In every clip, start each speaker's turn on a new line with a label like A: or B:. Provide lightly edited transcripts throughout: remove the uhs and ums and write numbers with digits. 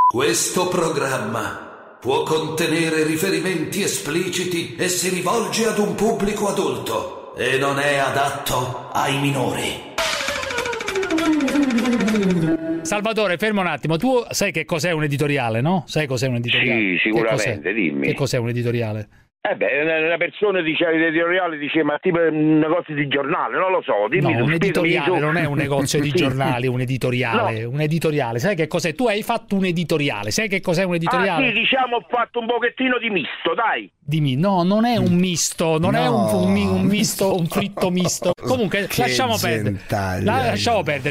A: Questo programma può contenere riferimenti espliciti e si rivolge ad un pubblico adulto e non è adatto ai minori.
B: Salvatore, fermo un attimo. Tu sai che cos'è un editoriale, no? Sai cos'è un editoriale?
C: Sì, sicuramente, dimmi.
B: Che cos'è un editoriale?
C: Una persona dice l'editoriale, dice ma tipo un negozio di giornale, non lo so, dimmi.
B: No, un editoriale non è un negozio di giornali, un editoriale,
C: no.
B: Un editoriale, sai che cos'è? Tu hai fatto un editoriale, sai che cos'è un editoriale?
C: Sì, diciamo ho fatto un pochettino di misto, dai.
B: No, non è un misto, non è un misto, un fritto misto. Comunque, lasciamo perdere. Lasciamo perdere.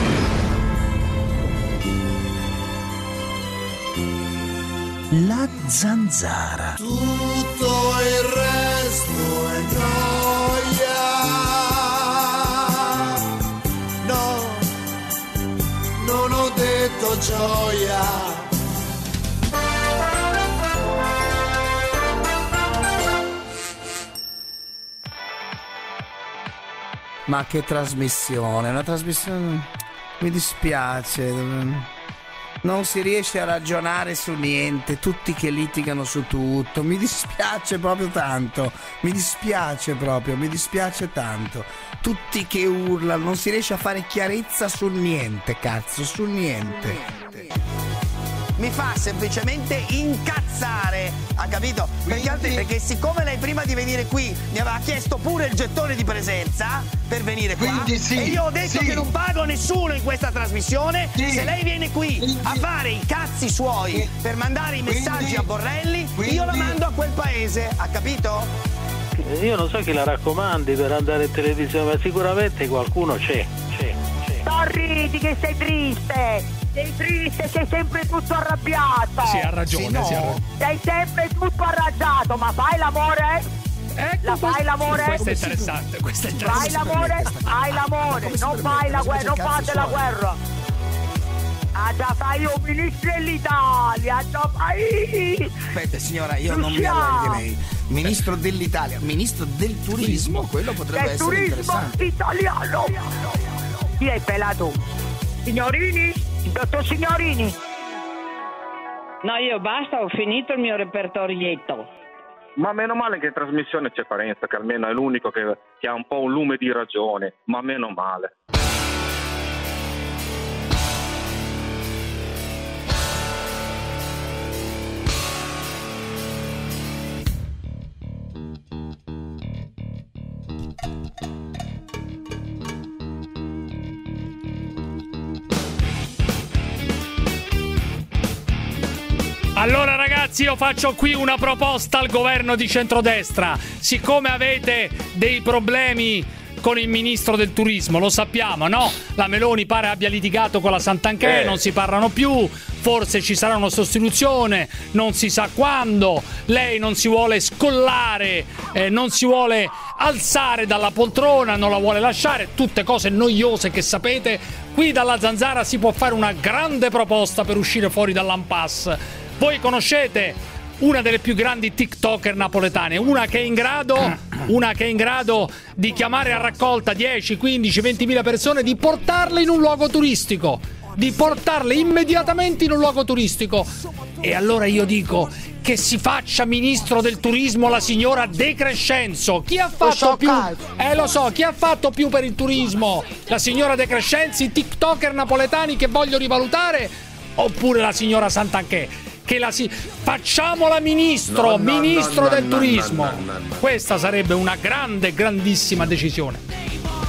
D: La zanzara.
E: Tutto il resto è noia. No, non ho detto gioia.
D: Ma che trasmissione, una trasmissione. Mi dispiace. Non si riesce a ragionare su niente, tutti che litigano su tutto. Mi dispiace proprio tanto. Mi dispiace tanto. Tutti che urlano, non si riesce a fare chiarezza su niente, cazzo, su niente. Mi fa semplicemente incazzare, ha capito? Perché siccome lei prima di venire qui mi aveva chiesto pure il gettone di presenza per venire qua, e io ho detto che non pago nessuno in questa trasmissione, se lei viene qui a fare i cazzi suoi per mandare i messaggi a Borrelli, io la mando a quel paese, ha capito?
F: Io non so chi la raccomandi per andare in televisione, ma sicuramente qualcuno c'è.
G: Sorridi che sei triste! Sei triste, sei sempre tutto arrabbiato.
B: Sì, ha ragione,
G: sei sempre tutto arrabbiato, ma fai l'amore? Fai l'amore?
B: Questo è interessante,
G: Fai l'amore? Fai l'amore, non fai la guerra, non fate la guerra. Ah già fai io ministro dell'Italia, già fai.
D: Aspetta signora, io non mi arrendo di lei. Ministro dell'Italia, ministro del turismo, quello potrebbe essere
G: turismo
D: interessante.
G: Italiano. Chi è pelato? Signorini? Dottor Signorini?
H: No, io basta, ho finito il mio repertorietto.
I: Ma meno male che in trasmissione c'è Parenza, che almeno è l'unico che ha un po' un lume di ragione, ma meno male.
B: Allora ragazzi, io faccio qui una proposta al governo di centrodestra. Siccome avete dei problemi con il ministro del turismo, lo sappiamo, no? La Meloni pare abbia litigato con la Santanchè, non si parlano più, forse ci sarà una sostituzione, non si sa quando. Lei non si vuole scollare, non si vuole alzare dalla poltrona, non la vuole lasciare, tutte cose noiose che sapete. Qui dalla Zanzara si può fare una grande proposta per uscire fuori dall'impasse. Voi conoscete una delle più grandi TikToker napoletane, una che è in grado di chiamare a raccolta 10, 15, 20.000 persone, di portarle in un luogo turistico, di portarle immediatamente in un luogo turistico. E allora io dico che si faccia ministro del turismo la signora De Crescenzo. Chi ha fatto più? Lo so, chi ha fatto più per il turismo? La signora De Crescenzo, i TikToker napoletani che voglio rivalutare, oppure la signora Santanchè? Facciamola ministro del turismo. Questa sarebbe una grandissima decisione.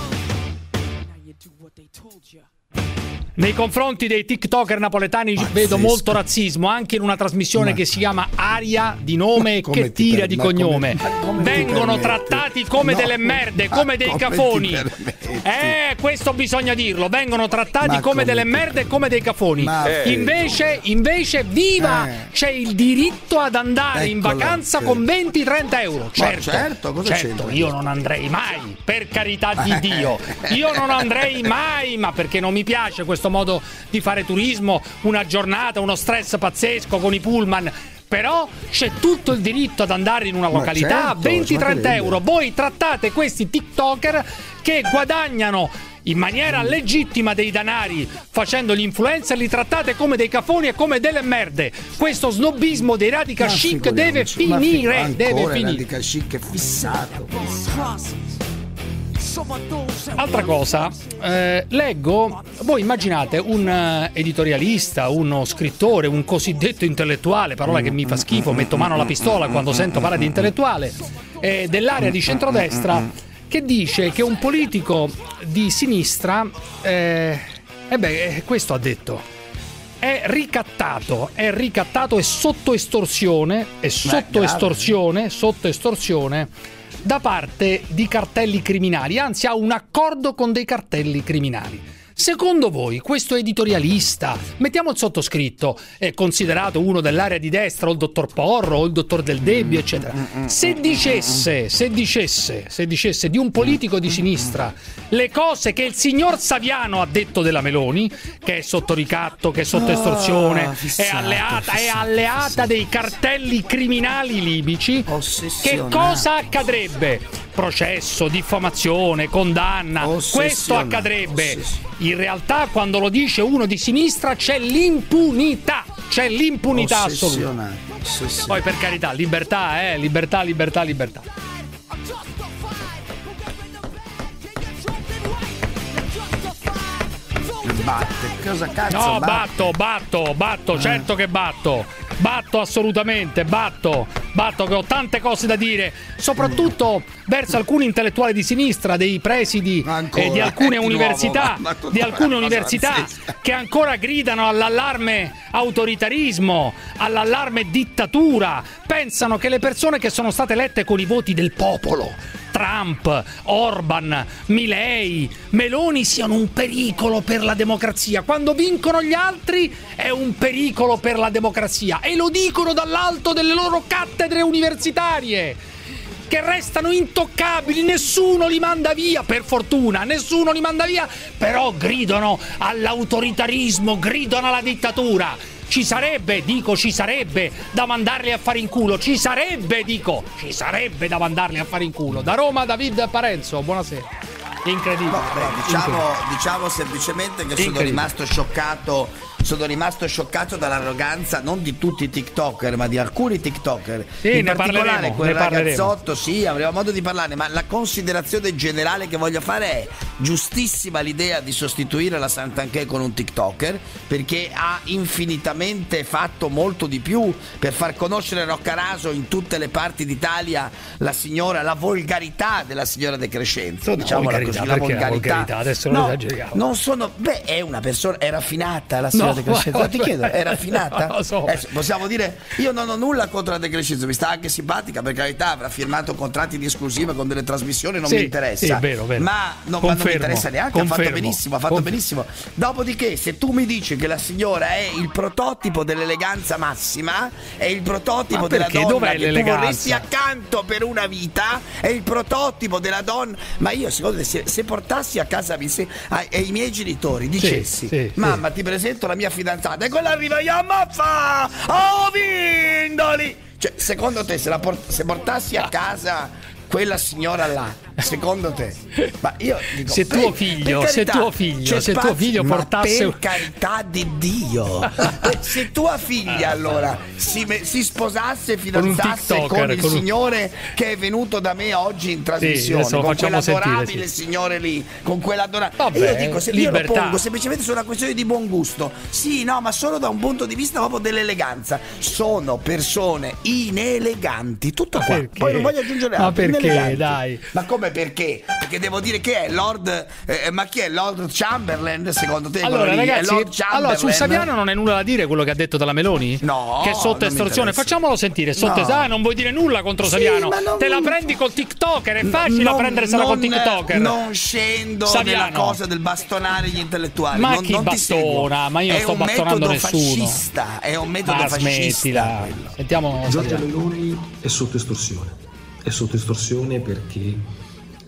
B: Nei confronti dei TikToker napoletani vedo molto razzismo, anche in una trasmissione che si chiama Aria, di nome che tira di cognome. Vengono trattati come delle merde, come dei cafoni. Questo bisogna dirlo, vengono trattati come delle merde e come dei cafoni. Invece viva, c'è il diritto ad andare in vacanza con 20-30 euro. Certo, io non andrei mai, per carità di Dio. Io non andrei mai, ma perché non mi piace questo modo di fare turismo, una giornata, uno stress pazzesco con i pullman. Però c'è tutto il diritto ad andare in una località a 20-30 euro. Voi trattate questi TikToker che guadagnano in maniera legittima dei danari, facendo gli influencer, li trattate come dei cafoni e come delle merde. Questo snobismo dei radical chic deve finire. Deve finire.
D: Radical chic è fissato.
B: Altra cosa, leggo, voi immaginate un editorialista, uno scrittore, un cosiddetto intellettuale, parola che mi fa schifo, metto mano alla pistola quando sento parlare di intellettuale, dell'area di centrodestra, che dice che un politico di sinistra, questo ha detto, è ricattato e sotto estorsione da parte di cartelli criminali, anzi ha un accordo con dei cartelli criminali. Secondo voi questo editorialista, mettiamo il sottoscritto, è considerato uno dell'area di destra, o il dottor Porro o il dottor Del Debbio eccetera, se dicesse di un politico di sinistra le cose che il signor Saviano ha detto della Meloni, che è sotto ricatto, che è sotto estorsione, è alleata dei cartelli criminali libici, che cosa accadrebbe? Processo, diffamazione, condanna, questo accadrebbe. In realtà quando lo dice uno di sinistra c'è l'impunità assoluta. Poi per carità, libertà.
D: Batte, cosa cazzo?
B: No, batto, certo che batto assolutamente, batto che ho tante cose da dire, soprattutto verso alcuni intellettuali di sinistra, dei presidi di alcune università, che ancora gridano all'allarme autoritarismo, all'allarme dittatura, pensano che le persone che sono state elette con i voti del popolo, Trump, Orban, Milei, Meloni, siano un pericolo per la democrazia. Quando vincono gli altri è un pericolo per la democrazia, e lo dicono dall'alto delle loro cattedre universitarie, che restano intoccabili, nessuno li manda via, per fortuna, nessuno li manda via, però gridano all'autoritarismo, gridano alla dittatura. Ci sarebbe da mandarli a fare in culo, ci sarebbe da mandarli a fare in culo. Da Roma, David Parenzo, buonasera. Incredibile.
D: Diciamo semplicemente che sono rimasto scioccato dall'arroganza non di tutti i TikToker, ma di alcuni TikToker.
B: Sì,
D: in particolare quel ragazzotto,
B: parleremo.
D: avremo modo di parlarne, ma la considerazione generale che voglio fare è: giustissima l'idea di sostituire la Santanchè con un TikToker, perché ha infinitamente fatto molto di più per far conoscere Roccaraso in tutte le parti d'Italia, la volgarità della signora De Crescenzo, la volgarità.
B: Adesso non esageriamo.
D: Non sono, è una persona, è raffinata la signora De Crescenzo. Ti chiedo, è raffinata?
B: Non lo so.
D: Possiamo dire, io non ho nulla contro la De Crescenzo, mi sta anche simpatica, per carità, avrà firmato contratti di esclusiva con delle trasmissioni, non mi interessa.
B: Sì, vero.
D: Ma non mi interessa neanche, ha fatto benissimo. Dopodiché, se tu mi dici che la signora è il prototipo dell'eleganza massima, è il prototipo della donna che tu vorresti accanto per una vita, è il prototipo della donna, ma io secondo te se portassi a casa ai miei genitori, dicessi mamma ti presento la mia fidanzata, e quella arriva Yamaffa, oh Vindoli, cioè secondo te se portassi a casa quella signora là, secondo te, ma io dico,
B: se tuo figlio portasse,
D: per carità di Dio, se tua figlia allora si sposasse, fidanzasse con il signore che è venuto da me oggi in trasmissione, con quell'adorabile signore lì, con quell'adorabile, io dico, se io lo pongo semplicemente su una questione di buon gusto, ma solo da un punto di vista proprio dell'eleganza, sono persone ineleganti, tutto qua.
B: Perché?
D: Poi non voglio aggiungere altro.
B: Ma perché? Dai.
D: Ma come perché? Perché devo dire che è Lord ma chi è Lord Chamberlain secondo te?
B: Allora ragazzi,
D: allora
B: sul Saviano non è nulla da dire quello che ha detto della Meloni?
D: No,
B: che è sotto estorsione, facciamolo sentire. Non vuoi dire nulla contro Saviano, te la prendi col TikToker, è facile prendersela col TikToker.
D: Non scendo nella cosa del bastonare gli intellettuali,
B: ma chi bastona? Ma io non sto bastonando nessuno.
D: È un metodo fascista.
B: Sentiamo.
J: Giorgia Meloni è sotto estorsione. È sotto estorsione perché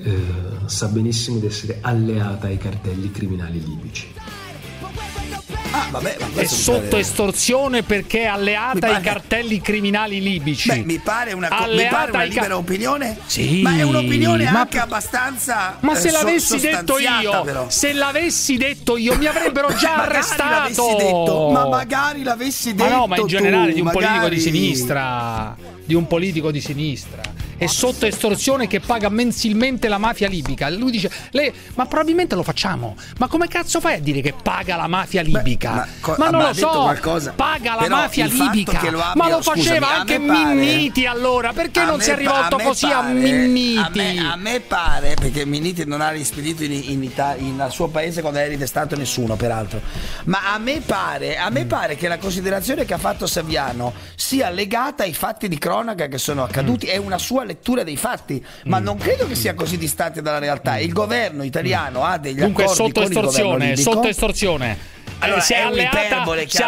J: sa benissimo di essere alleata ai cartelli criminali libici.
D: vabbè, ma
B: è sotto estorsione perché è alleata ai cartelli criminali libici.
D: Beh, mi pare una libera opinione.
B: Sì,
D: ma è un'opinione anche abbastanza.
B: Ma se l'avessi detto io,
D: però.
B: Se l'avessi detto io, mi avrebbero già arrestato.
D: Ma magari l'avessi detto.
B: Ma no, ma in generale
D: tu,
B: di un politico di sinistra. Di un politico di sinistra. È sotto estorsione che paga mensilmente la mafia libica. Lui dice, ma probabilmente lo facciamo. Ma come cazzo fai a dire che paga la mafia libica? Ma non lo so. Paga la mafia libica. Ma lo faceva anche Minniti allora. Perché non si è rivolto così a Minniti?
D: A me pare, perché Minniti non ha rispedito al suo paese quando era ritestato nessuno, peraltro. Ma a me pare che la considerazione che ha fatto Saviano sia legata ai fatti di cronaca che sono accaduti. È una sua lettura dei fatti, ma non credo che sia così distante dalla realtà. Il governo italiano ha degli accordi
B: sotto
D: con il governo libico.
B: Sotto estorsione.
D: Allora,
B: si è alleata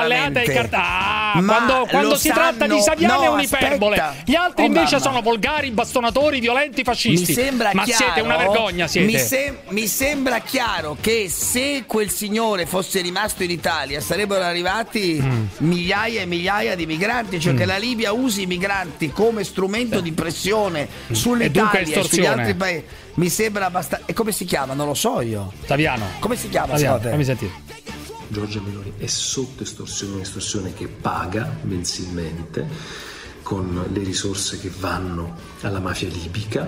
B: ai quando si tratta di Saviano è un'iperbole. Gli altri invece sono volgari, bastonatori, violenti, fascisti.
D: Ma
B: siete una vergogna,
D: mi sembra chiaro che se quel signore fosse rimasto in Italia sarebbero arrivati migliaia e migliaia di migranti, cioè che la Libia usi i migranti come strumento di pressione sull'Italia e sugli altri paesi. Mi sembra abbastanza. E come si chiama? Non lo so io.
B: Saviano.
D: Come si chiama?
B: Fammi sentire.
J: Giorgia Meloni è sotto estorsione che paga mensilmente con le risorse che vanno alla mafia libica.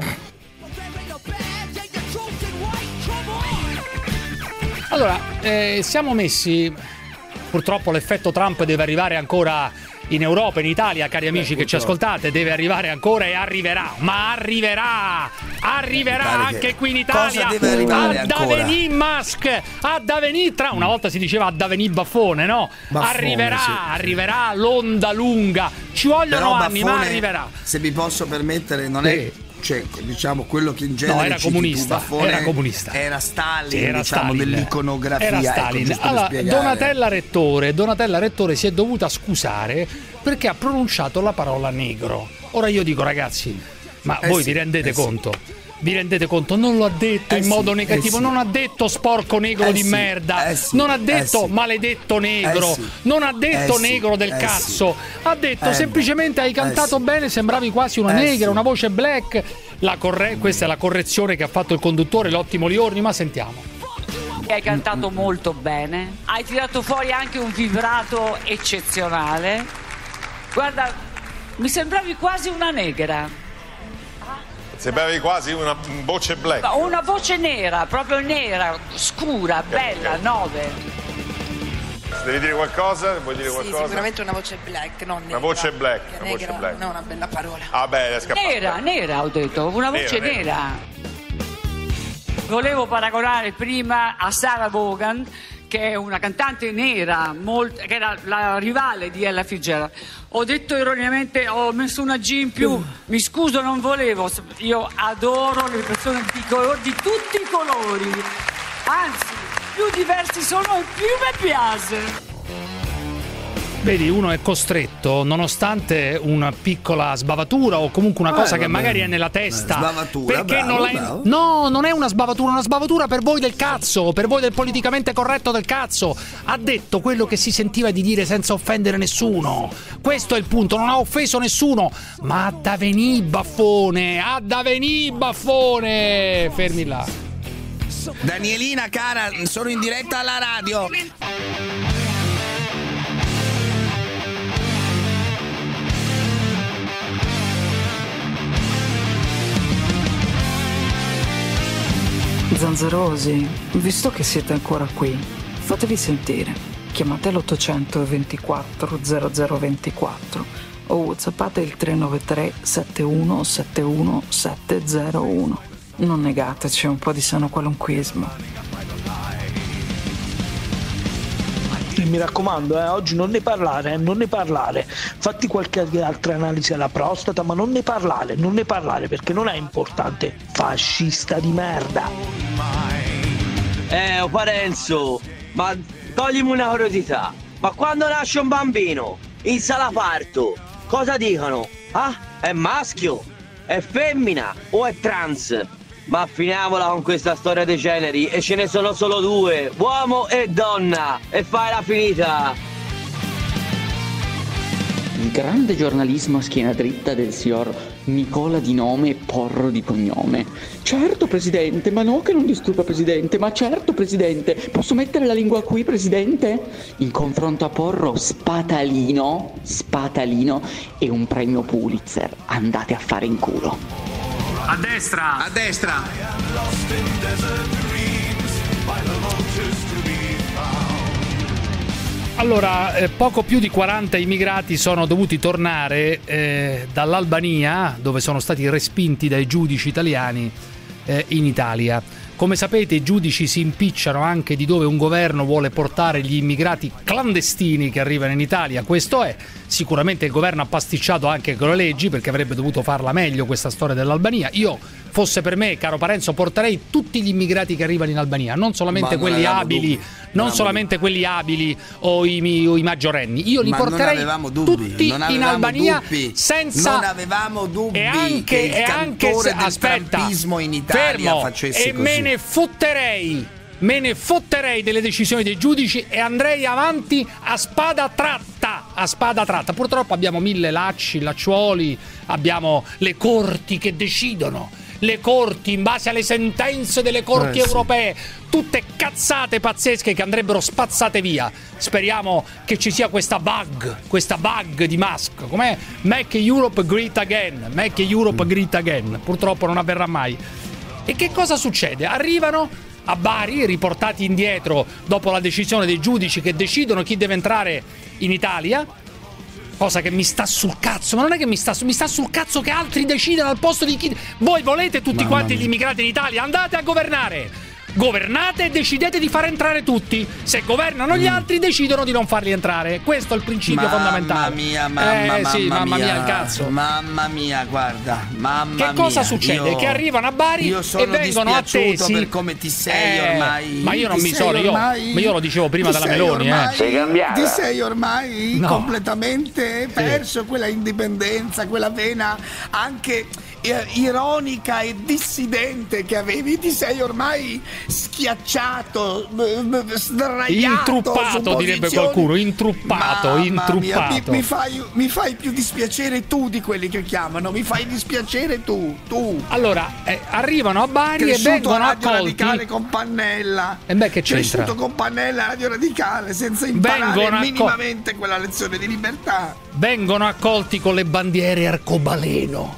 B: Allora, siamo messi, purtroppo l'effetto Trump deve arrivare ancora in Europa, in Italia, cari amici che ci ascoltate, deve arrivare ancora e arriverà, ma arriverà anche qui in Italia. Ad avvenire Musk, ad avvenire Trump, una volta si diceva ad avvenire Baffone, no? Arriverà l'onda lunga, ci vogliono anni, ma arriverà.
D: Se mi posso permettere, non è... Cioè, diciamo, quello che in genere
B: era comunista,
D: era Stalin,
B: era Stalin
D: dell'iconografia.
B: era Stalin. Allora, Donatella Rettore si è dovuta scusare perché ha pronunciato la parola negro. Ora io dico, ragazzi, ma voi vi rendete conto? Vi rendete conto? Non lo ha detto in modo negativo, non ha detto sporco negro di merda, non ha detto maledetto negro, non ha detto negro del cazzo, ha detto semplicemente hai cantato bene, sembravi quasi una negra, una voce black. Questa è la correzione che ha fatto il conduttore, l'ottimo Liorni, ma sentiamo.
K: Hai cantato molto bene, hai tirato fuori anche un vibrato eccezionale. Guarda, mi sembravi quasi una negra.
L: Sembravi quasi una voce black.
K: Una voce nera, proprio nera, scura, bella, 9.
L: Devi dire qualcosa? Vuoi dire qualcosa?
M: Sicuramente una voce black, non nera.
L: Una voce black. Una
M: negra
L: voce black.
M: non è una bella parola.
L: Ah beh, è scappata.
K: Nera ho detto, una voce nera. Volevo paragonare prima a Sarah Vaughan, che è una cantante nera, che era la rivale di Ella Fitzgerald. Ho detto erroneamente, ho messo una G in più, mi scuso, non volevo. Io adoro le persone di tutti i colori, anzi, più diversi sono e più mi piace.
B: Vedi, uno è costretto, nonostante una piccola sbavatura o comunque una cosa che magari è nella testa.
D: Sbavatura,
B: perché
D: bravo.
B: No, non è una sbavatura per voi del cazzo, per voi del politicamente corretto del cazzo. Ha detto quello che si sentiva di dire senza offendere nessuno. Questo è il punto, non ha offeso nessuno. Ma ad avvenì baffone. Fermi là.
D: Danielina cara, sono in diretta alla radio.
N: Zanzerosi, visto che siete ancora qui, fatevi sentire. Chiamate l'800 24 0024 o whatsappate il 393 71 71 701. Non negateci un po' di sano qualunquismo.
O: Mi raccomando, oggi non ne parlare. Fatti qualche altra analisi alla prostata, ma non ne parlare perché non è importante. Fascista di merda.
P: Parenzo, ma toglimi una curiosità. Ma quando nasce un bambino in sala parto, cosa dicono? Ah, è maschio? È femmina? O è trans? Ma finiamola con questa storia dei generi, e ce ne sono solo due, uomo e donna, e fai la finita.
Q: Il grande giornalismo a schiena dritta del signor Nicola di nome e Porro di cognome. Certo presidente, ma no che non disturba presidente, ma certo presidente, posso mettere la lingua qui presidente? In confronto a Porro, spatalino e un premio Pulitzer, andate a fare in culo.
B: A destra!
R: A destra!
B: Allora, poco più di 40 immigrati sono dovuti tornare dall'Albania, dove sono stati respinti dai giudici italiani in Italia. Come sapete, i giudici si impicciano anche di dove un governo vuole portare gli immigrati clandestini che arrivano in Italia. Questo è. Sicuramente il governo ha pasticciato anche con le leggi, perché avrebbe dovuto farla meglio questa storia dell'Albania. Io, fosse per me, caro Parenzo, porterei tutti gli immigrati che arrivano in Albania, non solamente quelli abili, quelli abili o i maggiorenni. Io li porterei tutti in Albania senza.
D: Non avevamo dubbi
B: e anche,
D: che il cantore del trampismo in Italia facesse
B: e
D: così.
B: Me ne fotterei delle decisioni dei giudici e andrei avanti a spada tratta. Purtroppo abbiamo 1000 lacciuoli, abbiamo le corti che decidono, le corti in base alle sentenze delle corti europee, tutte cazzate pazzesche che andrebbero spazzate via. Speriamo che ci sia questa bug di Musk, com'è? Make Europe great again. Purtroppo non avverrà mai. E che cosa succede? Arrivano a Bari, riportati indietro dopo la decisione dei giudici che decidono chi deve entrare in Italia, cosa che mi sta sul cazzo, ma non è che mi sta sul cazzo che altri decidano al posto di chi. Voi volete tutti quanti gli immigrati in Italia? Andate a governare! Governate e decidete di far entrare tutti. Se governano gli altri, decidono di non farli entrare. Questo è il principio fondamentale. Mamma mia, il cazzo.
D: Mamma mia, guarda.
B: Che cosa succede? Che arrivano a Bari e vengono attesi
D: per come ti sei ormai.
B: Ma io non mi sono, io lo dicevo prima della Meloni,
D: Sei cambiato. Ti sei ormai completamente perso quella indipendenza, quella vena anche ironica e dissidente che avevi. Ti sei ormai schiacciato, sdraiato,
B: intruppato, direbbe qualcuno, intruppato.
D: Mi fai più dispiacere tu di quelli che chiamano, mi fai dispiacere tu.
B: Allora, arrivano a Bari e vengono
D: a Radio
B: accolti
D: Radicale con Pannella.
B: E beh, che c'entra?
D: Cresciuto con Pannella a Radio Radicale senza imparare minimamente quella lezione di libertà.
B: Vengono accolti con le bandiere arcobaleno.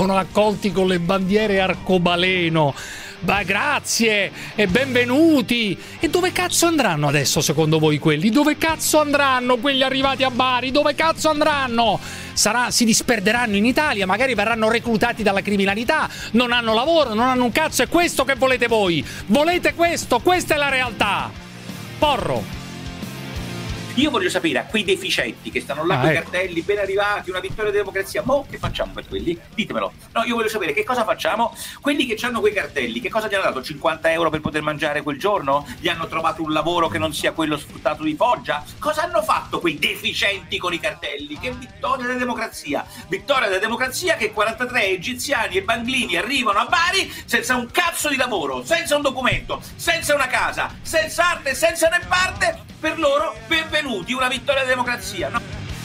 B: Beh, grazie e benvenuti. E dove cazzo andranno adesso, secondo voi, quelli? Dove cazzo andranno quelli arrivati a Bari? Dove cazzo andranno? Si disperderanno in Italia, magari verranno reclutati dalla criminalità, non hanno lavoro, non hanno un cazzo. È questo che volete voi? Volete questo? Questa è la realtà. Porro.
S: Io voglio sapere a quei deficienti che stanno là con i cartelli, ben arrivati, una vittoria della democrazia, che facciamo per quelli? Ditemelo. No, io voglio sapere che cosa facciamo. Quelli che hanno quei cartelli, che cosa gli hanno dato? 50 euro per poter mangiare quel giorno? Gli hanno trovato un lavoro che non sia quello sfruttato di Foggia? Cosa hanno fatto quei deficienti con i cartelli? Che vittoria della democrazia! Vittoria della democrazia che 43 egiziani e banglini arrivano a Bari senza un cazzo di lavoro, senza un documento, senza una casa, senza arte, senza né parte. Per loro, benvenuti, una vittoria della democrazia, no?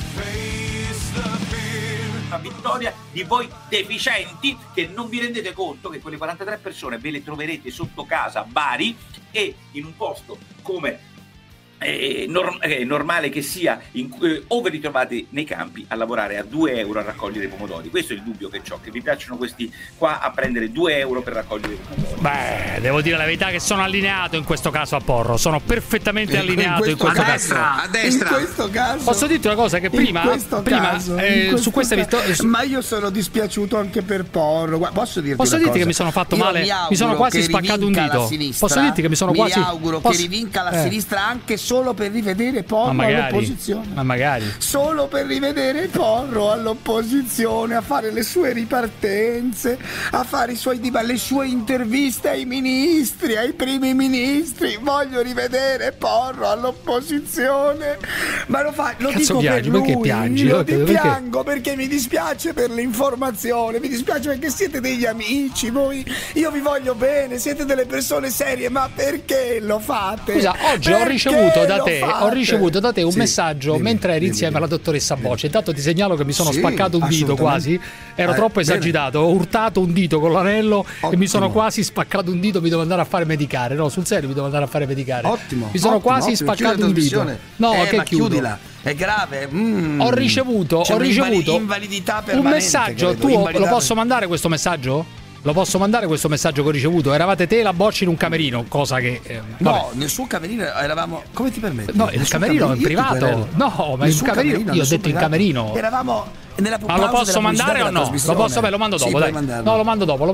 S: Una vittoria di voi deficienti che non vi rendete conto che quelle 43 persone ve le troverete sotto casa a Bari e in un posto come normale che sia, o ve li trovate nei campi a lavorare a 2 euro a raccogliere i pomodori. Questo è il dubbio che ho, che vi piacciono questi qua a prendere 2 euro per raccogliere i pomodori.
B: Beh, devo dire la verità che sono allineato in questo caso a Porro, sono perfettamente allineato in questo caso.
D: A destra. In questo caso
B: posso dirti una cosa, che prima su questa vittoria,
D: ma io sono dispiaciuto anche per Porro. Posso dirti
B: che mi sono fatto male, mi sono quasi spaccato un dito. Posso dirti che mi sono quasi
D: auguro che rivinca la sinistra anche solo per rivedere Porro all'opposizione.
B: Ma magari.
D: Solo per rivedere Porro all'opposizione, a fare le sue ripartenze, a fare le sue interviste ai ministri, ai primi ministri. Voglio rivedere Porro all'opposizione. Ma lo dico
B: piangi?
D: per lui.
B: Perché piangi?
D: Io piango perché mi dispiace per l'informazione, mi dispiace perché siete degli amici voi. Io vi voglio bene, siete delle persone serie, ma perché lo fate?
B: Scusa, oggi ho ricevuto da te un messaggio mentre eri insieme alla dottoressa Boccia. Intanto ti segnalo che mi sono spaccato un dito quasi, ero troppo esagitato, ho urtato un dito con l'anello e mi sono quasi spaccato un dito, mi devo andare a fare medicare. No, sul serio mi devo andare a fare medicare. Mi sono quasi spaccato un dito. No, che chiudila.
D: È grave.
B: Ho ricevuto
D: invalidità permanente,
B: un messaggio. Lo posso mandare questo messaggio? Lo posso mandare questo messaggio che ho ricevuto? Eravate te e la Boccia in un camerino, cosa che
D: no, nel suo camerino eravamo. Come ti permetti?
B: No, il camerino è privato. No, ma il camerino. Io ho detto in camerino.
D: Eravamo nella
B: ma lo posso mandare o no? Lo posso, lo mando dopo, dai. No, lo mando dopo.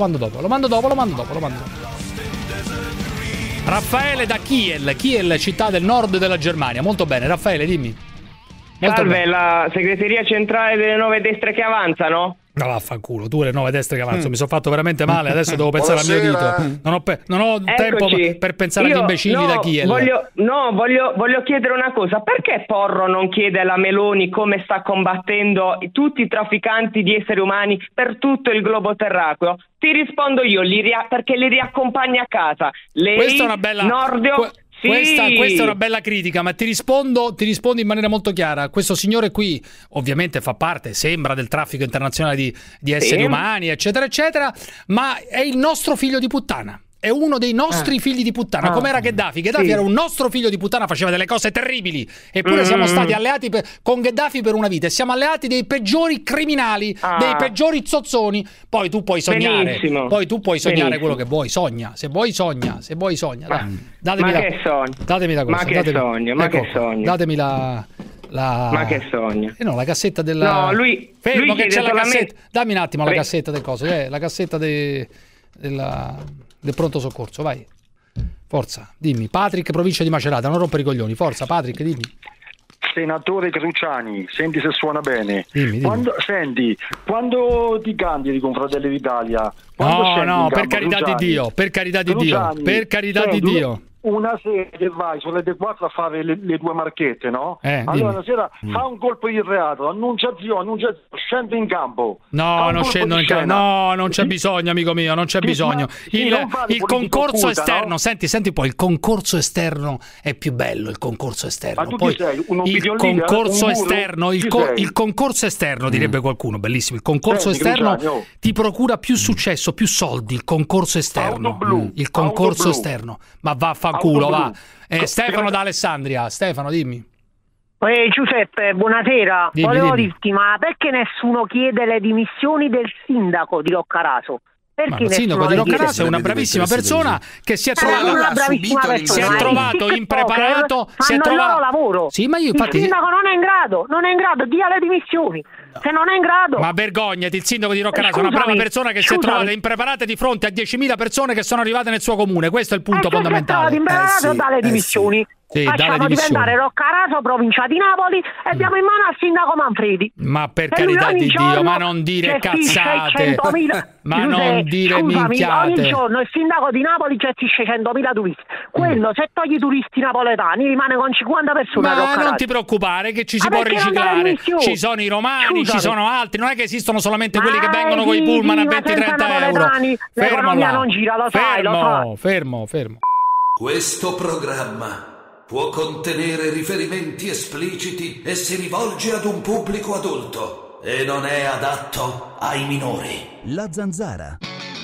B: Raffaele da Kiel, città del nord della Germania. Molto bene, Raffaele, dimmi.
R: Salve, la segreteria centrale delle nuove destre che avanzano?
B: No, vaffanculo, tu le nuove destre che avanzano. Mi sono fatto veramente male, adesso devo pensare al mio dito. Non ho tempo per pensare agli imbecilli da Kiel.
R: Voglio chiedere una cosa. Perché Porro non chiede alla Meloni come sta combattendo tutti i trafficanti di esseri umani per tutto il globo terracqueo? Ti rispondo io, perché li riaccompagna a casa. Lei,
B: questa è una bella...
R: Nordio... Sì.
B: Questa è una bella critica, ma ti rispondo in maniera molto chiara. Questo signore qui ovviamente fa parte, sembra, del traffico internazionale di esseri umani, eccetera, eccetera, ma è il nostro figlio di puttana. È uno dei nostri figli di puttana, come era Gheddafi. Gheddafi era un nostro figlio di puttana, faceva delle cose terribili. Eppure siamo stati alleati con Gheddafi per una vita. E siamo alleati dei peggiori criminali, dei peggiori zozzoni. Poi tu puoi sognare.
R: Benissimo.
B: Quello che vuoi. Sogna. Se vuoi sogna. Datemi
R: ma che sogno?
B: Datemi la cosa.
R: Ma che sogno?
B: Che sogno? Datemi la...
R: Ma che sogno?
B: La cassetta della...
R: No, lui
B: che c'è la
R: solamente...
B: cassetta. Dammi un attimo la cassetta del coso. La cassetta del pronto soccorso, vai. Forza, dimmi. Patrick, provincia di Macerata, non rompere i coglioni. Forza, Patrick, dimmi.
T: Senatore Cruciani, senti se suona bene.
B: Dimmi.
T: Quando ti candidi con Fratelli d'Italia?
B: No, per carità di Dio.
T: Una sera che vai sulle D4 a fare le due marchette, no? Allora una sera fa un colpo di reato, annunciazione, scende in campo.
B: No, non scendo in campo. No, non c'è bisogno, amico mio, non c'è bisogno. Il concorso esterno, no? Senti un po', il concorso esterno è più bello, il concorso esterno.
T: Ma tu
B: poi
T: sei un
B: il concorso esterno, direbbe qualcuno, bellissimo. Il concorso esterno ti procura più successo, più soldi, il concorso esterno. Il concorso esterno. Ma vaffanculo, va. Stefano da Alessandria, Stefano, dimmi.
G: Giuseppe, buonasera. Volevo dirti, ma perché nessuno chiede le dimissioni del sindaco di Roccaraso?
B: Perché il sindaco di Roccaraso è una bravissima persona che si è trovato impreparato,
G: fanno il loro lavoro.
B: Sì, ma io infatti...
G: Il sindaco non è in grado, dia le dimissioni. Se non è in grado...
B: Ma vergognati, il sindaco di Roccaraso è una brava persona che si è trovata impreparata di fronte a 10.000 persone che sono arrivate nel suo comune. Questo è il punto fondamentale.
G: Se impreparato, dalle dimissioni. Facciamo diventare Roccaraso provincia di Napoli e diamo in mano al sindaco Manfredi.
B: Ma per carità di Dio, ma non dire cazzate. Ma non dire minchiate.
G: Ogni giorno il sindaco di Napoli gestisce 100.000 turisti. Quello, se togli i turisti napoletani, rimane con 50 persone a Roccaraso.
B: Ma non ti preoccupare che ci si può riciclare. Ci sono i romani, ci sono altri. Non è che esistono solamente quelli che vengono con i pullman a 20-30 euro. Fermo là.
G: Non gira, lo sai.
B: Fermo.
A: Questo programma può contenere riferimenti espliciti e si rivolge ad un pubblico adulto e non è adatto ai minori.
U: La Zanzara.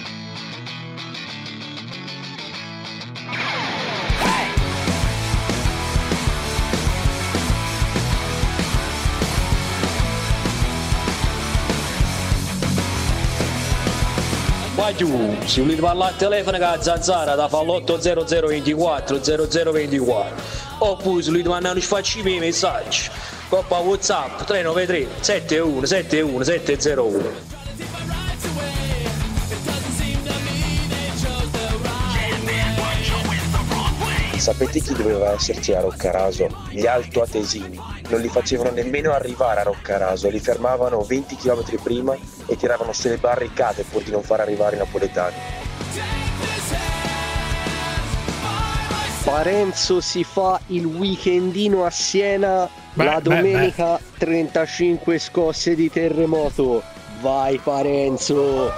P: Guagliù, se volete parlare al telefono con la Zanzara da fa l'80024 0024 oppure se volete mandare i miei messaggi coppa WhatsApp 393 71 71 701. Sapete chi doveva esserci a Roccaraso? Gli altoatesini. Non li facevano nemmeno arrivare a Roccaraso, li fermavano 20 km prima e tiravano sulle barricate pur di non far arrivare i napoletani.
U: Parenzo si fa il weekendino a Siena la domenica 35 scosse di terremoto. Vai Parenzo!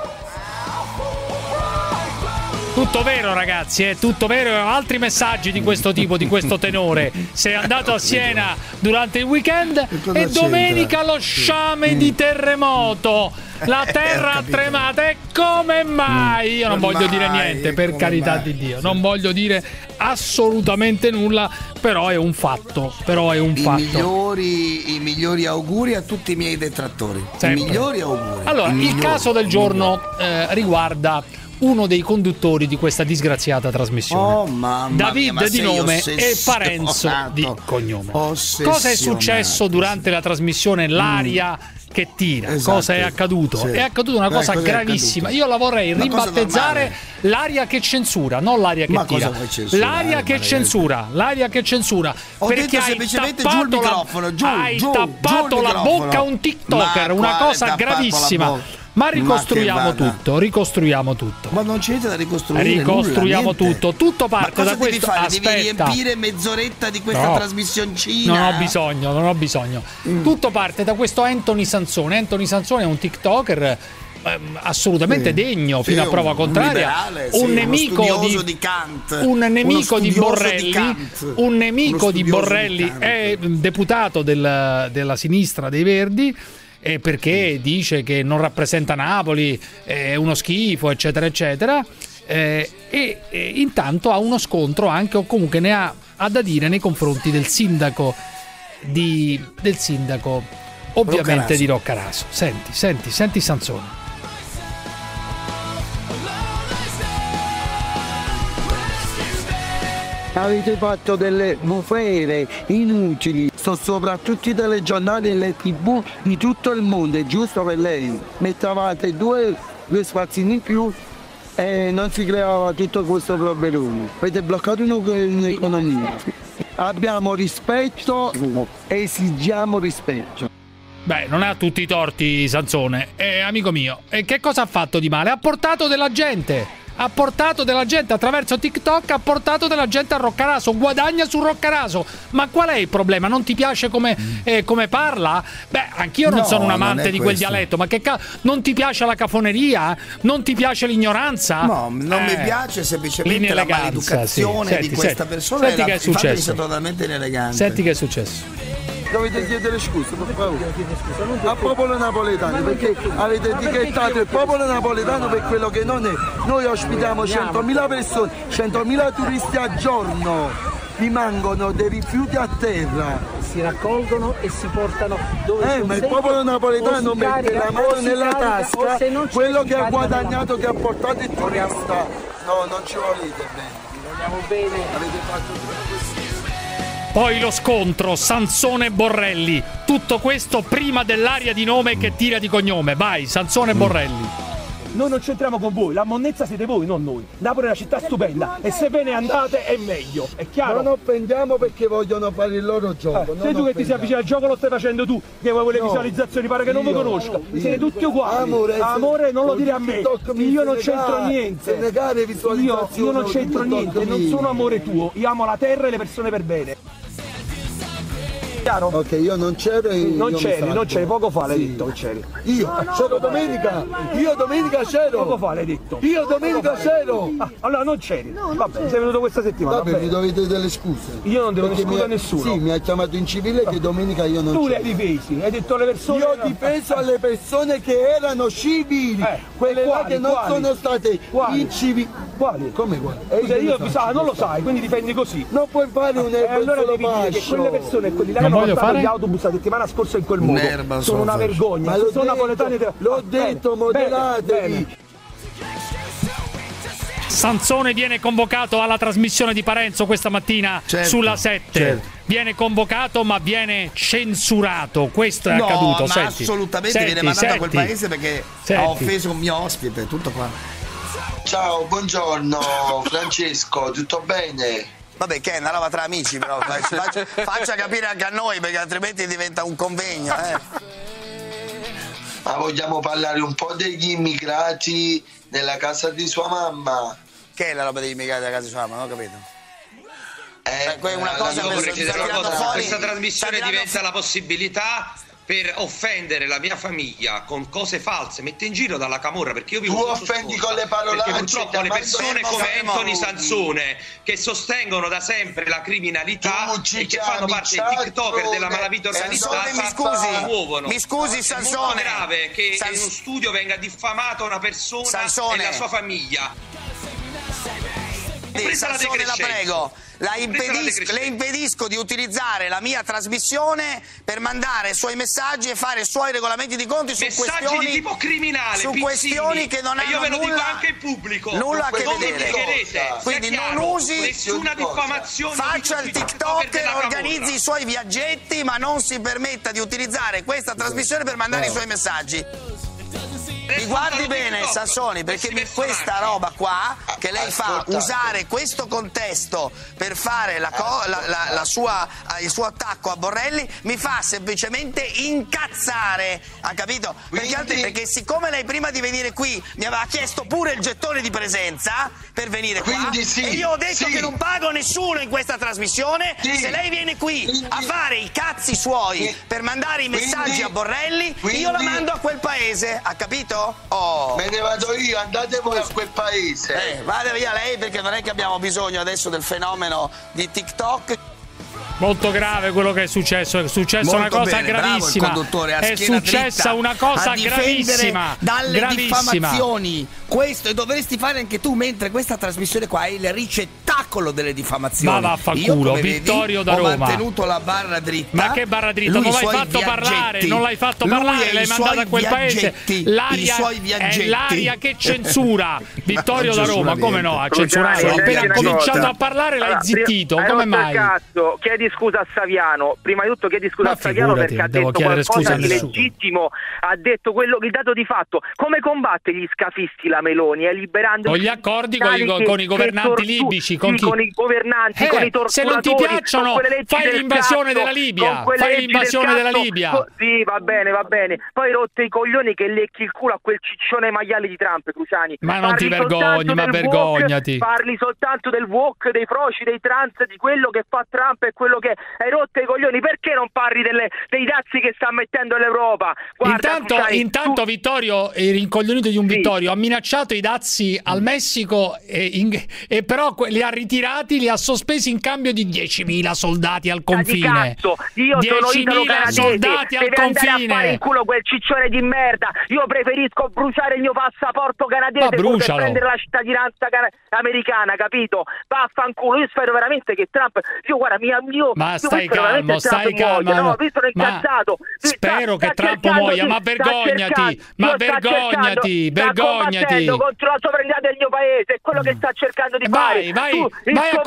B: Tutto vero ragazzi, è tutto vero. Altri messaggi di questo tipo, di questo tenore. Sei andato a Siena durante il weekend e domenica lo sciame di terremoto. La terra ha tremato e come mai? Io non voglio dire niente, per carità di Dio. Non voglio dire assolutamente nulla, però è un fatto.
D: I migliori auguri a tutti i miei detrattori.
B: Sempre.
D: I migliori auguri.
B: Allora, il caso del giorno riguarda uno dei conduttori di questa disgraziata trasmissione, David di nome e Parenzo di cognome. Cosa è successo durante la trasmissione L'aria che tira?
D: Esatto,
B: cosa è accaduto?
D: sì.
B: È accaduta una cosa gravissima. Io la vorrei ribattezzare l'aria che censura, non l'aria che tira. L'aria che censura,
D: Ho
B: perché
D: detto
B: hai
D: semplicemente
B: tappato
D: giù il microfono,
B: hai tappato la bocca a un TikToker, una cosa gravissima. Ma ricostruiamo tutto.
D: Ma non c'è niente da ricostruire.
B: Ricostruiamo tutto. Tutto parte da questo.
D: Devi riempire mezz'oretta di questa trasmissioncina.
B: Non ho bisogno. Tutto parte da questo Anthony Sansone. Anthony Sansone è un TikToker assolutamente degno, fino a prova contraria, un nemico di Kant, un nemico di Borrelli, è deputato della sinistra dei Verdi. Perché dice che non rappresenta Napoli, è uno schifo, eccetera eccetera, e intanto ha uno scontro anche, o comunque ne ha da dire nei confronti del sindaco ovviamente di Roccaraso. Senti Sansone.
V: Avete fatto delle bufere inutili, sono sopra tutti i telegiornali e le TV di tutto il mondo, è giusto per lei? Mettavate due spazzini in più e non si creava tutto questo problemone. Avete bloccato un'economia. Abbiamo rispetto e esigiamo rispetto.
B: Beh, non ha tutti i torti Sansone, amico mio. E che cosa ha fatto di male? Ha portato della gente attraverso TikTok, ha portato della gente a Roccaraso, guadagna su Roccaraso. Ma qual è il problema? Non ti piace come parla? Beh, anch'io non sono un amante di quel dialetto, ma non ti piace la cafoneria? Non ti piace l'ignoranza?
D: No, non mi piace semplicemente la maleducazione di questa persona.
B: Senti che è successo.
D: Totalmente inelegante.
B: Senti che è successo.
V: Dovete chiedere scusa, per favore, al popolo napoletano, perché avete etichettato il popolo napoletano per quello che non è. Noi ospitiamo 100.000 persone, 100.000 turisti al giorno, rimangono dei rifiuti a terra.
O: Si raccolgono e si portano dove
V: ma il popolo napoletano mette la mano nella tasca, quello che ha guadagnato, che ha portato il turista. No, non ci volete bene.
O: Andiamo bene.
V: Avete fatto tutto questo.
B: Poi lo scontro Sansone-Borrelli. Tutto questo prima dell'aria di nome che tira di cognome. Vai, Sansone-Borrelli.
W: Noi non c'entriamo con voi, la monnezza siete voi, non noi. Napoli è una città stupenda e se ve ne andate è meglio, è chiaro?
V: Non offendiamo perché vogliono fare il loro gioco.
W: Se tu che ti si avvicina al gioco lo stai facendo tu, che vuoi le visualizzazioni, pare che non vi conosca. Siete tutti uguali. Amore non lo dire a me. Io non c'entro niente. Io non c'entro niente, non sono amore tuo. Io amo la terra e le persone per bene.
V: Chiaro? Ok, io non c'ero e
W: non c'eri, poco fa l'hai detto che c'eri.
V: Io c'ero domenica c'ero.
W: Poco fa l'hai detto.
V: Io domenica c'ero.
W: Allora non c'eri. Vabbè, sei venuto questa settimana.
V: Vabbè, mi dovete delle scuse.
W: Io non devo dare scusa a nessuno.
V: Sì, mi ha chiamato in civile che domenica io non c'ero.
W: Tu le hai difesi, hai detto alle persone.
V: Io ho difeso alle persone che erano civili, quelle là che non sono state incivili.
W: Quali?
V: Come quali?
W: Io non lo sai, quindi difendi così.
V: Non puoi fare un
W: allora devi dire che quelle persone, quelli là che hanno portato gli autobus la settimana scorsa in quel modo sono una vergogna.
V: Ma
W: sono napoletani.
V: L'ho detto, moderatevi.
B: Sansone viene convocato alla trasmissione di Parenzo questa mattina sulla 7. Certo. Viene convocato ma viene censurato. Questo è accaduto.
D: Ma assolutamente viene mandato a quel paese perché ha offeso un mio ospite. Tutto qua.
V: Ciao, buongiorno Francesco, tutto bene?
C: Vabbè, che è una roba tra amici, però faccia capire anche a noi, perché altrimenti diventa un convegno.
V: Ma vogliamo parlare un po' degli immigrati nella casa di sua mamma?
C: Che è la roba degli immigrati nella casa di sua mamma? Non ho capito. Una cosa
E: questa trasmissione diventa la possibilità per offendere la mia famiglia con cose false, mette in giro dalla camorra, perché io vivo
V: tu offendi con le parolacce,
E: perché purtroppo le persone come Anthony Sansone, che sostengono da sempre la criminalità e che fanno parte dei TikToker della malavita organizzata,
C: mi scusi Sansone,
E: è molto grave che in uno studio venga diffamata una persona e la sua famiglia.
C: Sansone, la prego, le impedisco di utilizzare la mia trasmissione per mandare suoi messaggi e fare suoi regolamenti di conti su questioni
E: di tipo criminale,
C: su questioni che non hanno
E: io ve lo dico anche in pubblico,
C: nulla a che vedere. Quindi non usi
E: nessuna diffamazione,
C: faccia il TikToker, organizzi i suoi viaggetti, ma non si permetta di utilizzare questa trasmissione per mandare i suoi messaggi. Mi guardi bene Sansoni, perché questa roba qua che lei fa, usare questo contesto per fare il suo attacco a Borrelli, mi fa semplicemente incazzare, ha capito? Perché siccome lei prima di venire qui mi aveva chiesto pure il gettone di presenza per venire qua, e io ho detto che non pago nessuno in questa trasmissione, se lei viene qui a fare i cazzi suoi per mandare i messaggi a Borrelli, io la mando a quel paese, ha capito?
V: Me ne vado io, andate voi a quel paese.
C: Vada via lei, perché non è che abbiamo bisogno adesso del fenomeno di TikTok.
B: Molto grave quello che è successo una cosa gravissima. È successa una cosa gravissima
C: dalle diffamazioni. Questo, e dovresti fare anche tu, mentre questa trasmissione qua è il ricettacolo delle diffamazioni.
B: Ma vaffanculo, Vittorio da Roma.
C: Ho mantenuto la barra dritta.
B: Ma che barra dritta? Non l'hai fatto parlare, l'hai mandato a quel paese. L'aria è l'aria che censura. Vittorio da Roma, come no? Ha censurato. Appena cominciato a parlare l'hai zittito. Come mai?
F: Chiedi scusa a Saviano, prima di tutto chiedi scusa a Saviano perché ha detto qualcosa di legittimo, ha detto il dato di fatto. Come combatte gli scafisti la Meloni? Liberando
B: con gli accordi con i governanti libici, con i
F: governanti, con i torturatori.
B: Se non ti piacciono, fai l'invasione della Libia. Fai l'invasione della Libia.
F: Sì, va bene. Poi rotte i coglioni che lecchi il culo a quel ciccione maiale di Trump, Cruciani.
B: Ma non ti vergogni, ma vergognati.
F: Parli soltanto del woke, dei froci, dei trans, di quello che fa Trump e quello che hai rotto i coglioni. Perché non parli dei dazi che sta mettendo l'Europa? Guarda,
B: intanto Vittorio, il rincoglionito di un Vittorio, ha minacciato i dazi al Messico e però li ha ritirati, li ha sospesi in cambio di 10.000 soldati al confine.
F: Io sono italo-canadese,
B: soldati al confine.
F: Andare a fare in culo quel ciccione di merda. Io preferisco bruciare il mio passaporto canadese per prendere la cittadinanza americana, capito? Vaffanculo. Io spero veramente che Trump,
B: ma stai calmo,
F: no, sono incazzato.
B: Spero che Trump muoia, ma vergognati, vergognati
F: contro la sovranità del mio paese, è quello che sta cercando di fare.
B: Vai a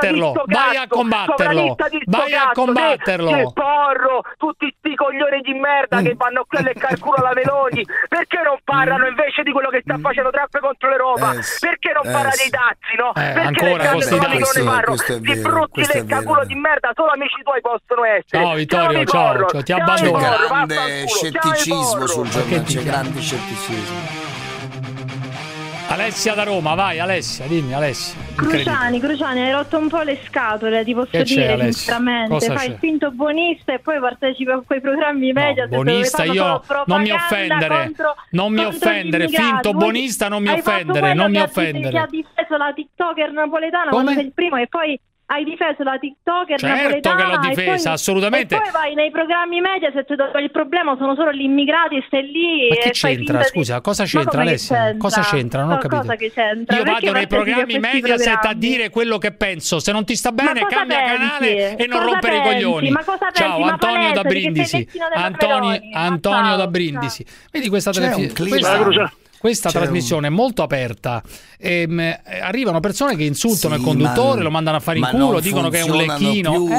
B: combatterlo,
F: Porro, tutti sti coglioni di merda che vanno qui a leccare il culo alla Meloni. Perché non parlano invece di quello che sta facendo Trump contro l'Europa? Perché non parla dei dazi, no? Perché le cose non ne parlo? Di brutti leccaculo di merda, solo amici tuoi possono essere.
B: No, Vittorio, ciao, ti abbandono.
C: C'è grande scetticismo sul giornale, c'è grande scetticismo.
B: Alessia da Roma, vai Alessia, dimmi Alessia.
X: Cruciani, hai rotto un po' le scatole, ti posso dire sinceramente. Fai il finto buonista e poi partecipi a quei programmi media.
B: Buonista, io non mi offendere, finto buonista non mi offendere, che
X: ha difeso la TikToker napoletana quando sei il primo e poi hai difeso la TikToker napoletana.
B: Certo che l'ho difesa,
X: poi,
B: assolutamente.
X: E poi vai nei programmi Mediaset dove il problema sono solo gli immigrati e stai lì.
B: Ma che c'entra? Scusa, cosa c'entra Alessia? Cosa c'entra? Non ho capito.
X: Cosa che c'entra?
B: Io vado nei programmi Mediaset a dire quello che penso. Se non ti sta bene, cambia canale e non rompere i coglioni. Ciao, Antonio da Brindisi. Antonio da Brindisi. Vedi questa televisione? questa trasmissione è molto aperta. Arrivano persone che insultano il conduttore, lo mandano a fare in culo, dicono che è un lecchino.
D: Più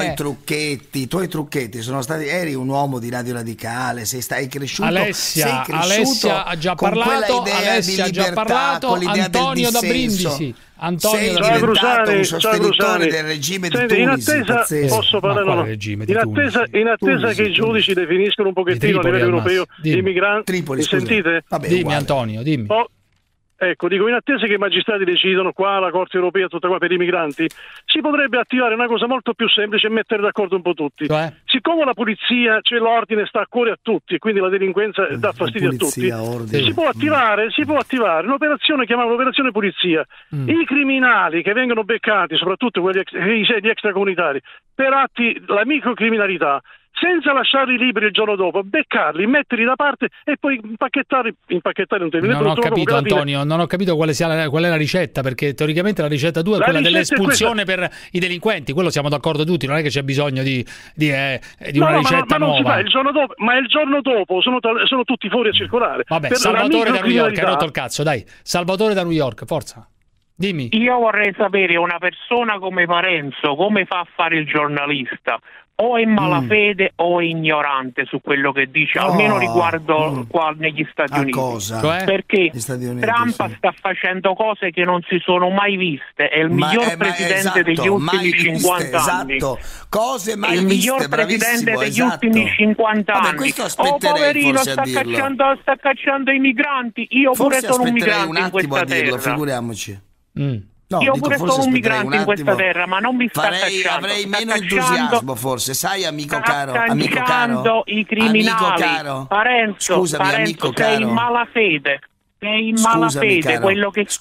D: i tuoi trucchetti sono stati. Eri un uomo di Radio Radicale, sei cresciuto.
B: Alessia ha già parlato. Alessia ha già parlato. Antonio da Brindisi. Antonio
D: sei diventato un sostenitore del regime di Tunisi.
W: In attesa, posso parlare? In attesa che i giudici definiscono un pochettino a livello europeo i migranti. Mi sentite?
B: Vabbè, dimmi Antonio, dimmi.
W: Ecco, dico, in attesa che i magistrati decidono qua, la Corte Europea, tutta qua per i migranti, si potrebbe attivare una cosa molto più semplice e mettere d'accordo un po' tutti. Siccome la polizia, c'è l'ordine, sta a cuore a tutti e quindi la delinquenza dà fastidio a tutti, si può attivare un'operazione chiamata operazione polizia. I criminali che vengono beccati, soprattutto quelli gli extracomunitari, per atti, la microcriminalità, senza lasciarli liberi il giorno dopo, beccarli, metterli da parte e poi impacchettare un termine.
B: Non ho capito, Antonio, non ho capito qual è la ricetta, perché teoricamente la ricetta tua è quella dell'espulsione per i delinquenti, quello siamo d'accordo tutti, non è che c'è bisogno di una ricetta nuova.
W: Si fa il giorno dopo, ma il giorno dopo sono tutti fuori a circolare.
B: Vabbè, Salvatore da New York, hai rotto il cazzo, dai. Salvatore da New York, forza. Dimmi.
H: Io vorrei sapere, una persona come Parenzo come fa a fare il giornalista? O è malafede o è ignorante su quello che dice, almeno riguardo qua negli Stati Uniti.
D: Cosa?
H: Perché Trump sta facendo cose che non si sono mai viste, è il miglior presidente degli ultimi 50 anni.
D: Cose mai
H: il miglior presidente degli ultimi 50 anni. Poverino, sta cacciando i migranti. Io pure sono un migrante in questa terra.
D: Figuriamoci.
H: Io pure sono un migrante in questa terra, ma non mi sta cacciando.
D: Avrei meno entusiasmo, forse, sai, amico caro.
H: I criminali. Parenzo,
D: scusami, amico caro.
H: Sei in malafede. Sei in malafede, quello che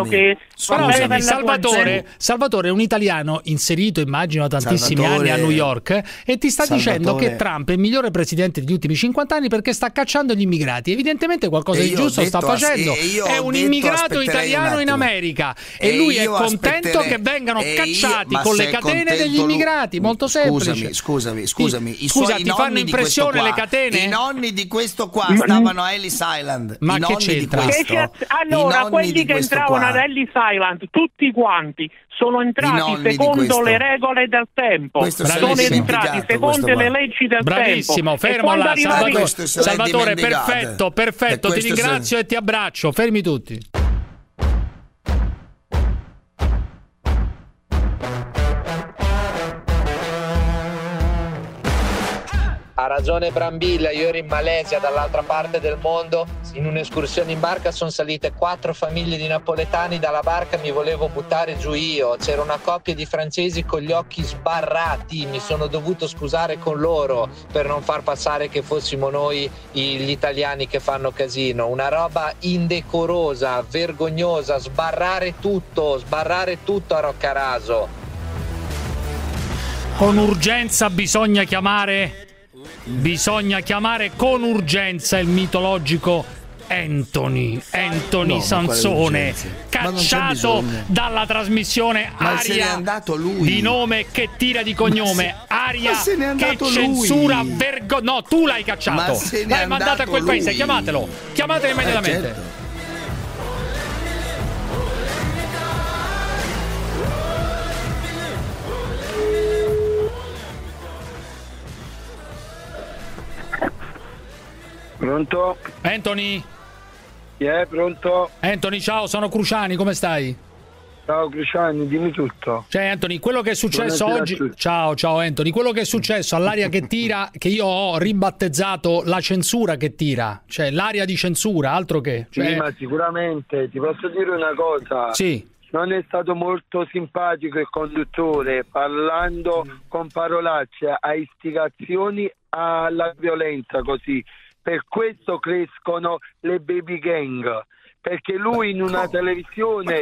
B: Salvatore è un italiano inserito, immagino, tantissimi anni a New York, e ti sta dicendo che Trump è il migliore presidente degli ultimi 50 anni perché sta cacciando gli immigrati. Evidentemente qualcosa di giusto sta facendo. È un immigrato italiano in America e lui è contento che vengano cacciati con le catene degli immigrati. Molto semplice.
D: Scusami.
B: Scusa, ti fanno impressione le catene?
D: I nonni di questo qua stavano a Ellis Island.
B: Ma che c'entra?
H: Allora, quelli che entravano ad Ellis Island, tutti quanti, sono entrati secondo le regole del tempo. Sono entrati secondo le leggi del
B: tempo. Fermo là, Salvatore, perfetto, ti ringrazio e ti abbraccio. Fermi tutti.
I: Ha ragione Brambilla, io ero in Malesia, dall'altra parte del mondo, in un'escursione in barca sono salite 4 famiglie di napoletani, dalla barca mi volevo buttare giù io, c'era una coppia di francesi con gli occhi sbarrati, mi sono dovuto scusare con loro per non far passare che fossimo noi gli italiani che fanno casino, una roba indecorosa, vergognosa, sbarrare tutto a Roccaraso.
B: Con urgenza bisogna chiamare con urgenza il mitologico Anthony Sansone, cacciato dalla trasmissione Aria di nome che tira di cognome, Aria che censura no, tu l'hai cacciato, l'hai mandato a quel paese, chiamatelo immediatamente.
W: Certo.
T: Pronto?
B: Anthony?
T: Pronto?
B: Anthony, ciao, sono Cruciani, come stai?
T: Ciao Cruciani, dimmi tutto.
B: Cioè Anthony, quello che è successo oggi... Ciao Anthony, quello che è successo all'aria che tira, che io ho ribattezzato la censura che tira, cioè l'aria di censura, altro che... Cioè...
T: Sì, ma sicuramente, ti posso dire una cosa?
B: Sì.
T: Non è stato molto simpatico il conduttore, parlando con parolacce, a istigazioni alla violenza, così. Per questo crescono le baby gang, perché lui in una televisione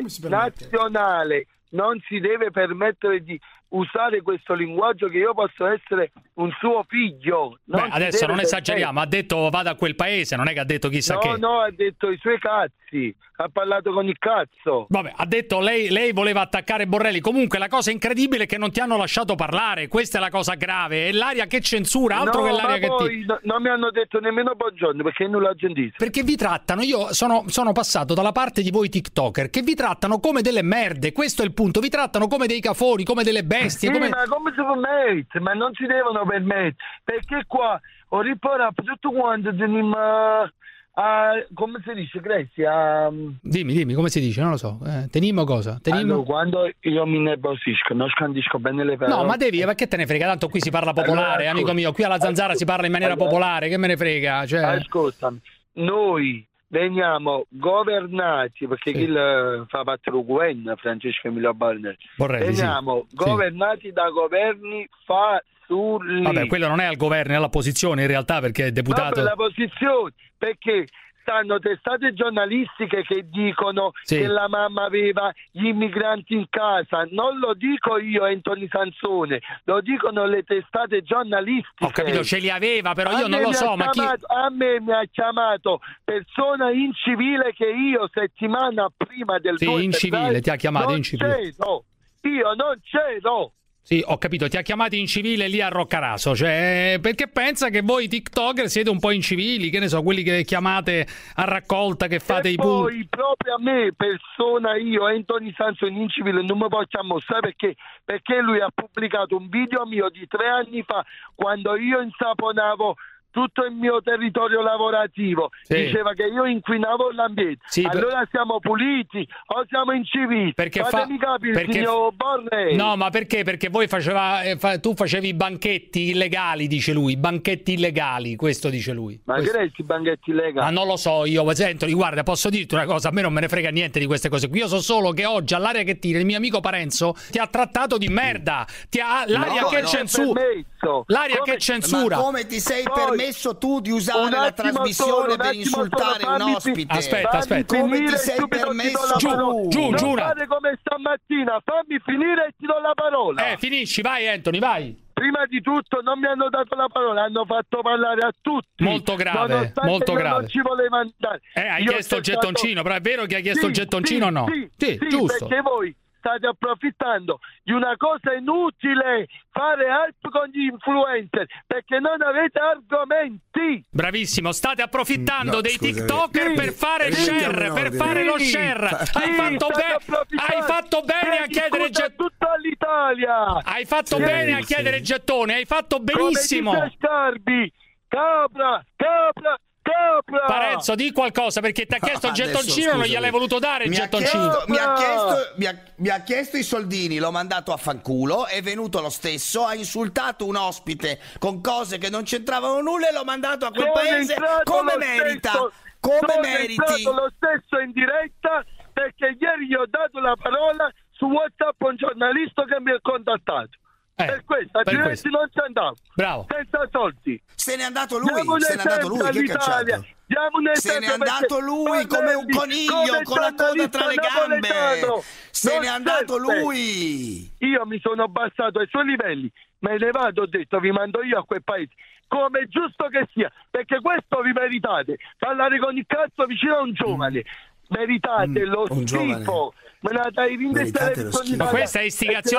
T: nazionale non si deve permettere di usare questo linguaggio, che io posso essere un suo figlio.
B: Adesso non esageriamo, ha detto vada a quel paese, non è che ha detto chissà che.
T: No, ha detto i suoi cazzi, ha parlato con il cazzo.
B: Vabbè, ha detto lei voleva attaccare Borrelli. Comunque la cosa incredibile è che non ti hanno lasciato parlare, questa è la cosa grave, è l'aria che censura, altro che l'aria che ti...
T: non mi hanno detto nemmeno buongiorno, perché nulla ho sentito.
B: Perché vi trattano, io sono passato dalla parte di voi TikToker, che vi trattano come delle merde, questo è il punto, vi trattano come dei cafoni, come delle bestie.
T: Sì, ma come si permette? Ma non si devono permettere, perché qua ho riportato tutto quanto teniamo come si dice, Grecia?
B: Dimmi, come si dice? Non lo so. Tenimo cosa?
T: Allora, quando io mi nervosisco, non scandisco bene le parole.
B: No, ma perché te ne frega? Tanto qui si parla popolare, amico mio. Qui alla Zanzara si parla in maniera popolare, che me ne frega? Cioè...
T: Ascoltami, noi veniamo governati, perché chi fa parte del governo, Francesco Emilio Borrelli, veniamo governati da governi
B: Vabbè, quello non è al governo, è all'opposizione in realtà, perché è deputato.
T: Vabbè, l'opposizione, perché stanno testate giornalistiche che dicono che la mamma aveva gli immigranti in casa. Non lo dico io, Anthony Sansone, lo dicono le testate giornalistiche.
B: Ho capito, ce li aveva, però io non lo so. Ma
T: a me mi ha chiamato persona incivile che io settimana prima del 2
B: incivile, ti ha chiamato incivile.
T: Io non cedo.
B: Sì, ho capito, ti ha chiamati incivile lì a Roccaraso, cioè perché pensa che voi TikToker siete un po' incivili, che ne so, quelli che chiamate a raccolta, che fate i
T: poi proprio a me, persona, io, Anthony Sansone incivile, non mi posso mostrare perché lui ha pubblicato un video mio di 3 anni fa, quando io insaponavo tutto il mio territorio lavorativo, diceva che io inquinavo l'ambiente. Allora siamo puliti o siamo incivili? Fatemi capire, signor Borrelli.
B: No, ma perché? Perché voi tu facevi i banchetti illegali, dice lui, banchetti illegali, questo dice lui.
T: Ma che resti banchetti illegali?
B: Ma non lo so io, sento, guarda, posso dirti una cosa, a me non me ne frega niente di queste cose qui, io so solo che oggi all'aria che tira il mio amico Parenzo ti ha trattato di merda, l'aria che censura. L'aria che censura.
D: Ma come ti sei permesso tu di usare la trasmissione per insultare un ospite?
B: Aspetta.
D: Come ti sei permesso?
B: Giù.
T: Non fare come stamattina, fammi finire e ti do la parola.
B: Finisci, vai Anthony, vai.
T: Prima di tutto non mi hanno dato la parola, hanno fatto parlare a tutti.
B: Molto grave, molto grave.
T: Non ci voleva andare.
B: Hai chiesto il gettoncino, però è vero che hai chiesto il gettoncino o no?
T: Sì,
B: giusto.
T: Perché voi state approfittando di una cosa inutile, fare hype con gli influencer, perché non avete argomenti.
B: Bravissimo, state approfittando dei TikToker per fare share, per fare lo share. Hai fatto bene a chiedere
T: tutta l'Italia.
B: Hai fatto bene a chiedere gettone, hai fatto benissimo.
T: Come dice Scarbi, capra.
B: Parenzo, di qualcosa, perché ti ha chiesto il gettoncino, non gliel'hai voluto dare il gettoncino.
D: Mi ha chiesto i soldini, l'ho mandato a fanculo, è venuto lo stesso, ha insultato un ospite con cose che non c'entravano nulla e l'ho mandato a quel paese come merita. Come meriti.
T: Lo stesso in diretta, perché ieri gli ho dato la parola su WhatsApp a un giornalista che mi ha contattato. Per questo, altrimenti non ci andavo.
B: Bravo.
T: Senza soldi.
D: Se n'è andato lui, che cacciato. Se n'è andato lui come un coniglio con la coda tra le gambe. Se n'è andato lui.
T: Io mi sono abbassato ai suoi livelli, me ne vado, ho detto, vi mando io a quel paese, come è giusto che sia, perché questo vi meritate, parlare con il cazzo vicino a un giovane. Meritate lo schifo.
B: Ma questa è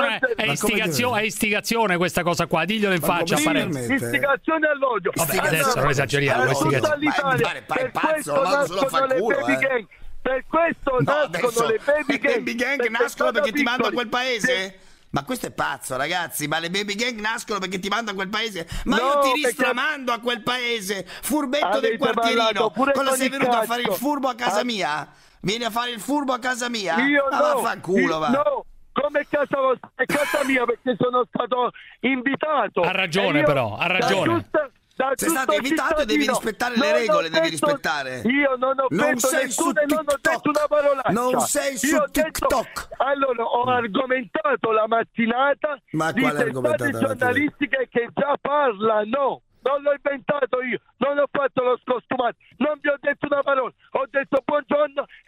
B: istigazione questa cosa qua, diglielo in faccia.
T: Istigazione all'odio.
B: Vabbè, adesso non esageriamo.
T: Per questo nascono le baby gang. Per questo nascono le baby gang.
D: Nascono perché ti mando a quel paese? Ma questo è pazzo, ragazzi. Ma le baby gang nascono perché ti mando a quel paese? Ma io ti ristramando a quel paese, furbetto del quartierino. Cosa sei venuto a fare il furbo a casa mia? Vieni a fare il furbo a casa mia?
T: Io no.
D: Vaffanculo, va.
T: No, come casa vostra? È casa mia, perché sono stato invitato.
B: Ha ragione, però, ha ragione.
D: Sei stato invitato e devi rispettare le regole, devi rispettare.
T: Io non ho detto nessuno e non ho detto una parolaccia.
D: Non sei su TikTok.
T: Allora ho argomentato la mattinata di testate giornalistiche che già parlano. Non l'ho inventato io, non ho fatto lo scostumato, non vi ho detto una parola, ho detto buongiorno e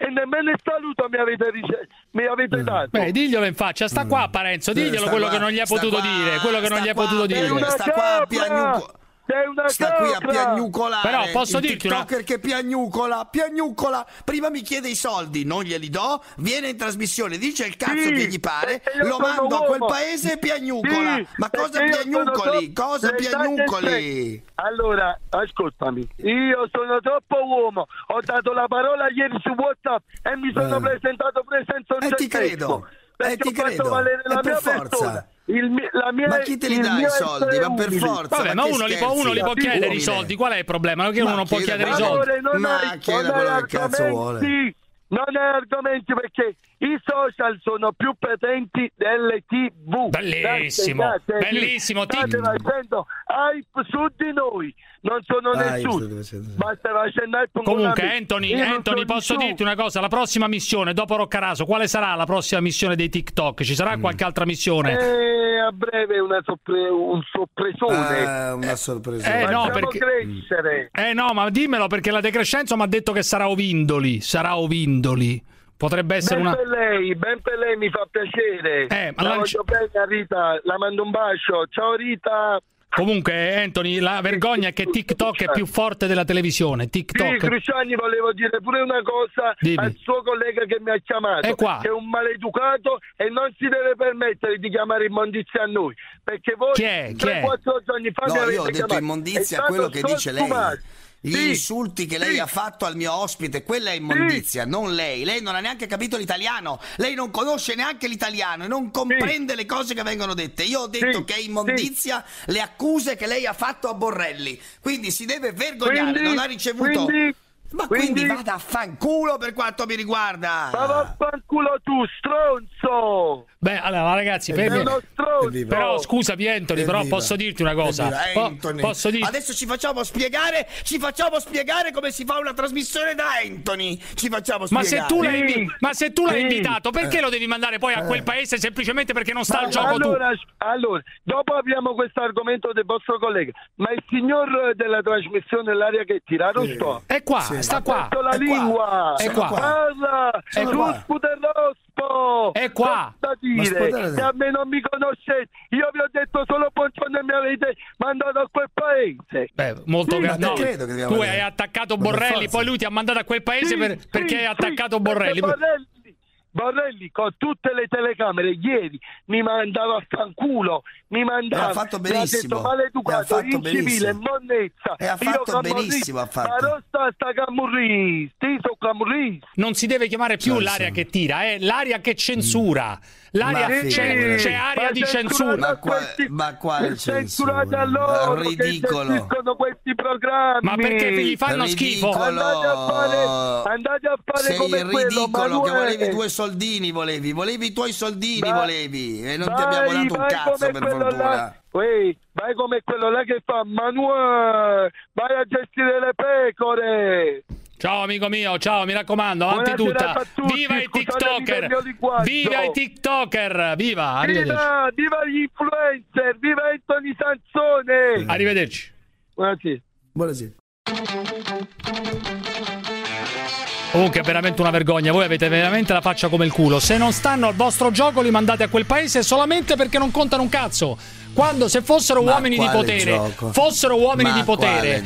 T: e nemmeno il saluto mi avete dato.
B: Beh, diglielo in faccia, sta qua Parenzo, diglielo quello che non gli ha potuto dire, quello che non gli ha potuto dire.
T: Sta qua a
D: Sta qui a piagnucolare.
B: Però posso
D: il
B: dirti
D: TikToker che piagnucola. Prima mi chiede i soldi, non glieli do, viene in trasmissione, dice il cazzo che gli pare, lo mando a quel paese e piagnucola. Ma cosa piagnucoli? Cosa piagnucoli?
T: Allora, ascoltami, io sono troppo uomo, ho dato la parola ieri su WhatsApp e mi sono presentato presenza un
D: ti credo. Ti credo.
T: Valere la mia
D: forza.
T: Persona.
D: Ma chi te li dà i soldi? Ma per forza.
B: Vabbè, ma uno li può chiedere i soldi. Qual è il problema? Che uno non può chiedere i soldi.
T: Ma chieda quello che cazzo vuole. Non è argomenti, perché i social sono più potenti delle TV.
B: Bellissimo, bellissimo.
T: State facendo hype su di noi. Non sono nel sud. Basta facendo hype.
B: Comunque, Anthony, posso dirti una cosa? La prossima missione, dopo Roccaraso, quale sarà la prossima missione dei TikTok? Ci sarà qualche altra missione?
T: A breve un sorpresone.
D: Una sorpresa.
B: No, perché
T: crescere.
B: No, ma dimmelo, perché la De Crescenzo mi ha detto che sarà Ovindoli. Potrebbe essere
T: ben per lei, mi fa piacere.
B: Ma
T: voglio bene a Rita, la mando un bacio. Ciao Rita.
B: Comunque, Anthony, la vergogna è che TikTok è più forte della televisione. TikTok.
T: Sì, Cruciani, volevo dire pure una cosa al suo collega che mi ha chiamato, che è un maleducato e non si deve permettere di chiamare immondizia a noi, perché voi 3-4 giorni fa mi avete
D: io ho detto
T: chiamato.
D: immondizia a quello che dice lei. Gli insulti che lei ha fatto al mio ospite, quella è immondizia, non lei. Lei non ha neanche capito l'italiano, lei non conosce neanche l'italiano e non comprende le cose che vengono dette. Io ho detto che è immondizia le accuse che lei ha fatto a Borrelli, quindi si deve vergognare, non ha ricevuto... Quindi vada a fanculo per quanto mi riguarda.
T: Ma vaffanculo tu, stronzo.
B: Beh, allora ragazzi, però scusami Anthony, però posso dirti una cosa. Posso dire...
D: Adesso ci facciamo spiegare come si fa una trasmissione da Anthony. Ci facciamo spiegare.
B: Ma se tu l'hai invitato, perché lo devi mandare poi a quel paese semplicemente perché non sta al gioco
T: allora, dopo abbiamo questo argomento del vostro collega, ma il signor della trasmissione, l'aria che tira, non sto.
B: È qua. Sta qua.
T: La lingua.
B: È qua.
T: Parla. Tu sputerospo.
B: È qua.
T: Che a me non mi conoscete. Io vi ho detto solo buongiorno e mi avete mandato a quel paese.
B: Beh, molto grande. Tu hai attaccato Borrelli, poi lui ti ha mandato a quel paese perché hai attaccato Borrelli.
T: Borrelli con tutte le telecamere ieri mi mandava a fanculo, mi mandava,
D: ha fatto benissimo,
T: maleducato, incivile, monnezza,
D: ha fatto benissimo,
T: ma non sta camurri,
B: non si deve chiamare più l'aria che tira, è l'aria che censura. C'è aria di censura.
D: Ma quale
T: censurate a loro,
D: ridicolo,
T: che questi programmi.
B: Ma perché vi fanno schifo?
T: Andate a fare come
D: ridicolo,
T: quello,
D: che volevi 2 soldini, volevi i tuoi soldini, e non ti abbiamo dato un cazzo, per fortuna.
T: Vai come quello là che fa Manuel, vai a gestire le pecore.
B: Ciao amico mio, ciao, mi raccomando, avanti tutta. Viva i TikToker! Viva i TikToker! Viva!
T: Viva gli influencer! Viva Anthony Sansone!
B: Arrivederci.
D: Buonasera.
B: Comunque è veramente una vergogna, voi avete veramente la faccia come il culo. Se non stanno al vostro gioco li mandate a quel paese solamente perché non contano un cazzo. Quando se fossero uomini di potere, fossero uomini di potere,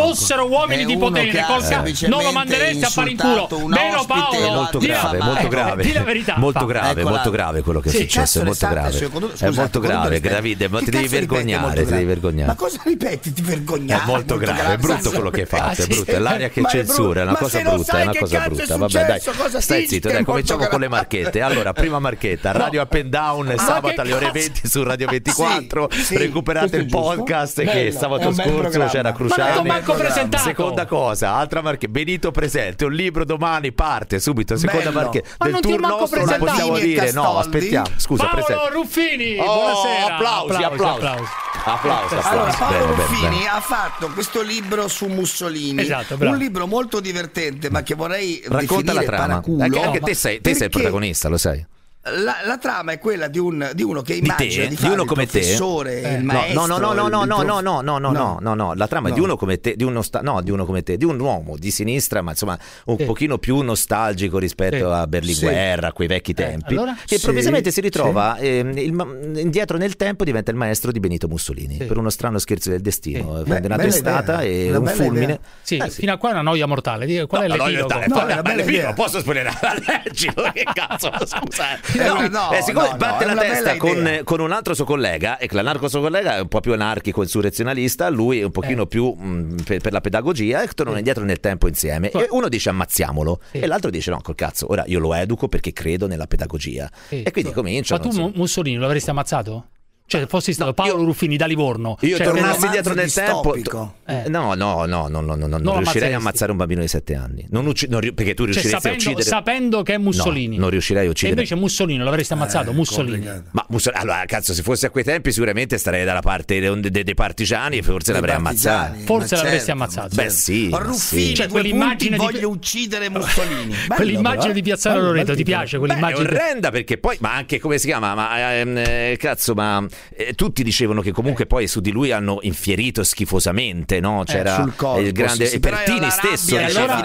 B: non lo mandereste a fare in culo. Vero Paolo?
J: Molto grave, molto grave.
B: Di la verità.
J: Molto grave quello che è successo, è molto grave. È molto grave, Davide, ma ti devi vergognare,
D: Ma cosa ripeti? Ti vergognare?
J: È molto grave, è brutto quello che hai fatto, è brutto, è l'aria che censura, è una cosa brutta, è una cosa brutta. Vabbè, dai, stai zitto, dai, cominciamo con le marchette. Allora, prima marchetta, Radio Up and Down, sabato alle ore 20 su Radio 24. Recuperate il podcast che sabato scorso c'era Cruciani. Seconda cosa, altra marchetta, Benito presente, un libro domani parte subito. Seconda marchetta del tour nostro, non possiamo dire, no, aspettiamo. Scusa,
B: Paolo Ruffini, buonasera.
J: Applausi.
D: Allora, Paolo Ruffini ha fatto questo libro su Mussolini, un libro molto divertente, ma che vorrei
J: racconta
D: definire
J: la trama.
D: paraculo.
J: Anche te sei il protagonista, lo sai.
D: la trama è quella di uno che immagina di fare
J: uno
D: il
J: come
D: professore, il maestro.
J: No, la trama è di uno come te, di un uomo di sinistra, ma insomma un pochino più nostalgico rispetto a Berlinguer, a quei vecchi tempi, che improvvisamente si ritrova indietro nel tempo, diventa il maestro di Benito Mussolini per uno strano scherzo del destino. Prende una testata e un fulmine.
B: Fino a qua è una noia mortale. Qual è l'epilogo?
J: Posso spoilerare? Che cazzo, scusa. Siccome batte la testa con un altro suo collega, e che l'anarco suo collega è un po' più anarchico insurrezionalista, lui è un pochino più per la pedagogia, e tornano indietro nel tempo insieme, e uno dice ammazziamolo e l'altro dice no, col cazzo, ora io lo educo perché credo nella pedagogia, e quindi comincia.
B: Ma tu Mussolini lo avresti ammazzato? Cioè, se fossi stato Paolo Ruffini da Livorno,
J: io tornassi dietro nel tempo. No, non riuscirei a ammazzare un bambino di 7 anni. Perché tu riusciresti a uccidere.
B: Sapendo che è Mussolini.
J: No, non riuscirei a uccidere.
B: E invece Mussolini l'avresti ammazzato, Mussolini.
J: Ma allora, cazzo, se fosse a quei tempi sicuramente starei dalla parte dei partigiani e forse l'avrei ammazzato.
B: Forse l'avresti ammazzato.
J: Beh, sì.
D: Ruffini,
B: cioè, quell'immagine
D: voglio uccidere Mussolini.
B: Quell'immagine di Piazzale Loreto ti piace? Quell'immagine
J: è orrenda, perché poi, ma anche come si chiama? Tutti dicevano che comunque poi su di lui hanno infierito schifosamente, no? C'era il grande Pertini stesso,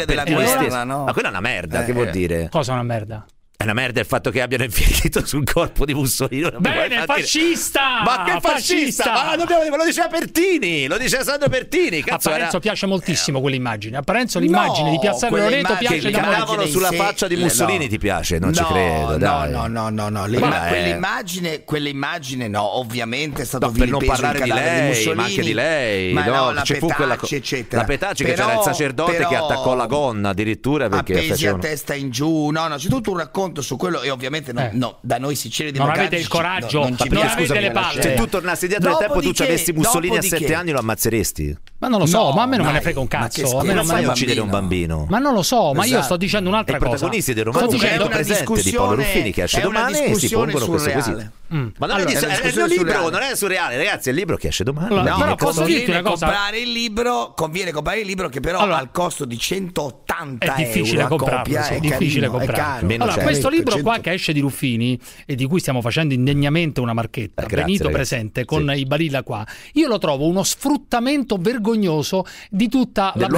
J: ma quella è una merda, che vuol dire?
B: Cosa è una merda?
J: È una merda il fatto che abbiano infierito sul corpo di Mussolini.
B: Bene, fascista!
J: Ma che fascista? Ma lo diceva Pertini, lo diceva Sandro Pertini. Cazzo,
B: a Parenzo piace moltissimo quell'immagine. A Parenzo l'immagine di Piazzale Loreto piace
J: che calavano sulla faccia di Mussolini, ti piace? Non ci credo, dai.
D: No. Quell'immagine no, ovviamente è stato
J: per non parlare di lei, ma anche di lei.
D: La Petacci, eccetera.
J: La Petacci, che c'era il sacerdote che attaccò la gonna addirittura perché
D: appesi a testa in giù. No, c'è tutto un racconto su quello, e ovviamente da noi siciliani
B: non avete il coraggio, non avete le palle.
J: Se tu tornassi dietro nel tempo, tu ci avessi Mussolini a 7 anni, lo ammazzeresti?
B: Ma non lo so, ma a me non me ne frega un cazzo. A me non
J: fai uccidere un bambino.
B: Ma non lo so, ma io sto dicendo un'altra cosa.
J: I protagonisti del romanzo sono presente di Paolo Ruffini, che esce domani, e si pongono questo quesito. Ma non è un libro, non è surreale, ragazzi, è il libro che esce domani.
B: Però posso dirti una cosa?
D: Conviene comprare il libro, che però al costo di 180
B: è difficile comprarlo, è difficile comprarlo. Allora, questo libro qua che esce di Ruffini, e di cui stiamo facendo indegnamente una marchetta, Benito presente con i Barilla qua, io lo trovo uno sfruttamento vergognoso di tutta la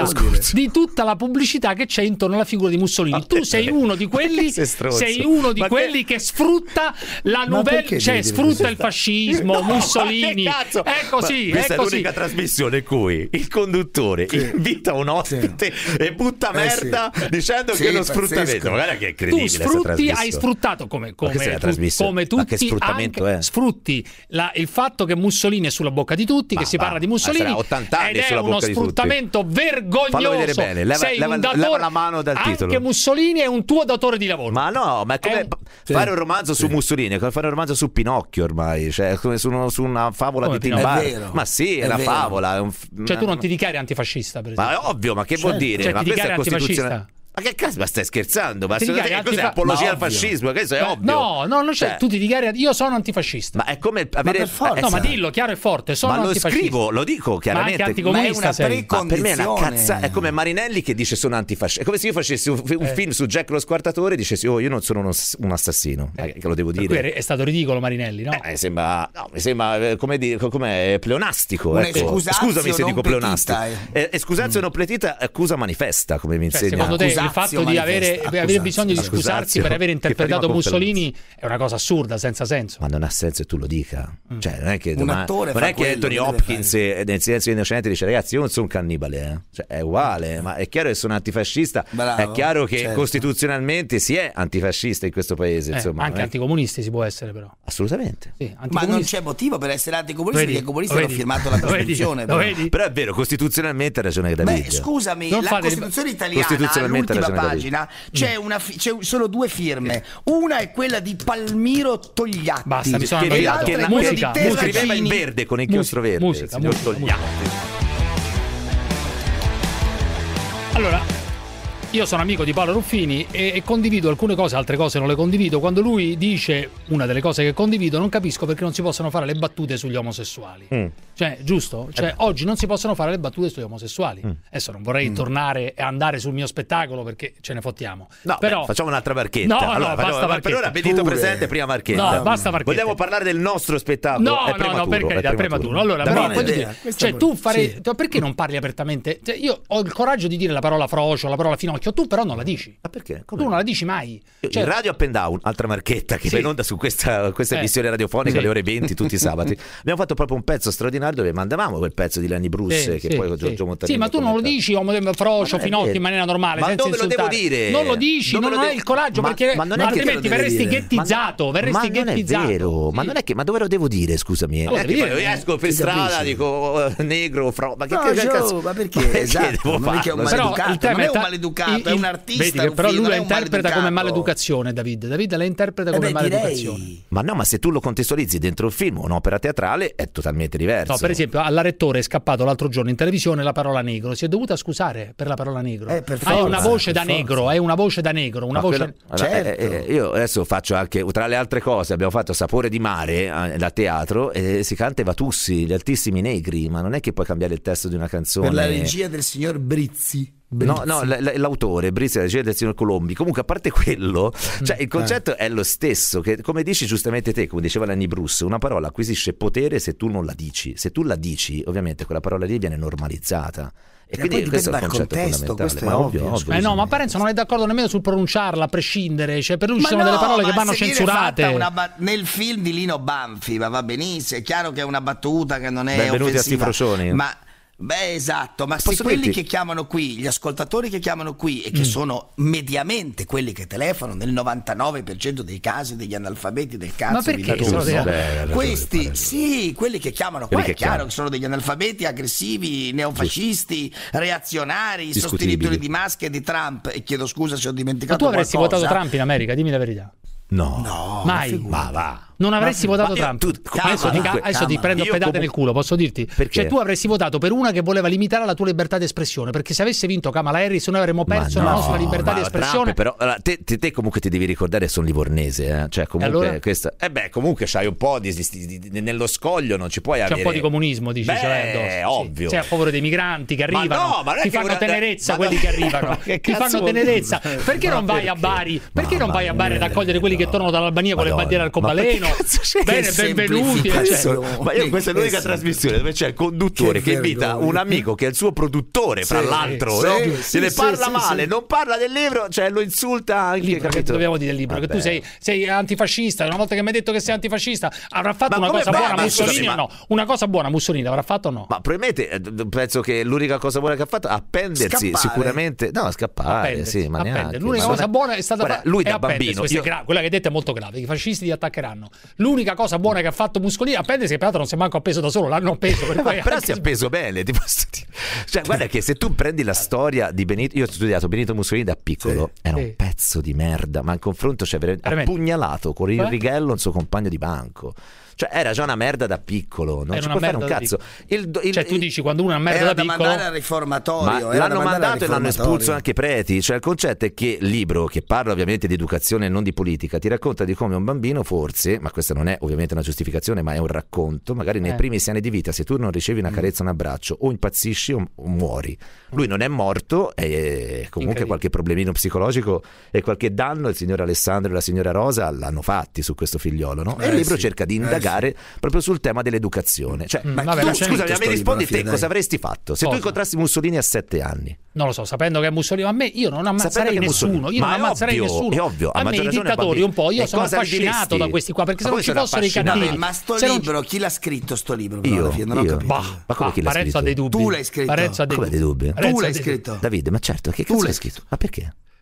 B: pubblicità che c'è intorno alla figura di Mussolini. Tu sei uno di quelli che sfrutta la novella, cioè sfrutta il fascismo, Mussolini. È così.
J: Questa è l'unica trasmissione in cui il conduttore invita un ospite e butta merda dicendo che è uno sfruttamento. Guarda che è incredibile.
B: Tu hai sfruttato come tutti, sfrutti il fatto che Mussolini è sulla bocca di tutti, che si parla di Mussolini,
J: 80 anni
B: ed è uno sfruttamento vergognoso.
J: Fallo vedere bene,
B: sei un datore, leva
J: la mano dal titolo.
B: Anche Mussolini è un tuo datore di lavoro.
J: Ma no, ma è come fare un romanzo su Mussolini, è come fare un romanzo su Pinocchio ormai, cioè come su una favola di Tim Burton. Ma sì, è una favola.
B: Cioè tu non ti dichiari antifascista, per esempio?
J: Ma è ovvio, ma che vuol dire?
B: Cioè,
J: ma
B: ti dichiari antifascista?
J: Ma che cazzo, ma stai scherzando? Ma cos'è apologia al fascismo? Questo è ovvio.
B: No, non c'è. Tu ti dichiari io sono antifascista.
J: Ma è come avere
B: no, ma dillo chiaro e forte, sono antifascista.
J: Ma lo scrivo, lo dico chiaramente.
B: Ma anche anticomunista sei.
J: Ma per me è una cazzata. È come Marinelli che dice sono antifascista. È come se io facessi un film su Jack lo Squartatore e dicessi io non sono un assassino. Che lo devo dire.
B: Per cui è stato ridicolo Marinelli, no?
J: Mi sembra come pleonastico. Scusami se dico pleonastico. Scusatio non pletita, accusa manifesta, come mi insegna.
B: Secondo te il fatto di avere bisogno di scusarsi per aver interpretato Mussolini è una cosa assurda, senza senso.
J: Ma non ha senso che tu lo dica. Cioè, non è che Anthony Hopkins nel Silenzio degli Innocenti dice ragazzi io non sono un cannibale, Cioè, è uguale, ma è chiaro che sono antifascista. Bravo, è chiaro che costituzionalmente si è antifascista in questo paese, insomma.
B: Anche anticomunisti si può essere, però.
J: Assolutamente.
D: Sì, ma non c'è motivo per essere anticomunisti, perché i comunisti hanno firmato la Costituzione.
J: Però è vero, costituzionalmente ha ragione David.
D: Scusami, la Costituzione italiana all'ultima pagina sono 2 firme. Una è quella di Palmiro Togliatti.
B: Basta, mi sono
J: che scriveva in verde con inchiostro verde. Signor Togliatti.
B: Allora, io sono amico di Paolo Ruffini e condivido alcune cose, altre cose non le condivido. Quando lui dice una delle cose che condivido, non capisco perché non si possono fare le battute sugli omosessuali. Cioè, giusto? Cioè, oggi non si possono fare le battute sugli omosessuali. Adesso non vorrei tornare e andare sul mio spettacolo perché ce ne fottiamo.
J: No,
B: però
J: facciamo un'altra marchetta.
B: No,
J: allora,
B: basta marchetta.
J: Per ora Benito presente, prima marchetta.
B: No, basta marchetta.
J: Vogliamo parlare del nostro spettacolo?
B: No, per carità, è prematuro. Allora, cioè, tu perché non parli apertamente? Cioè, io ho il coraggio di dire la parola frocio, la parola finocchio, tu però non la dici.
J: Ma perché?
B: Tu non la dici mai.
J: Cioè, il Radio Up and Down, altra marchetta che va in onda su questa emissione radiofonica alle ore 20 tutti i sabati. Abbiamo fatto proprio un pezzo straordinario dove mandavamo quel pezzo di Lenny Bruce che poi Giorgio Montanini.
B: Sì, ma tu non lo dici frocio, finocchio in maniera normale,
J: ma
B: senza
J: dove
B: insultare.
J: lo devo dire?
B: Non lo dici, non hai il coraggio perché altrimenti verresti ghettizzato,
J: Ma non è vero, ma dove lo devo dire, scusami? Io esco per strada, dico negro, ma che cazzo?
D: Ma perché? Esatto,
J: non
D: è che è un maleducato, non è un maleducato, è un artista.
B: Vedi che però lui la interpreta come maleducazione, David la interpreta come maleducazione.
J: Ma no, ma se tu lo contestualizzi dentro un film o un'opera teatrale è totalmente diverso.
B: No, per esempio, alla Rettore è scappato l'altro giorno in televisione la parola negro, si è dovuta scusare per la parola negro. Hai una voce da negro, una voce.
J: Io adesso faccio anche, tra le altre cose, abbiamo fatto Sapore di mare da teatro e si canta i Vatussi, gli altissimi negri, ma non è che puoi cambiare il testo di una canzone.
D: Per la regia del signor Brizzi.
J: No, l'autore Brizzi, la regia del signor Colombi. Comunque, a parte quello, cioè il concetto è lo stesso, che come dici giustamente te, come diceva Lenny Bruce, una parola acquisisce potere se tu non la dici. Se tu la dici, ovviamente quella parola lì viene normalizzata. E quindi questo è il concetto fondamentale. Ma ovvio.
B: No, ma Parenzo non è d'accordo nemmeno sul pronunciarla, a prescindere. Cioè, per lui ci sono delle parole che vanno censurate.
D: Nel film di Lino Banfi va benissimo, è chiaro che è una battuta che non è
J: Benvenuti
D: offensiva.
J: A sti frocioni.
D: Ma esatto, ma se quelli che chiamano qui, gli ascoltatori che chiamano qui e che sono mediamente quelli che telefonano nel 99% dei casi degli analfabeti del cazzo,
B: ma perché
D: questi sì, quelli che chiamano qua è chiaro che sono degli analfabeti aggressivi, neofascisti, reazionari, sostenitori di Musk e di Trump. E chiedo scusa se ho dimenticato
B: ma tu avresti
D: qualcosa.
B: votato Trump in America, dimmi la verità.
J: No,
B: mai.
J: Ma va.
B: Non avresti votato Trump. Adesso ti prendo pedate nel culo, posso dirti?
J: Perché?
B: Cioè, tu avresti votato per una che voleva limitare la tua libertà di espressione, perché se avesse vinto Kamala Harris noi avremmo perso la nostra libertà di espressione.
J: Trump, però te comunque ti devi ricordare sono livornese, Cioè comunque
B: allora?
J: Questa comunque c'hai un po' nello scoglio non ci puoi avere.
B: C'è un po' di comunismo, dici,
J: ovvio.
B: Sei a favore dei migranti che arrivano,
J: ma
B: ti fanno tenerezza quelli che arrivano. Ti fanno tenerezza. Perché non vai a Bari? Perché non vai a Bari ad accogliere quelli che tornano dall'Albania con le bandiere arcobaleno? Bene, benvenuti.
J: Ma io questa è l'unica trasmissione dove c'è il conduttore che invita un amico che è il suo produttore, fra l'altro, se ne parla male, non parla del libro, cioè lo insulta anche.
B: Che dobbiamo dire del libro? Che tu sei antifascista. Una volta che mi hai detto che sei antifascista, avrà fatto una cosa buona Mussolini o no? Una cosa buona Mussolini l'avrà fatto o no?
J: Ma probabilmente penso che l'unica cosa buona che ha fatto è appendersi sicuramente. No, scappare, sì, ma neanche.
B: L'unica cosa buona è stata
J: lui da bambino.
B: Quella che hai detto è molto grave. I fascisti ti attaccheranno. L'unica cosa buona che ha fatto Mussolini, appendersi, che peraltro non si è manco appeso da solo, l'hanno appeso.
J: Però si è appeso bene, ti posso dire. Cioè, guarda che se tu prendi la storia di Benito, io ho studiato Benito Mussolini da piccolo, era un pezzo di merda, ma in confronto appugnalato con il righello un suo compagno di banco. Cioè era già una merda da piccolo, non ci può fare un cazzo.
B: Cioè tu dici quando uno è una merda da piccolo,
D: mandare al riformatorio,
J: ma l'hanno mandato e l'hanno espulso anche preti. Cioè il concetto è che il libro, che parla ovviamente di educazione e non di politica, ti racconta di come un bambino forse, ma questa non è ovviamente una giustificazione, ma è un racconto, magari nei primi 6 anni di vita, se tu non ricevi una carezza, un abbraccio, o impazzisci o muori. Lui non è morto e comunque qualche problemino psicologico e qualche danno il signor Alessandro e la signora Rosa l'hanno fatti su questo figliolo, no? E il libro cerca di indagare proprio sul tema dell'educazione. Cioè, scusami, mi rispondi te, cosa avresti fatto se tu incontrassi Mussolini a 7 anni?
B: Non lo so, sapendo che è Mussolini, a me io non ammazzerei nessuno. Io non ammazzerei nessuno.
J: È ovvio,
B: a me i dittatori un po', io sono affascinato da questi qua, perché se non ci fossero i cattivi.
D: Ma sto libro, chi l'ha scritto sto libro?
J: Io.
D: Non ho capito.
J: Ma come chi l'ha scritto?
B: Ha dei dubbi.
D: Tu l'hai scritto.
J: Come dei dubbi?
D: Tu l'hai scritto.
J: Davide, ma certo, che cazzo l'hai scritto? Ma perché?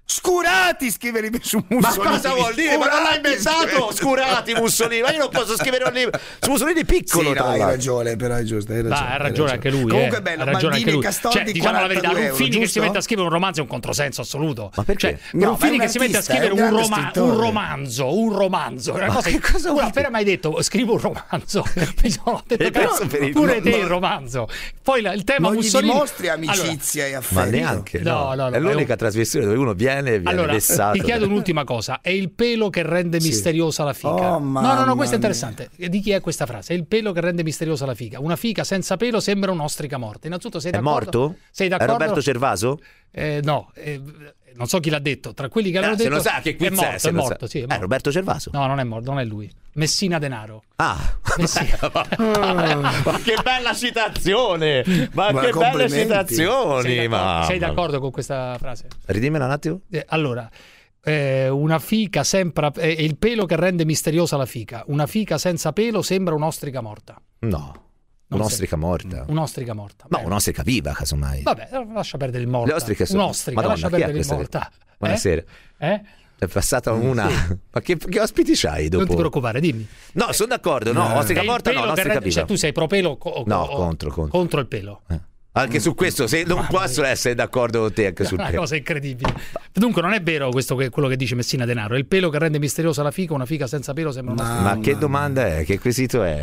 D: Scurati, scrivere su Mussolini.
J: Ma cosa vuol dire? Ma non l'hai inventato? Scurati Mussolini, ma io non posso scrivere un libro su Mussolini piccolo.
D: Sì, no, hai ragione, però è giusto.
B: Ha ragione anche lui.
D: Comunque è bello, Bandini e Castaldi,
B: cioè, diciamo la verità, Ruffini che si mette a scrivere un romanzo è un controsenso assoluto. Ma perché? Cioè, Ruffini che si mette a scrivere un romanzo, una cosa una appena mai detto scrivo un romanzo. Mi sono detto pure te il romanzo. Poi il tema Mussolini.
D: Non gli dimostri amicizia e affetto.
J: Ma neanche.
B: No,
J: è l'unica trasmissione dove uno viene vessato.
B: Ti chiedo un'ultima cosa: è il pelo che rende misteriosa la fica? No, questo è interessante. Di chi è questa frase? È il pelo che rende misteriosa la fica. Una fica senza pelo sembra un'ostrica morta. Innanzitutto sei d'accordo?
J: È morto?
B: Sei d'accordo?
J: È Roberto Cervaso?
B: No, non so chi l'ha detto. Tra quelli che l'hanno detto,
J: se lo sa, che
B: è morto. È morto.
J: È Roberto Cervaso?
B: No, non è morto, non è lui. Messina Denaro.
J: Messina. Ma che bella citazione! Ma che belle citazioni!
B: Sei d'accordo con questa frase?
J: Ridimmela un attimo.
B: Allora, una fica sempre è il pelo che rende misteriosa la fica. Una fica senza pelo sembra un'ostrica morta.
J: No. Un'ostrica morta.
B: Un'ostrica morta.
J: No, un'ostrica viva, casomai.
B: Vabbè, lascia perdere il morta.
J: Le ostriche sono.
B: Un'ostrica, lascia perdere il morta.
J: Buonasera. È passata una. Ma che ospiti c'hai dopo?
B: Non ti preoccupare, dimmi.
J: No, sono d'accordo. No, ostrica morta, no, ostrica viva.
B: Cioè, tu sei pro pelo contro il pelo.
J: Anche su questo, se non posso essere d'accordo con te anche sul pelo.
B: È una cosa incredibile. Dunque non è vero quello che dice Messina Denaro. È il pelo che rende misteriosa la fica, una fica senza pelo sembra una
J: Ma che domanda è? Che quesito è?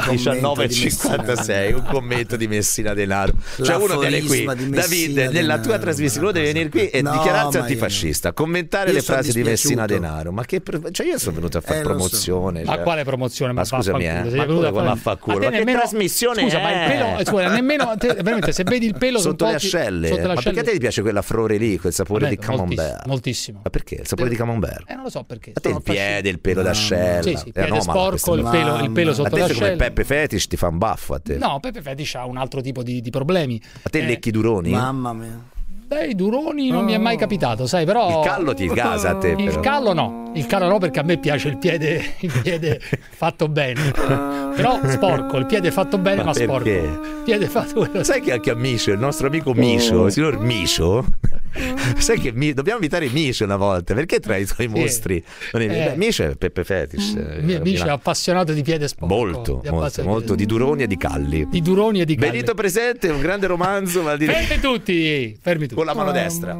J: 19:56, un commento di Messina Denaro. Cioè uno viene qui, Davide, nella tua trasmissione, uno deve venire qui e dichiararsi antifascista, commentare le frasi di Messina Denaro. Ma che cioè io sono venuto a fare promozione.
B: Ma quale promozione?
J: Ma scusami, ma fa culo. Ma che trasmissione è?
B: Scusa, ma il pelo, nemmeno veramente se vedi il pelo
J: sotto le ascelle. Ma perché a te ti piace quella flore lì, quel sapore di camembert?
B: Moltissimo.
J: Ma perché il sapore di camembert?
B: Non lo so perché.
J: A te il piede, il pelo d'ascella.
B: Sì, piede sporco, il pelo sotto l'ascella.
J: Come Peppe Fetish ti fa un baffo a te.
B: No, Peppe Fetish ha un altro tipo di problemi.
J: A te lecchi duroni?
D: Mamma mia.
B: I duroni non mi è mai capitato, sai, però
J: il callo ti gasa a te.
B: Il callo no perché a me piace il piede fatto bene. Però sporco, il piede fatto bene ma sporco. Il piede fatto.
J: Sai che anche a Miscio, il nostro amico Miscio, il signor Miscio, sai che dobbiamo invitare Miscio una volta, perché tra i tuoi mostri Miscio è Peppe Fetish.
B: Miscio è appassionato di piede sporco.
J: Molto di duroni e di calli. Benito Presente, un grande romanzo, ma
B: fermi tutti.
J: Con la mano destra.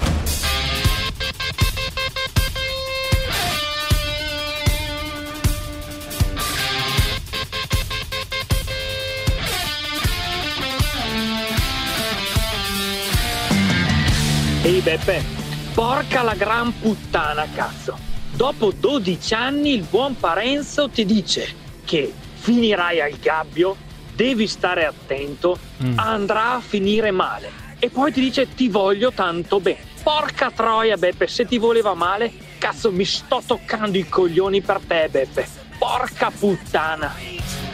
P: Ehi Beppe, porca la gran puttana cazzo. Dopo 12 anni il buon Parenzo ti dice che finirai al gabbio, devi stare attento, andrà a finire male. E poi ti dice ti voglio tanto bene. Porca troia Beppe, se ti voleva male, cazzo mi sto toccando i coglioni per te Beppe. Porca puttana.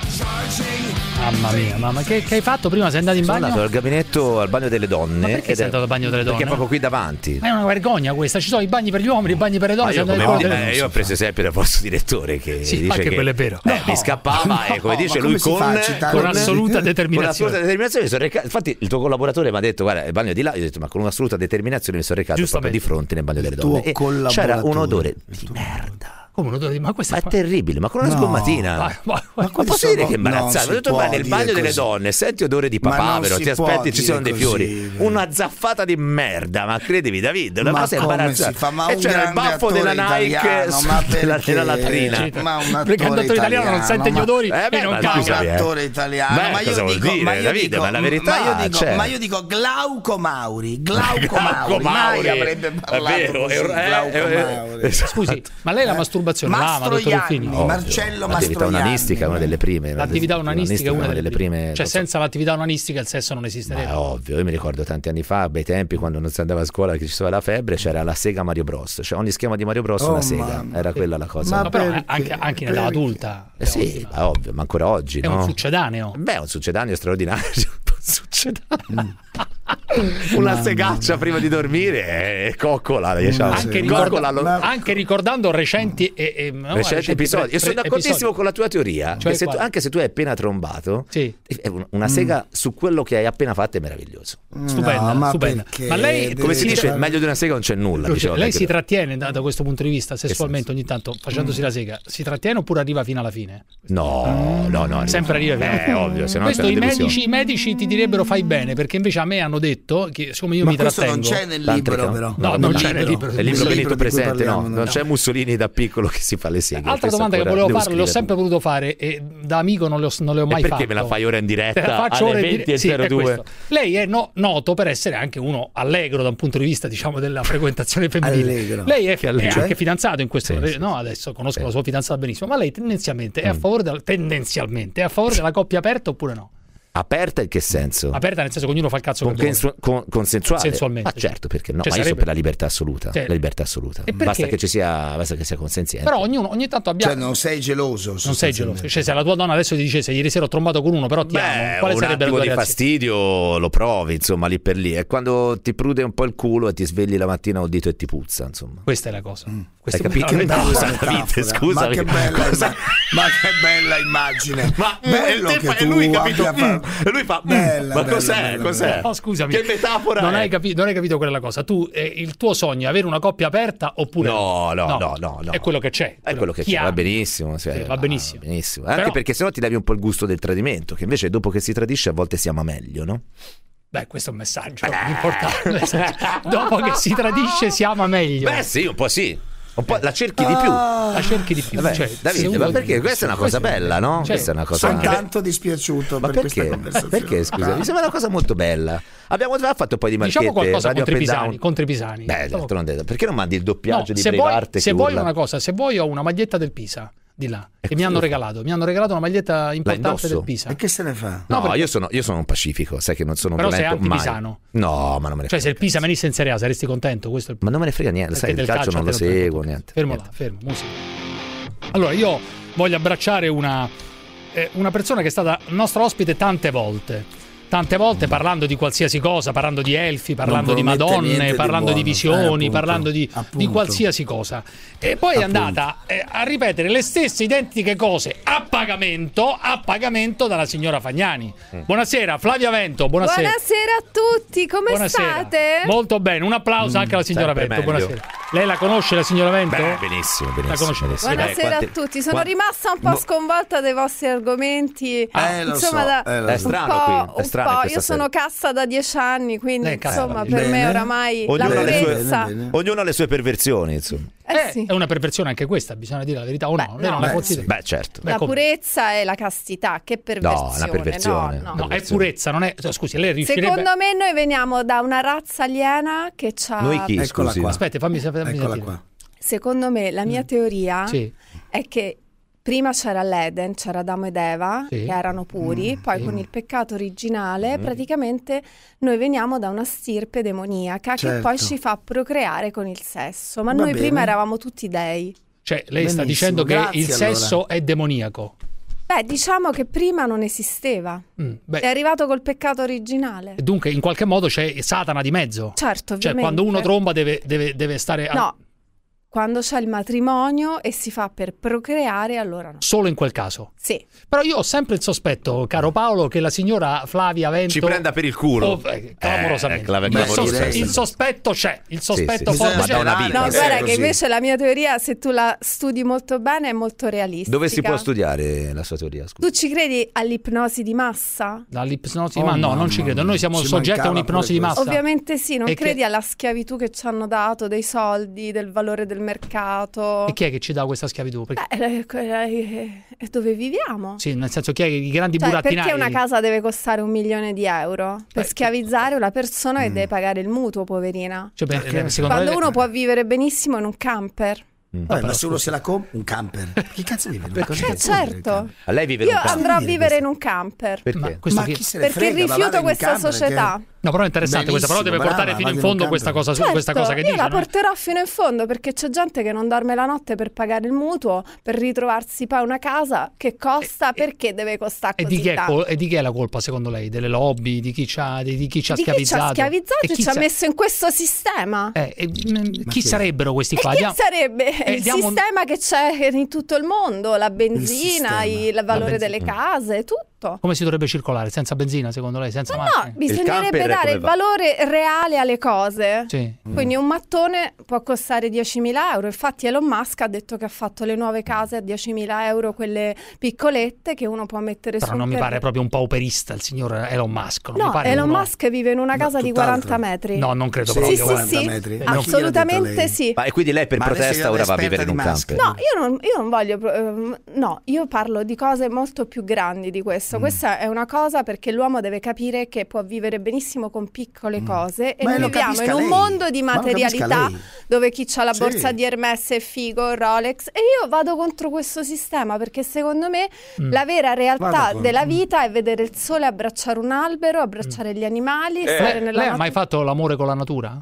B: Mamma mia, che hai fatto prima? Sei andato in bagno?
J: Sono andato al gabinetto, al bagno delle donne.
B: Ma perché sei andato al bagno delle donne?
J: Perché è proprio qui davanti.
B: Ma è una vergogna questa, ci sono i bagni per gli uomini, i bagni per le donne.
J: Io ho preso esempio dal vostro direttore che dice
B: anche
J: che
B: quello è vero.
J: Mi scappava e come dice lui con
B: assoluta determinazione.
J: Infatti il tuo collaboratore mi ha detto guarda il bagno è di là, io ho detto ma con un'assoluta determinazione mi sono recato proprio di fronte nel bagno delle donne e c'era un odore di merda.
B: Come un odore? Ma questa
J: è terribile, ma con una sgommatina. Ma posso dire che è imbarazzante? Ho detto nel bagno delle donne, senti odore di papavero, ti aspetti ci sono dei fiori. Una zaffata di merda, ma credevi Davide, una cosa imbarazzante. E c'era il baffo della Nike nella latrina.
B: Perché un attore italiano non sente gli odori e non cambia.
D: Un attore italiano, ma io dico,
J: Davide, ma la verità
D: ma io dico Glauco Mauri mai avrebbe parlato così.
B: Scusi, ma lei la masturbazione
D: Mastroianni, Marcello
J: L'attività onanistica è una delle prime.
B: L'attività onanistica è una delle
J: prime.
B: Cioè senza l'attività onanistica il sesso non esisterebbe.
J: È ovvio, io mi ricordo tanti anni fa, a bei tempi, quando non si andava a scuola, che ci stava la febbre, c'era la sega Mario Bros. Cioè ogni schema di Mario Bros una sega. Era quella la cosa.
B: Ma però anche nell'età adulta.
J: Sì, è ovvio, ma ancora oggi.
B: È un succedaneo.
J: Beh, un succedaneo straordinario. una segaccia prima di dormire e coccola, diciamo.
B: Anche ricordando recenti
J: episodi. Io sono d'accordissimo con la tua teoria,
B: cioè
J: che anche se tu hai appena trombato, una sega su quello che hai appena fatto è meraviglioso.
B: Stupenda,
D: ma
B: stupenda. Ma lei,
J: come si dice, meglio di una sega non c'è nulla.
B: Lei si trattiene da questo punto di vista sessualmente ogni tanto facendosi la sega? Si trattiene oppure arriva fino alla fine?
J: No.
B: Sempre arriva fino alla fine.
J: Ovvio, se no
B: questo i medici ti direbbero fai bene, perché invece a me hanno detto che siccome io mi trattengo.
D: Non c'è nel libro, però.
B: No, non c'è nel libro.
J: Nel libro Benito presente, non c'è Mussolini da piccolo che si fa le seghe.
B: Altra domanda che volevo fare, l'ho sempre voluto fare e da amico non le ho mai fatto.
J: Perché me la fai ora in diretta
B: alle
J: 20:02?
B: Lei è noto per essere anche uno allegro da un punto di vista, diciamo, della frequentazione femminile.
D: Allegro.
B: Lei è anche fidanzato in questo. No, adesso conosco la sua fidanzata benissimo, ma lei tendenzialmente è a favore della coppia aperta oppure no?
J: Aperta in che senso?
B: Aperta nel senso che ognuno fa il cazzo
J: consensuale.
B: Sensualmente.
J: Ma certo, perché no?
B: Cioè,
J: ma io sono per la libertà assoluta.
B: Sì.
J: La libertà assoluta. Basta che sia consenziente.
B: Però ogni tanto abbiamo.
D: Cioè, non sei geloso.
B: Non sei geloso. Cioè, se la tua donna adesso ti dicesse ieri sera ho trombato con uno, però ti amo, quale sarebbe la tua reazione?
J: di fastidio lo provi, insomma, lì per lì. È quando ti prude un po' il culo e ti svegli la mattina un dito e ti puzza, insomma.
B: Questa è la cosa.
J: Hai capito? Scusa.
D: Ma che bella immagine.
J: Ma
D: bello che tu
J: lui fa ma cos'è?
B: No, scusami.
J: Che metafora
B: non hai capito quella cosa. Tu il tuo sogno è avere una coppia aperta oppure
J: no.
B: È quello che c'è.
J: È quello che c'è, va benissimo,
B: va benissimo.
J: Anche perché sennò ti levi un po' il gusto del tradimento, che invece dopo che si tradisce a volte si ama meglio, no?
B: Beh, questo è un messaggio importante. Dopo che si tradisce si ama meglio.
J: Beh, sì, un po' sì. Un po' la cerchi di più.
B: La cerchi di più.
J: Cioè, Davide, ma perché questa è una cosa bella, no? Questa è una cosa.
D: Sono tanto dispiaciuto per questa conversazione.
J: Perché, scusa? Mi sembra una cosa molto bella. Abbiamo già fatto un po' di marchette.
B: Diciamo qualcosa contro i Pisani.
J: Beh, perché non mandi il doppiaggio di Brevarte?
B: Se vuoi una cosa, se vuoi ho una maglietta del Pisa di là che mi hanno regalato una maglietta importante del Pisa.
D: E che se ne fa?
J: No, io sono un pacifico, sai che non sono
B: però
J: violento,
B: sei anti-pisano.
J: No, ma non me ne frega.
B: Cioè, se il Pisa venisse in Serie A saresti contento? Ma
J: non me ne frega niente, sai, il calcio non lo seguo, niente.
B: Fermo, musica. Allora, io voglio abbracciare una persona che è stata nostra ospite tante volte parlando di qualsiasi cosa, parlando di elfi, parlando di madonne, parlando di visioni, parlando di qualsiasi cosa. E poi è andata a ripetere le stesse identiche cose a pagamento dalla signora Fagnani. Buonasera, Flavia Vento, buonasera.
K: Buonasera a tutti, come state?
B: Molto bene, un applauso anche alla signora Vento, buonasera. Lei la conosce la signora Vento?
J: Beh, benissimo.
K: La conosce benissimo. Buonasera a tutti, sono rimasta un po' sconvolta dai vostri argomenti.
J: Insomma, è strano qui, è strano.
K: Io sono cassa da 10 anni, quindi insomma per me oramai la purezza.
J: Ognuno ha le sue perversioni, insomma.
B: È una perversione anche questa, bisogna dire la verità o no? Lei non la considera?
J: Beh, certo.
K: La purezza e la castità, che perversione.
J: No, una perversione.
K: No,
B: è purezza, non è. Scusi, lei riuscirebbe.
K: Secondo me noi veniamo da una razza aliena che c'ha.
J: Noi chi?
D: Eccola qua.
B: Aspetta, fammi sapere.
D: Eccola qua.
K: Secondo me la mia teoria è che prima c'era l'Eden, c'era Adamo ed Eva, che erano puri, poi con il peccato originale praticamente noi veniamo da una stirpe demoniaca che poi ci fa procreare con il sesso, ma noi prima eravamo tutti dei.
B: Cioè lei sta dicendo che il sesso è demoniaco?
K: Beh, diciamo che prima non esisteva, è arrivato col peccato originale.
B: Dunque in qualche modo c'è Satana di mezzo.
K: Certo, ovviamente.
B: Cioè quando uno tromba deve stare...
K: No. Quando c'è il matrimonio e si fa per procreare, allora no.
B: Solo in quel caso?
K: Sì.
B: Però io ho sempre il sospetto, caro Paolo, che la signora Flavia Vento
J: ci prenda per il culo.
B: Clamorosamente. Il sospetto c'è. Il sospetto forte c'è.
K: No, guarda che invece la mia teoria, se tu la studi molto bene, è molto realistica.
J: Dove si può studiare la sua teoria? Scusa.
K: Tu ci credi all'ipnosi di massa?
B: All'ipnosi di massa? No, non ci credo. Noi siamo soggetti a un'ipnosi di massa.
K: Ovviamente sì, non credi alla schiavitù che ci hanno dato, dei soldi, del valore del mercato.
B: E chi è che ci dà questa schiavitù?
K: È dove viviamo.
B: Sì, nel senso, chi è i grandi burattinai?
K: Perché una casa deve costare €1 milione per schiavizzare una persona che deve pagare il mutuo, poverina? Quando uno può vivere benissimo in un camper.
D: Ma se uno se la compra un camper, che cazzo vive?
K: Certo.
J: Lei vive in un camper.
K: Io andrò a vivere in un camper.
J: Perché?
K: Perché rifiuto questa società.
B: No, però è interessante questa, però deve portare fino in fondo questa cosa, questa cosa che dice.
K: Io la porterò fino in fondo, perché c'è gente che non dorme la notte per pagare il mutuo, per ritrovarsi poi una casa che costa, perché deve costare così tanto.
B: E di chi è la colpa secondo lei? Delle lobby? Di chi ci ha schiavizzato?
K: Chi ci ha schiavizzato e ci ha messo in questo sistema.
B: Chi sarebbero questi qua?
K: Chi sarebbe? Il sistema che c'è in tutto il mondo, la benzina, il valore delle case, tutto.
B: Come si dovrebbe circolare? Senza benzina, secondo lei? Senza macchine?
K: No, bisognerebbe dare il valore reale alle cose.
B: Sì.
K: Quindi un mattone può costare 10.000 euro. Infatti Elon Musk ha detto che ha fatto le nuove case a 10.000 euro, quelle piccolette che uno può mettere su.
B: Però non mi pare proprio un pauperista il signor Elon Musk.
K: No, Elon Musk vive in una casa di 40 metri.
B: No, non credo proprio.
K: Sì,
B: 40
K: metri. Assolutamente sì.
J: Ma e quindi lei per protesta ora va a vivere in un camper?
K: No, io non voglio. No, io parlo di cose molto più grandi di questo. Questa è una cosa perché l'uomo deve capire che può vivere benissimo con piccole cose, e noi viviamo in un mondo di materialità dove chi ha la borsa di Hermès è figo, Rolex, e io vado contro questo sistema, perché secondo me la vera realtà della vita è vedere il sole, abbracciare un albero, abbracciare gli animali, stare nella
B: lei ha mai fatto l'amore con la natura?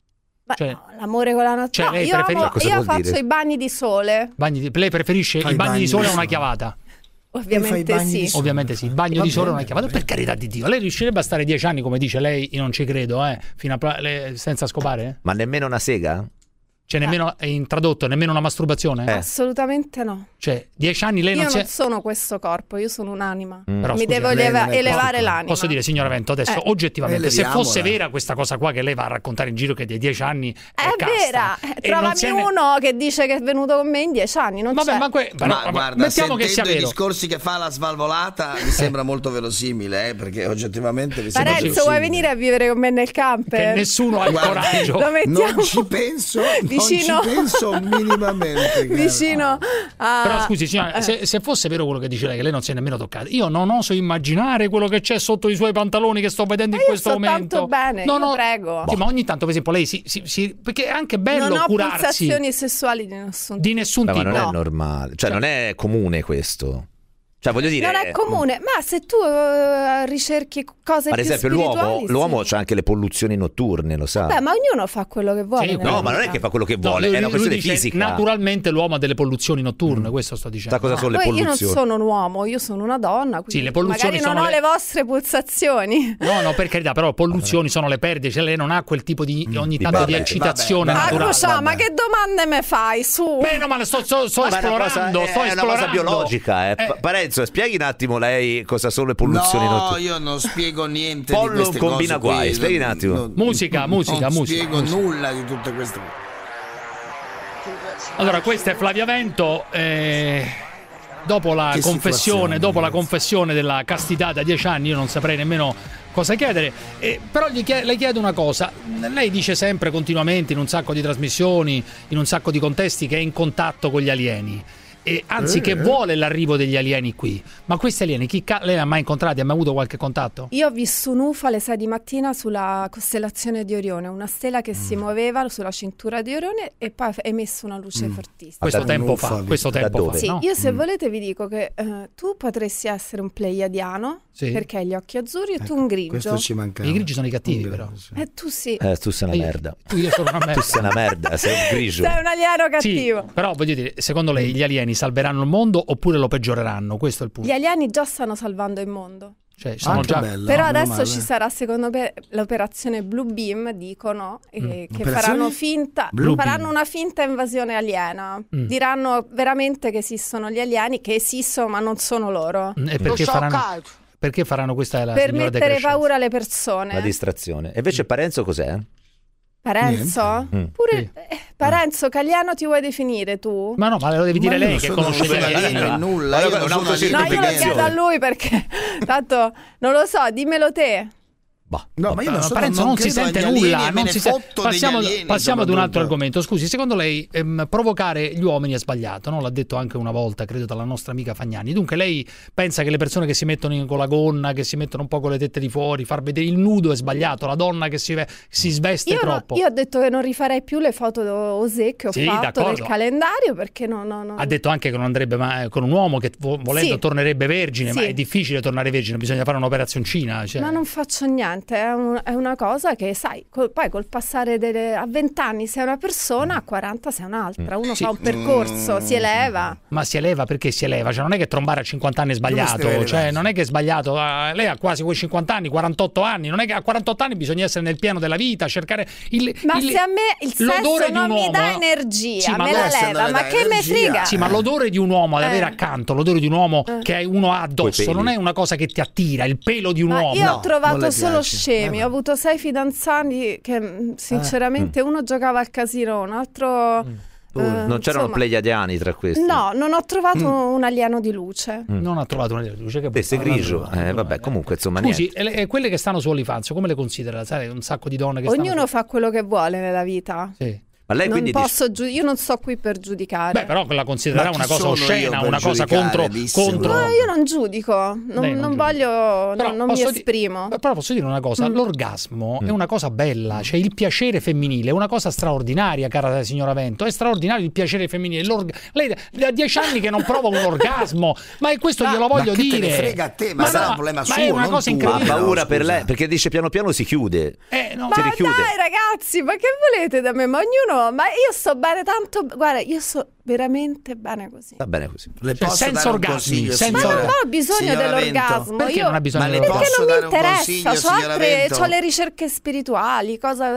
K: No, l'amore con la natura. Io faccio i bagni di sole.
B: Lei preferisce i bagni di sole a una chiavata?
K: Ovviamente sì.
B: Ovviamente sì, il bagno di sole non è chiamato, per carità di Dio. Lei riuscirebbe a stare 10 anni, come dice lei? Io non ci credo, fino senza scopare?
J: Ma nemmeno una sega?
B: Cioè nemmeno, in tradotto, nemmeno una masturbazione?
K: Assolutamente no.
B: Cioè 10 anni lei
K: non sono questo corpo, io sono un'anima.
B: Però,
K: mi devo elevare l'anima.
B: Posso dire, signora Vento, adesso oggettivamente, se fosse vera questa cosa qua che lei va a raccontare in giro, che dei 10 anni è
K: vera, trovami uno che dice che è venuto con me in 10 anni, non c'è.
D: Ma guarda, mettiamo che sia vero. I discorsi che fa la Svalvolata mi sembra molto verosimile, perché oggettivamente mi sembra
K: Parenzo, vuoi venire a vivere con me nel camper?
B: Che nessuno ha il coraggio.
D: Non ci penso.
K: Vicino.
D: Non ci penso minimamente.
K: Vicino a...
B: Però scusi, signora, se fosse vero quello che dice lei, che lei non si è nemmeno toccata, io non oso immaginare quello che c'è sotto i suoi pantaloni che sto vedendo in questo momento.
K: Tanto bene, prego.
B: Sì, ma ogni tanto, per esempio, lei perché è anche bello
K: curarsi.
B: Non
K: ho pulsazioni sessuali di nessun tipo.
J: Ma non è normale, cioè non è comune questo. Cioè, voglio dire,
K: non è comune, ma se tu ricerchi cose
J: per
K: più
J: esempio l'uomo c'ha anche le polluzioni notturne, lo sa.
K: Beh, ma ognuno fa quello che vuole.
J: No, ma non è che fa quello che vuole, è una questione fisica.
B: Naturalmente l'uomo ha delle polluzioni notturne, questo sto dicendo.
J: Cosa sono le polluzioni?
K: Io non sono un uomo, io sono una donna, quindi
B: le polluzioni
K: magari non ho le vostre pulsazioni.
B: No, per carità, però polluzioni sono le perdite, cioè lei non ha quel tipo di ogni tanto di eccitazione naturale.
K: Ma che domande me fai, su?
B: Beh, no, ma sto esplorando,
J: è una cosa biologica, Parenzo, spieghi un attimo lei cosa sono le polluzioni notturne.
D: No, io non spiego niente
J: Pollo
D: di queste
J: combina
D: cose
J: guai, spieghi un attimo.
B: Musica.
D: Non spiego nulla di tutte queste cose.
B: Allora, questa è Flavia Vento. Dopo la confessione della castità da 10 anni, io non saprei nemmeno cosa chiedere, però le chiedo una cosa. Lei dice sempre, continuamente, in un sacco di trasmissioni, in un sacco di contesti, che è in contatto con gli alieni. E anzi che vuole l'arrivo degli alieni qui. Ma questi alieni lei ha mai incontrati? Ha mai avuto qualche contatto?
K: Io ho visto un UFO alle 6 di mattina sulla costellazione di Orione, una stella che si muoveva sulla cintura di Orione e poi ha emesso una luce fortissima.
B: Questo tempo fa.
K: Sì, no? Io se volete vi dico che tu potresti essere un pleiadiano, perché hai gli occhi azzurri, e tu un grigio.
D: Questo ci mancava.
B: I grigi sono i cattivi, però.
K: Tu sì.
J: Tu sei una merda.
B: Io sono una merda.
J: Tu sei una merda, sei un grigio.
K: Sei un alieno cattivo.
B: Sì, però voglio dire, secondo lei gli alieni salveranno il mondo oppure lo peggioreranno? Questo è il punto.
K: Gli alieni già stanno salvando il mondo.
B: Cioè, sono già...
K: bello, però adesso ci sarà, secondo me, l'operazione Blue Beam, dicono, che faranno una finta invasione aliena. Diranno veramente che esistono gli alieni, che esistono ma non sono loro.
B: E perché faranno questa?
K: Per mettere paura alle persone.
J: La distrazione. E invece Parenzo cos'è?
K: Parenzo? Pure Parenzo, Cagliano ti vuoi definire tu?
B: Ma no, ma lo devi dire lei che conosce gli alieni.
D: Nulla.
K: Io lo chiedo a lui perché tanto non lo so, dimmelo te.
D: No, ma io
B: Parenzo non si sente nulla. Passiamo ad un altro argomento. Scusi, secondo lei provocare gli uomini è sbagliato? No? L'ha detto anche una volta, credo, dalla nostra amica Fagnani. Dunque lei pensa che le persone che si mettono con la gonna, che si mettono un po' con le tette di fuori, far vedere il nudo è sbagliato? La donna che si sveste troppo?
K: Io ho detto che non rifarei più le foto osè che ho fatto del calendario, perché no.
B: Ha detto anche che non andrebbe mai con un uomo che volendo tornerebbe vergine, ma è difficile tornare vergine, bisogna fare un'operazioncina. Cioè.
K: Ma non faccio niente. niente, è una cosa che sai, poi col passare a 20 anni sei una persona, a 40 sei un'altra, uno fa un percorso, si eleva.
B: Ma si eleva perché si eleva? Cioè non è che trombare a 50 anni è sbagliato, cioè non è che è sbagliato, lei ha quasi quei 50 anni, 48 anni, non è che a 48 anni bisogna essere nel pieno della vita, cercare
K: se a me il sesso non mi dà energia, me la leva, ma che me frega?
B: Sì, ma l'odore di un uomo ad avere accanto, l'odore di un uomo che uno ha addosso, non è una cosa che ti attira, il pelo di un uomo.
K: Io ho trovato solo scemi, ho avuto 6 fidanzati che sinceramente uno giocava al casino, un altro...
J: non c'erano pleiadiani tra questi?
K: No, non ho trovato un alieno di luce.
B: Non ho trovato un alieno di luce.
J: Questo è grigio. Vabbè, comunque insomma.
B: Scusi, quelle che stanno su OnlyFans, come le considera? Sai, un sacco di donne che
K: ognuno fa quello che vuole nella vita.
B: Sì.
J: Ma lei
K: non posso io non sto qui per giudicare.
B: Beh, però la considererà una cosa oscena, una cosa contro.
K: No, io non giudico, non voglio, non mi esprimo.
B: Però posso dire una cosa: l'orgasmo è una cosa bella, cioè il piacere femminile è una cosa straordinaria, cara signora Vento. È straordinario il piacere femminile. Lei da 10 anni che non prova un orgasmo, ma è questo glielo voglio dire.
D: Te ne frega a te, ma sarà un problema suo.
B: Ma è una cosa incredibile.
J: Ha paura per lei, perché dice piano piano si chiude.
K: Si richiude. Dai ragazzi, ma che volete da me? Ma ognuno. Ma io sto bene tanto, guarda, io sto veramente bene così.
J: Va bene così.
B: Senza orgasmi,
K: ma non ho bisogno dell'orgasmo.
B: Perché non ha bisogno
K: dell'orgasmo? Perché non mi interessa, ho le ricerche spirituali,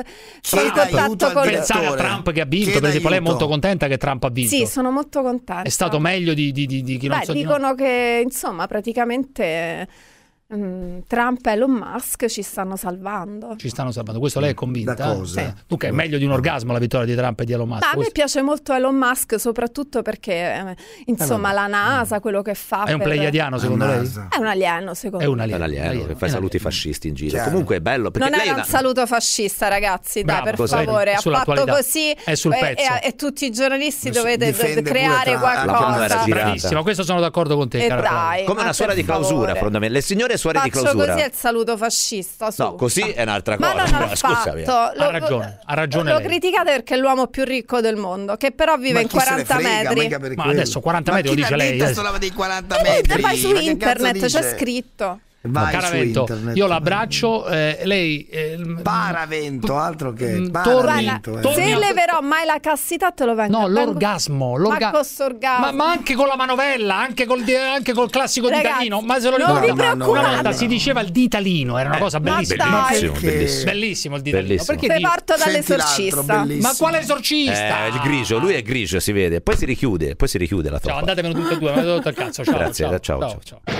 B: pensare a Trump che ha vinto, per esempio, lei è molto contenta che Trump ha vinto?
K: Sì, sono molto contenta.
B: È stato meglio di chi non so.
K: Dicono che insomma praticamente Trump e Elon Musk ci stanno salvando.
B: Questo lei è convinta? Da cosa? Dunque è meglio di un orgasmo la vittoria di Trump e di Elon Musk.
K: Ma a me piace molto Elon Musk, soprattutto perché insomma la NASA, quello che fa.
B: È un pleiadiano secondo lei?
K: È un alieno secondo me.
J: È un alieno che fa saluti fascisti in giro. Comunque è bello perché
K: non
J: lei
K: era un saluto fascista, ragazzi. Dai, per favore, ha fatto così e tutti i giornalisti dovete creare qualcosa.
B: Bravissima, questo sono d'accordo con te.
J: Come una suora di clausura, fondamentalmente. Le signore suore di clausura.
K: Così è il saluto fascista.
J: No, così è un'altra cosa.
K: Ma non ha fatto.
B: Ha ragione
K: lo
B: lei.
K: criticate perché è l'uomo più ricco del mondo, che però vive in 40 metri.
B: Ma adesso 40 metri lo dice lei.
D: Ma dei 40 metri?
K: Vai su internet, c'è scritto.
B: Caravento, io l'abbraccio, lei
D: Paravento, altro che
K: se leverò mai la cassità te lo vengo.
B: No, l'orgasmo, ma anche con la manovella, anche col classico ditalino, ma se lo ricordo una volta si diceva il ditalino, era una cosa bellissima. Bellissimo il ditalino.
K: Perché te porto dall'esorcista.
B: Ma quale esorcista?
J: Il grigio, lui è grigio, si vede. Poi si richiude la tromba.
B: Ciao, andatevene tutti e due, mi avete rotto il cazzo. Ciao.
J: Grazie, ciao.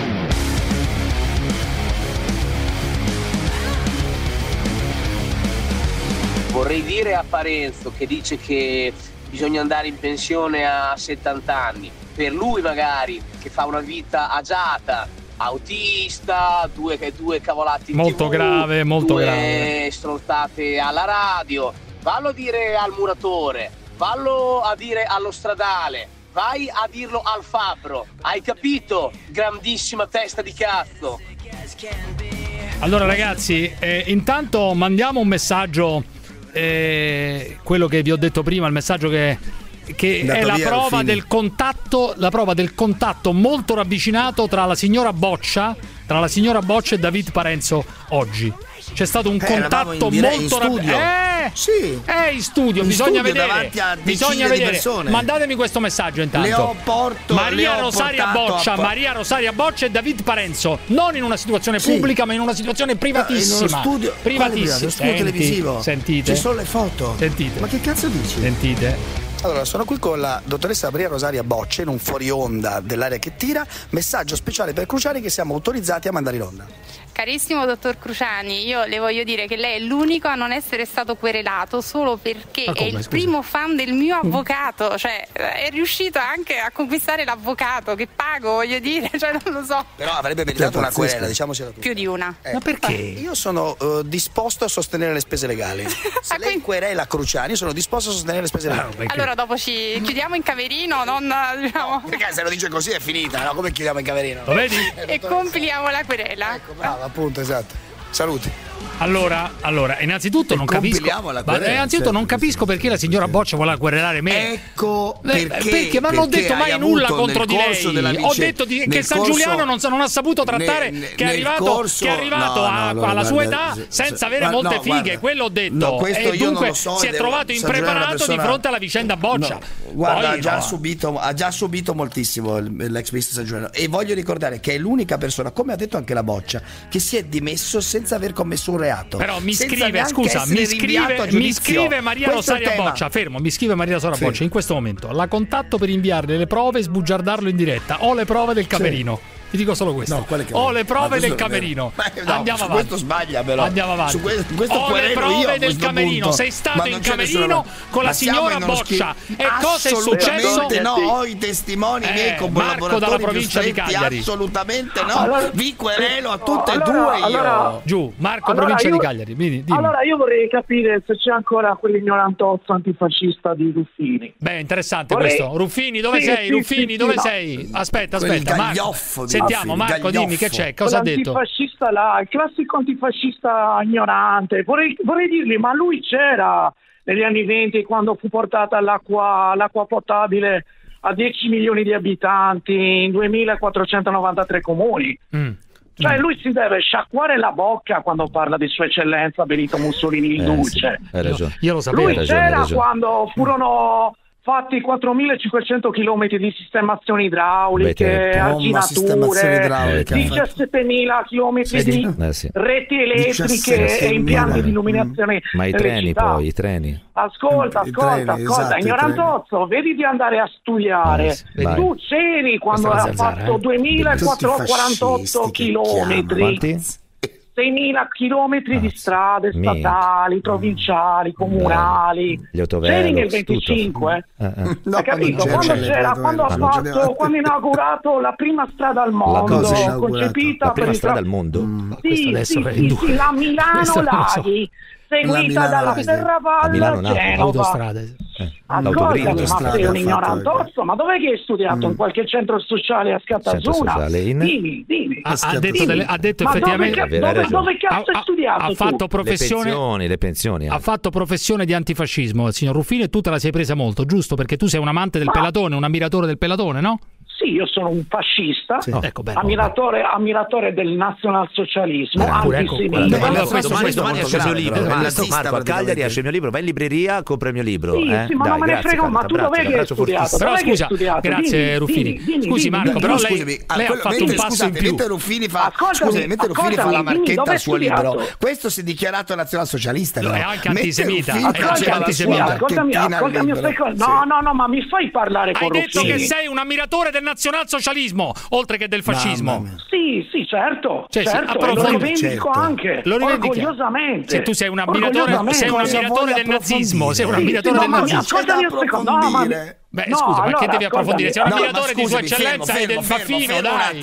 L: Vorrei dire a Parenzo che dice che bisogna andare in pensione a 70 anni. Per lui magari, che fa una vita agiata, autista, due cavolati in
B: molto
L: TV,
B: grave, molto
L: due
B: grave.
L: stronzate alla radio, vallo a dire al muratore, vallo a dire allo stradale, vai a dirlo al fabbro. Hai capito? Grandissima testa di cazzo.
B: Allora ragazzi, intanto mandiamo un messaggio, quello che vi ho detto prima, il messaggio che è la prova del contatto molto ravvicinato tra la signora Boccia e David Parenzo oggi. C'è stato un contatto molto in studio, bisogna vedere. Mandatemi questo messaggio intanto. Maria Rosaria Boccia e David Parenzo, non in una situazione pubblica, ma in una situazione privatissima.
D: In uno studio televisivo.
B: Sentite.
D: Ci sono le foto.
B: Sentite.
D: Ma che cazzo dici?
B: Sentite.
D: Allora, sono qui con la dottoressa Maria Rosaria Boccia in un fuori onda dell'Aria che tira. Messaggio speciale per Cruciani che siamo autorizzati a mandare in onda.
M: Carissimo dottor Cruciani, io le voglio dire che lei è l'unico a non essere stato querelato solo perché è il primo fan del mio avvocato, cioè è riuscito anche a conquistare l'avvocato che pago, voglio dire, cioè non lo so.
D: Però avrebbe meritato una querela, diciamocela tutta.
M: Più di una.
B: Ma perché?
D: Io sono disposto a sostenere le spese legali. Se lei querela Cruciani, io sono disposto a sostenere le spese legali.
M: Allora dopo ci chiudiamo in camerino, non diciamo.
D: Perché se lo dice così è finita, no? Come chiudiamo in camerino?
B: Lo vedi?
M: E compiliamo la querela.
D: Ecco, bravo, appunto, esatto. Saluti.
B: Allora, innanzitutto non capisco. Innanzitutto non capisco perché la signora Boccia vuole querelare me.
D: Ecco
B: perché ma non ho detto mai nulla contro di lei. Ho detto che San Giuliano non ha saputo trattare, che è arrivato alla sua età senza avere molte fighe. Quello ho detto. E dunque si è trovato impreparato di fronte alla vicenda Boccia.
D: Guarda, ha già subito moltissimo l'ex ministro San Giuliano, e voglio ricordare che è l'unica persona, come ha detto anche la Boccia, che si è dimesso senza aver commesso un reato.
B: Però mi scrive Maria Rosaria Boccia, mi scrive Maria Rosaria Boccia in questo momento: la contatto per inviarle le prove e sbugiardarlo in diretta. Ho le prove del camerino. Ti dico solo questo. Ho le prove del camerino. Andiamo avanti.
D: Questo sbaglia, però.
B: Andiamo avanti.
D: Ho
B: le prove del camerino. Sei stato in camerino con la signora Boccia. E cosa è successo?
D: No, ho i testimoni miei collaboratori.
B: Marco dalla provincia di Cagliari.
D: Assolutamente no. Vi querelo a tutte e due io.
B: Giù, Marco, provincia di Cagliari. Dimmi.
W: Allora io vorrei capire se c'è ancora quell'ignorantozzo antifascista di Ruffini.
B: Beh, interessante questo. Ruffini, dove sei? Ruffini, dove sei? Aspetta. Marco. Sentiamo, Marco, dimmi che c'è, cosa ha detto?
W: L'antifascista là, il classico antifascista ignorante. Vorrei dirgli, ma lui c'era negli anni 20 quando fu portata l'acqua potabile a 10 milioni di abitanti in 2493 comuni. Cioè lui si deve sciacquare la bocca quando parla di Sua Eccellenza Benito Mussolini il Duce.
B: Io lo sapevo.
W: Lui c'era quando furono fatti 4.500 chilometri di sistemazioni idrauliche, arginature, 17.000 chilometri di reti elettriche e impianti di illuminazione.
J: Ma i treni.
W: Ascolta, ignorantozzo, vedi di andare a studiare. Tu c'eri quando ha fatto 2.448 chilometri. 6.000 chilometri di strade statali, provinciali, comunali. C'eri nel 25? Hai capito? Quando ha inaugurato la prima strada al mondo, concepita
J: per il strada al mondo?
W: Sì, la Milano-Laghi, seguita dalla Serravalle a Genova. Ascolta, ma sei un ignorantozzo, ma dov'è che hai studiato? In qualche centro sociale a Scatasuna? Dimmi.
B: Ha detto effettivamente
W: dove cazzo hai studiato?
B: Ha fatto professione,
J: le pensioni.
B: Ha fatto professione di antifascismo, il signor Ruffini, e tu te la sei presa molto, giusto? Perché tu sei un amante del pelatone, un ammiratore del pelatone, no?
W: Sì, io sono un fascista, ammiratore del nazionalsocialismo, antisemita.
J: Domani esce il mio libro. Marco, a Cagliari esce il mio libro, vai in libreria, compra il mio libro.
W: Sì, ma non me ne frego, ma tu dov'è che hai studiato?
B: Però scusa, grazie Ruffini. Scusi Marco, però lei ha fatto un passo in più.
D: Mentre Ruffini fa la marchetta al suo libro, questo si è dichiarato nazionalsocialista.
B: È anche antisemita.
W: Ascoltami, no, ma mi fai parlare con Ruffini.
B: Hai detto che sei un ammiratore del nazionalsocialismo oltre che del fascismo.
W: Sì, certo. Lo rivendico anche orgogliosamente.
B: Se tu sei un ammiratore del nazismo,
W: Ascoltami un secondo.
B: Beh, scusa, ma che devi approfondire? Sei un ammiratore di Sua Eccellenza e del Baffino, dai.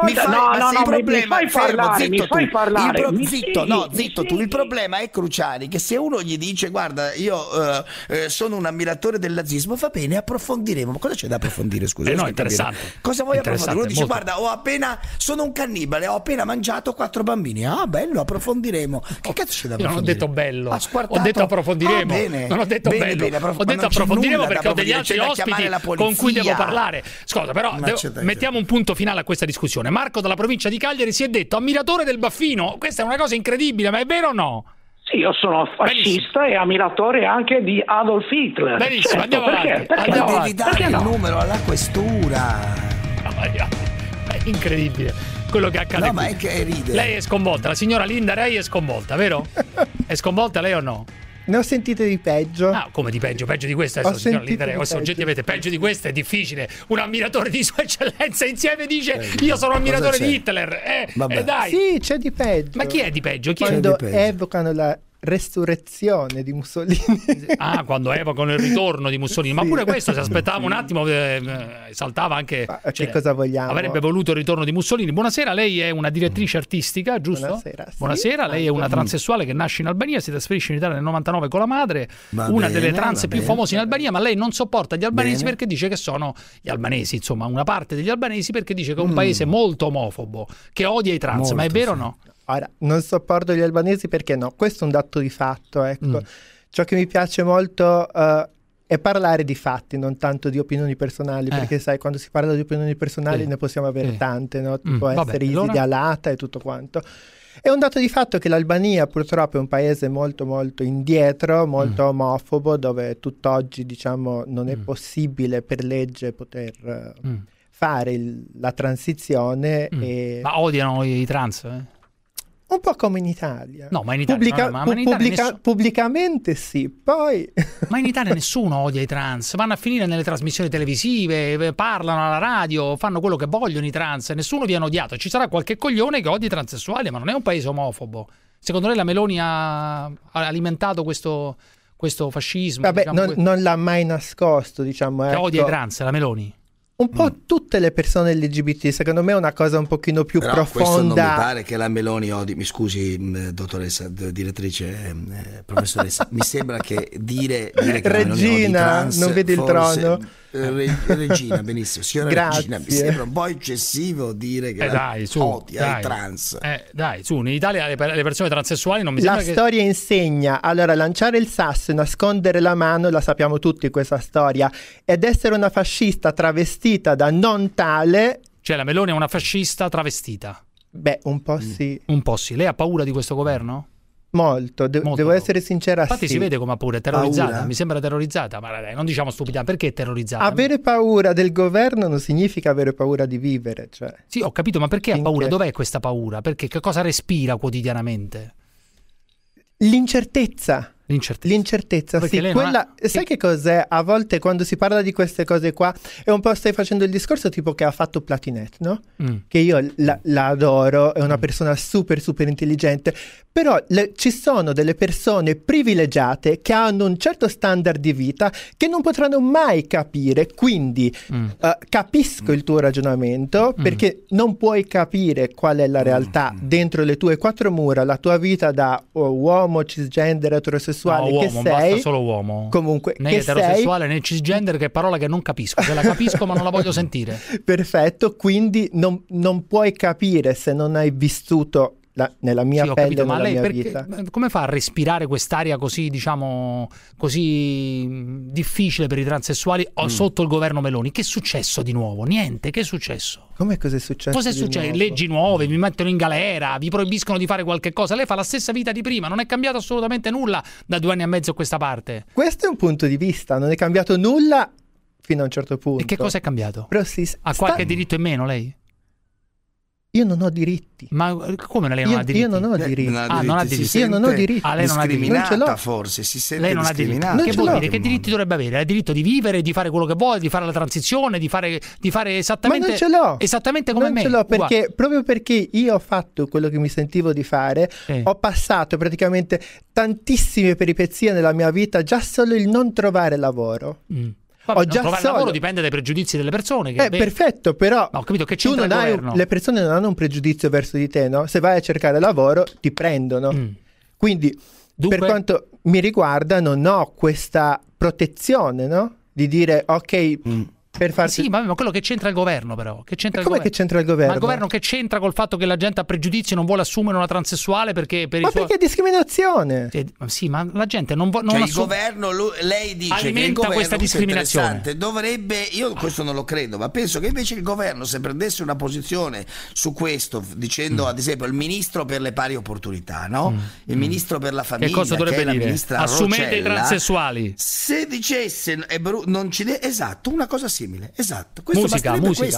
W: Mi fai parlare.
D: Zitto tu. Il problema è Cruciani, che se uno gli dice guarda, io sono un ammiratore del nazismo, va bene, approfondiremo. Ma cosa c'è da approfondire, scusa?
B: No, interessante.
D: Cosa vuoi approfondire? Uno dice guarda, sono un cannibale, ho appena mangiato 4 bambini. Ah, bello, approfondiremo. Che cazzo c'è da approfondire?
B: Io non ho detto bello, ho detto approfondiremo. Non ho detto bello, ho detto approfondiremo perché ho degli altri ospiti con cui devo parlare. Scusa, però mettiamo un punto finale a questa discussione. Marco dalla provincia di Cagliari si è detto ammiratore del Baffino. Questa è una cosa incredibile, ma è vero o no?
W: Sì, io sono fascista e ammiratore anche di Adolf Hitler.
B: Benissimo, andiamo avanti.
D: Devi dare il numero alla questura.
B: È incredibile quello che accade.
D: No, ma è che ride.
B: Lei è sconvolta, la signora Linda Rei è sconvolta, vero? È sconvolta lei o no?
N: Ne ho sentite di peggio.
B: Come di peggio? Peggio di questo adesso, signora Linda, oggettivamente peggio di questo è difficile. Un ammiratore di Sua Eccellenza insieme dice io sono un ammiratore di Hitler. Dai.
N: Sì, c'è di peggio.
B: Ma chi è di peggio?
N: Quando evocano la resurrezione di Mussolini.
B: Quando evocano il ritorno di Mussolini. Ma pure questo, se aspettava un attimo, saltava anche.
N: Che cosa vogliamo?
B: Avrebbe voluto il ritorno di Mussolini. Buonasera, lei è una direttrice artistica, giusto? Buonasera, lei è una transessuale che nasce in Albania, si trasferisce in Italia nel 99 con la madre, delle trans più famose in Albania, ma lei non sopporta gli albanesi perché dice che sono gli albanesi, insomma, una parte degli albanesi, perché dice che è un paese molto omofobo, che odia i trans, ma è vero o no?
N: Ora, non sopporto gli albanesi perché no, questo è un dato di fatto, ecco. Ciò che mi piace molto è parlare di fatti, non tanto di opinioni personali, perché sai, quando si parla di opinioni personali ne possiamo avere tante, no? Può essere idealata e tutto quanto. È un dato di fatto che l'Albania purtroppo è un paese molto molto indietro, molto omofobo, dove tutt'oggi diciamo non è possibile per legge poter fare la transizione. Ma
B: odiano i trans?
N: Un po' come in Italia.
B: No, ma in Italia,
N: pubblicamente sì, poi...
B: Ma in Italia nessuno odia i trans, vanno a finire nelle trasmissioni televisive, parlano alla radio, fanno quello che vogliono i trans, nessuno viene odiato. Ci sarà qualche coglione che odia i transessuali, ma non è un paese omofobo. Secondo lei la Meloni ha alimentato questo fascismo?
N: Vabbè,
B: diciamo,
N: non l'ha mai nascosto, diciamo.
B: Che odia i trans, la Meloni?
N: Un po' tutte le persone LGBT, secondo me è una cosa un pochino più
G: però
N: profonda.
G: Questo non mi pare che la Meloni odi. Mi scusi, dottoressa, direttrice, professoressa, mi sembra che dire che
N: Regina,
G: la Meloni odi trans,
N: non vedi il trono?
G: Regina, benissimo. Signora
N: Grazie.
G: Regina, mi sembra un po' eccessivo dire che odia i trans.
B: Dai, su, in Italia le persone transessuali non mi sembra
N: La storia insegna, allora lanciare il sasso e nascondere la mano, la sappiamo tutti questa storia, ed essere una fascista travestita da non tale...
B: Cioè la Meloni è una fascista travestita?
N: Beh, un po' sì.
B: Un po' sì. Lei ha paura di questo governo?
N: Molto, devo essere sincera.
B: Infatti si vede come ha paura, è terrorizzata. Paura? Mi sembra terrorizzata, ma dai, non diciamo stupidità, perché è terrorizzata?
N: Avere paura del governo non significa avere paura di vivere, cioè.
B: Sì, ho capito, ma perché ha paura? Dov'è questa paura? Perché che cosa respira quotidianamente?
N: L'incertezza, sì, quella, sai che cos'è? A volte quando si parla di queste cose qua è un po' stai facendo il discorso tipo che ha fatto Platinet, no? Che io la adoro, è una persona super super intelligente, però ci sono delle persone privilegiate che hanno un certo standard di vita che non potranno mai capire, quindi capisco il tuo ragionamento, perché non puoi capire qual è la realtà dentro le tue quattro mura, la tua vita da uomo, cisgender, eterosessuale,
B: uomo,
N: che sei,
B: basta solo uomo.
N: Comunque,
B: né
N: che
B: eterosessuale né cisgender, che è parola che non capisco, che la capisco ma non la voglio sentire.
N: Perfetto, quindi non puoi capire se non hai vissuto nella mia pelle,
B: ma
N: nella
B: lei
N: mia vita.
B: Come fa a respirare quest'aria così, diciamo, così difficile per i transessuali sotto il governo Meloni? Che è successo di nuovo? Niente, che è successo?
N: Come cos'è successo?
B: Cosa è successo? Leggi nuove, vi mettono in galera, vi proibiscono di fare qualche cosa. Lei fa la stessa vita di prima, non è cambiato assolutamente nulla da 2 anni e mezzo a questa parte.
N: Questo è un punto di vista, non è cambiato nulla fino a un certo punto.
B: E che cosa è cambiato?
N: Però
B: ha qualche diritto in meno lei?
N: Io non ho diritti.
B: Ma come lei non ha diritti?
N: Io non ho diritti.
G: Non ha diritti.
N: Io non ho diritti.
B: Lei non ha diritti.
N: Non ce l'ho.
G: Forse si sente
B: lei non ha diritti. Che vuol dire? Che diritti dovrebbe avere? Ha diritto di vivere, di fare quello che vuole, di fare la transizione, di fare esattamente.
N: Ma non ce l'ho.
B: Esattamente come me.
N: Non ce l'ho perché proprio perché io ho fatto quello che mi sentivo di fare, ho passato praticamente tantissime peripezie nella mia vita, già solo il non trovare lavoro.
B: Vabbè, non trovare lavoro dipende dai pregiudizi delle persone.
N: Perfetto, però
B: ho capito che c'entra il governo.
N: Le persone non hanno un pregiudizio verso di te, no? Se vai a cercare lavoro ti prendono. Quindi, dunque, per quanto mi riguarda, non ho questa protezione, no? Di dire ok. Per farsi...
B: Sì, ma quello che c'entra il governo, però. Che c'entra
N: come che c'entra il governo?
B: Ma il governo che c'entra col fatto che la gente ha pregiudizi e non vuole assumere una transessuale perché
N: perché è discriminazione?
B: Sì, ma la gente non vuole.
G: Il governo, lei dice
B: alimenta
G: che il governo,
B: questa discriminazione.
G: Dovrebbe, io questo non lo credo, ma penso che invece il governo, se prendesse una posizione su questo, dicendo ad esempio il ministro per le pari opportunità, no? Il ministro per la famiglia,
B: che cosa dovrebbe
G: dire?
B: La ministra assumete Roccella, i transessuali.
G: Se dicesse non ci esatto, una cosa simile. Esatto.
B: Musica.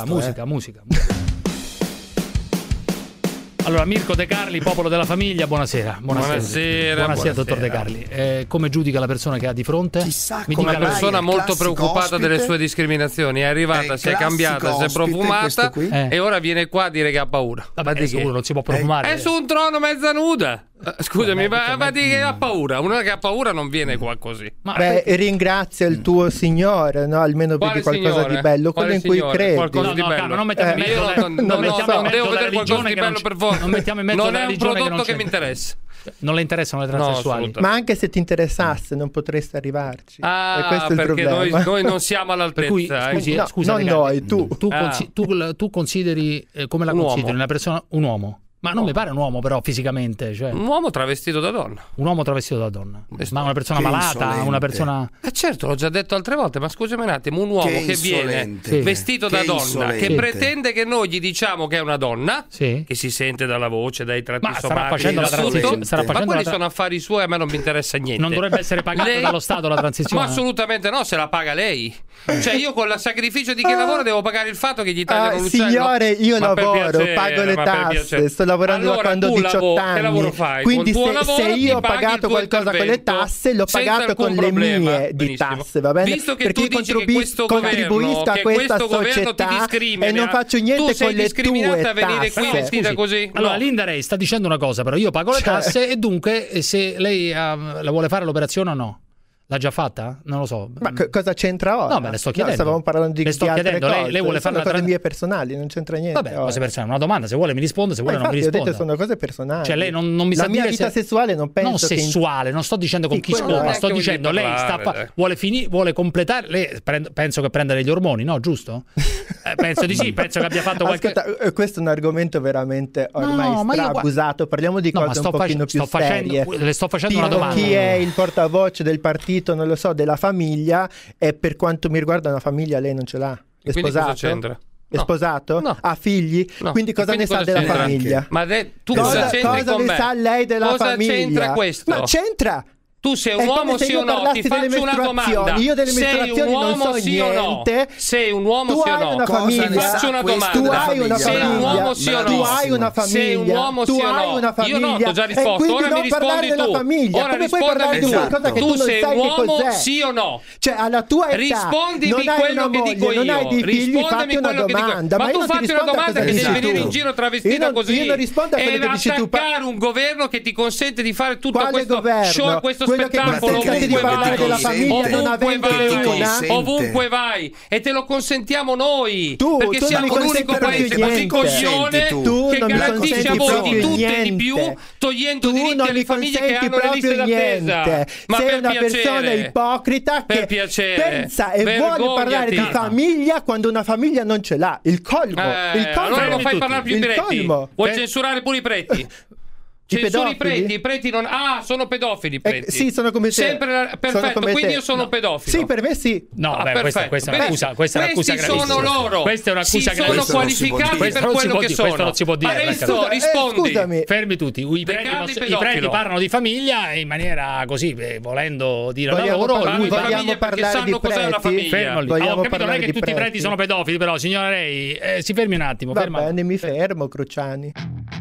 B: Allora, Mirko De Carli, popolo della famiglia, buonasera. Buonasera, dottor De Carli. Come giudica la persona che ha di fronte?
Q: Una persona molto preoccupata delle sue discriminazioni. È arrivata, si è cambiata, si è profumata e ora viene qua a dire che ha paura.
B: Vabbè, sicuro non si può profumare.
Q: È su un trono mezza nuda. Scusami, ma di che ha paura? Una che ha paura non viene qua così.
N: Ringrazia il tuo Signore, no? Almeno vedi qualcosa di bello, quello in cui credi.
Q: Qualcosa di bello.
B: Non mettiamo in mezzo
Q: devo vedere qualcosa di bello per voi.
B: Non mettiamo in mezzo
Q: non
B: la
Q: è un
B: religione
Q: prodotto che mi interessa.
B: Non le interessano le transessuali?
N: Ma anche se ti interessasse non potresti arrivarci.
Q: E
N: questo è il
Q: problema. Noi non siamo all'altezza.
N: Scusa, non noi, tu.
B: Tu consideri come la consideri una persona, un uomo? Ma non mi pare un uomo però fisicamente, cioè.
Q: Un uomo travestito da donna.
B: Un uomo travestito da donna. Ma una persona malata,
G: insolente.
B: una persona...
Q: Certo, l'ho già detto altre volte, ma scusami un attimo, un uomo che viene vestito da donna, che pretende che noi gli diciamo che è una donna, che si sente dalla voce, dai tratti somatici, ma quelli sono affari suoi, a me non mi interessa niente.
B: Non dovrebbe essere pagata dallo Stato la transizione?
Q: Ma assolutamente no, se la paga lei. Cioè io con il sacrificio di chi lavora devo pagare il fatto che gli tagliano l'uccello.
N: Signore, io lavoro, pago le tasse, sto lavorando da quando ho 18 anni.
Q: Che lavoro fai?
N: Quindi se io ho pagato qualcosa con le tasse, l'ho pagato con le mie di tasse, va bene?
Q: Visto che
N: perché
Q: tu
N: io contribuisco a questa società e non faccio niente con le tue
Q: a venire qui vestita così.
B: Allora Linda Ray sta dicendo una cosa, però io pago le tasse e dunque se lei la vuole fare l'operazione o no? L'ha già fatta? Non lo so.
N: Ma cosa c'entra ora?
B: No, me le sto chiedendo.
N: Stavamo parlando di altre cose.
B: Lei vuole fare
N: cose mie personali, non c'entra niente.
B: Vabbè, cose personali. Una domanda, se vuole mi risponde, se vuole non mi risponde.
N: Ho detto sono cose personali.
B: Cioè lei non mi sa dire
N: la mia vita sessuale non penso
B: non sessuale, non sto dicendo con chi scopre, sto dicendo lei vuole completare, lei penso che prenda degli ormoni, no, giusto? Penso di sì, penso che abbia fatto qualche...
N: Ascolta, questo è un argomento veramente ormai strabusato, parliamo di cose un pochino più serie.
B: Le sto facendo una domanda.
N: Chi è il portavoce del partito, non lo so, della famiglia, e per quanto mi riguarda una famiglia lei non ce l'ha. È sposato? È sposato? No. Ha figli? No. Quindi cosa ne sa della famiglia?
Q: Ma tu cosa
N: ne sa lei della famiglia?
Q: Cosa c'entra questo?
N: Ma c'entra!
Q: Tu sei un uomo sì o no? Ti faccio una domanda.
N: Io delle mestruazioni non so niente.
Q: Sei un uomo sì o no?
N: Ti
Q: faccio una domanda.
N: Tu hai una famiglia.
Q: Sei un uomo sì o no?
N: Tu hai una famiglia.
Q: Sei un uomo sì o no? Io no, ti ho già risposto. Ora mi rispondi tu. Ora
N: rispondi tu.
Q: Tu sei un uomo sì o no?
N: Cioè alla tua età
Q: rispondimi quello che dico io. Rispondimi quello che dico. Ma tu fatti una domanda che devi venire in giro travestita così e attaccare un governo che ti consente di fare tutto questo show, questo spettacolo.
N: Di parlare della famiglia non avendo
Q: ovunque vai e te lo consentiamo noi perché siamo l'unico paese così coglione che garantisce a voi di tutto e di più, togliendo diritti alle famiglie che hanno le liste d'attesa. Ma
N: sei
Q: per
N: una persona ipocrita che pensa e vuole parlare di famiglia quando una famiglia non ce l'ha. Il colmo.
Q: Allora non fai parlare più i preti. Vuoi censurare pure i preti? I preti non... sono pedofili i preti.
N: Sì, sono come te.
Q: Sempre perfetto, come quindi io sono pedofilo.
N: Sì, per me sì.
B: No, questa è un'accusa gravissima.
Q: Sono loro.
B: Questa è un'accusa
Q: gravissima. Sono qualificati per quello che sono.
B: Questo non si può dire.
Q: Adesso rispondi.
N: Scusami.
B: Fermi tutti. I preti parlano di famiglia in maniera così, volendo dire loro.
N: Vogliamo parlare di preti?
B: Ho capito, non è che tutti i preti sono pedofili, però, signora Ray, si fermi un attimo.
N: Va bene, mi fermo, Cruciani.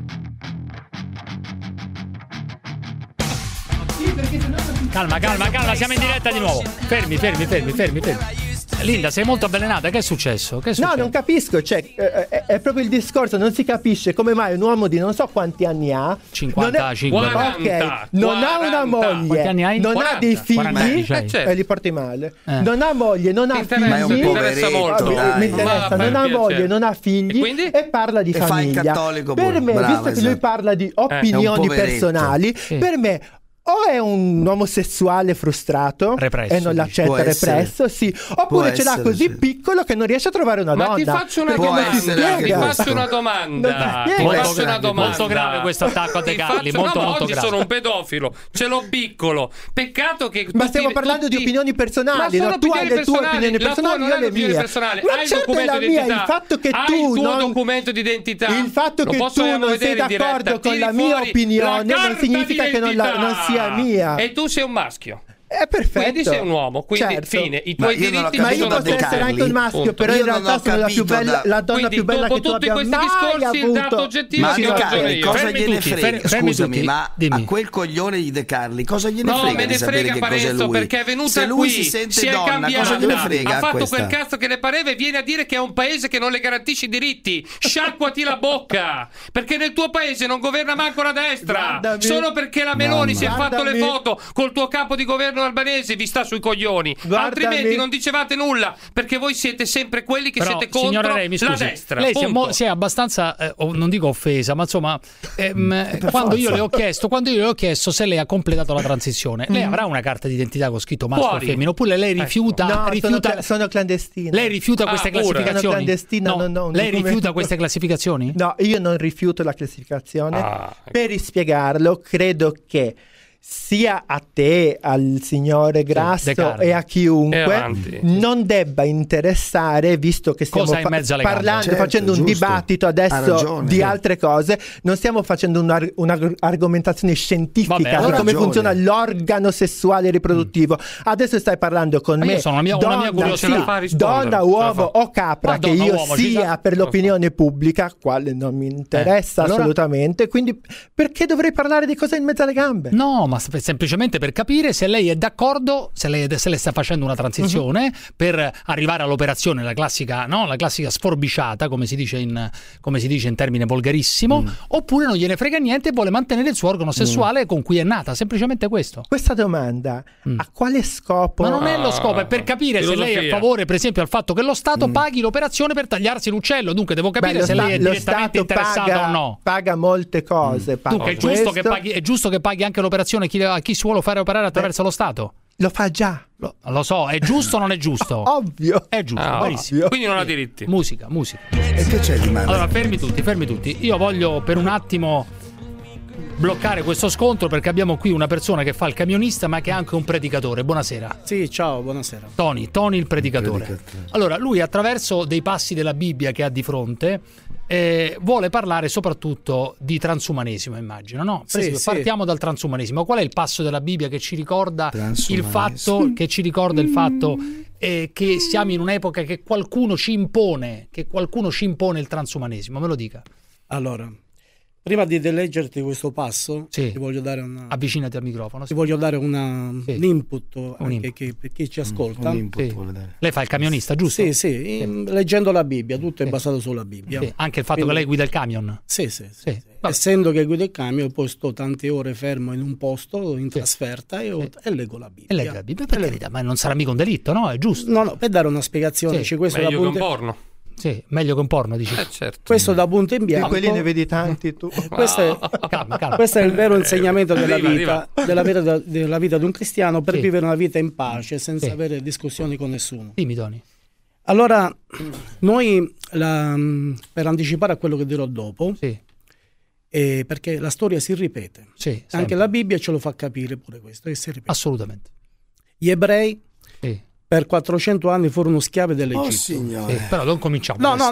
B: Calma, siamo in diretta di nuovo. Fermi. Linda, sei molto avvelenata, che è successo?
N: No, non capisco, cioè, è proprio il discorso, non si capisce come mai un uomo di non so quanti anni ha
B: 55
N: non ha una moglie, non
Q: 40,
N: ha dei figli,
Q: certo.
N: li porti male, non ha moglie, non ha figli,
Q: mi interessa molto,
N: mi interessa, non ha moglie, non ha figli e parla di famiglia. Per me, visto che lui parla di opinioni personali, per me o è un omosessuale frustrato
B: represso,
N: e non l'accetta, represso, sì, oppure ce l'ha così piccolo che non riesce a trovare una donna.
Q: Ma ti faccio una domanda.
B: Molto grave questo attacco a De Carli, molto grave.
Q: Sono un pedofilo, ce l'ho piccolo. Peccato che
N: ma stiamo parlando di opinioni personali, no? Tu hai le tue opinioni personali, io le mie.
Q: Hai il documento di identità.
N: Il fatto che tu
Q: non documento di identità.
N: Il fatto che tu non sei d'accordo con la mia opinione non significa che non sia mia.
Q: E tu sei un maschio.
N: È perfetto.
Q: Quindi sei un uomo, quindi fine. I tuoi diritti
N: ma io posso essere anche un maschio, però in realtà sono la donna più bella che tu abbia mai avuto.
Q: Il dato oggettivo
G: ma cosa gliene frega? Scusami, ma a quel coglione di De Carli cosa gliene frega?
Q: No, me ne frega Parenzo, perché è venuta qui, si è cambiata, ha fatto quel cazzo che le pareva e viene a dire che è un paese che non le garantisce i diritti. Sciacquati la bocca, perché nel tuo paese non governa manco la destra, solo perché la Meloni si è fatto le foto col tuo capo di governo governo albanese vi sta sui coglioni, altrimenti non dicevate nulla, perché voi siete sempre quelli che siete contro la destra.
B: Lei si è abbastanza, non dico offesa, ma insomma, quando io le ho chiesto se lei ha completato la transizione, lei avrà una carta d'identità con scritto maschio o femmina, oppure lei rifiuta?
N: Sono clandestina.
B: Lei rifiuta queste classificazioni? Lei rifiuta queste classificazioni?
N: No, io non rifiuto la classificazione. Per spiegarlo, credo che sia a te, al signore Grasso e a chiunque non debba interessare, visto che stiamo parlando, facendo un dibattito adesso di altre cose, non stiamo facendo un'argomentazione scientifica di come funziona l'organo sessuale riproduttivo. Adesso stai parlando con me, donna, uomo o capra, che io sia per l'opinione pubblica, quale non mi interessa assolutamente, quindi perché dovrei parlare di cose in mezzo alle gambe?
B: No, ma semplicemente per capire se lei è d'accordo, se lei sta facendo una transizione per arrivare all'operazione, la classica sforbiciata, come si dice in termine volgarissimo, oppure non gliene frega niente e vuole mantenere il suo organo sessuale con cui è nata. Semplicemente questo.
N: Questa domanda a quale scopo?
B: Ma non è lo scopo, è per capire se lei è a favore, per esempio, al fatto che lo Stato paghi l'operazione per tagliarsi l'uccello. Dunque devo capire se lei è direttamente interessato o no.
N: Paga molte cose.
B: Dunque è giusto che paghi anche l'operazione a chi si vuole fare operare attraverso lo Stato?
N: Lo fa già.
B: Lo so, è giusto o non è giusto?
N: Ovvio.
B: È giusto, benissimo.
Q: Quindi non ha diritti.
B: Musica.
G: E che c'è di male?
B: Allora, fermi tutti. Io voglio per un attimo bloccare questo scontro, perché abbiamo qui una persona che fa il camionista ma che è anche un predicatore. Buonasera.
A: Sì, ciao, buonasera.
B: Tony il predicatore. Allora, lui attraverso dei passi della Bibbia che ha di fronte vuole parlare soprattutto di transumanesimo, immagino, no? Per esempio, partiamo dal transumanesimo. Qual è il passo della Bibbia che ci ricorda il fatto che siamo in un'epoca che qualcuno ci impone il transumanesimo? Me lo dica.
A: Allora, prima di leggerti questo passo, ti voglio dare
B: avvicinati al microfono.
A: Ti voglio dare un input anche per chi ci ascolta.
B: Lei fa il camionista, giusto?
A: Sì. Leggendo la Bibbia, tutto è basato sulla Bibbia.
B: Anche il fatto che lei guida il camion.
A: Sì. Essendo che guido il camion, poi sto tante ore fermo in un posto in trasferta e leggo la Bibbia.
B: Per carità, ma non sarà mica un delitto, no? È giusto.
A: No, per dare una spiegazione. Questo
Q: meglio che un porno.
B: Sì, meglio che un porno, dici.
A: Certo. Questo da punto in bianco.
N: E quelli ne vedi tanti tu.
A: Questo è il vero insegnamento della vita, della vita di un cristiano per vivere una vita in pace senza avere discussioni con nessuno.
B: Dimmi, Tony.
A: Allora, noi per anticipare a quello che dirò dopo, perché la storia si ripete. Anche la Bibbia ce lo fa capire pure questo. Che si ripete.
B: Assolutamente.
A: Gli ebrei per 400 anni furono schiavi dell'Egitto.
B: Però non cominciamo
A: no,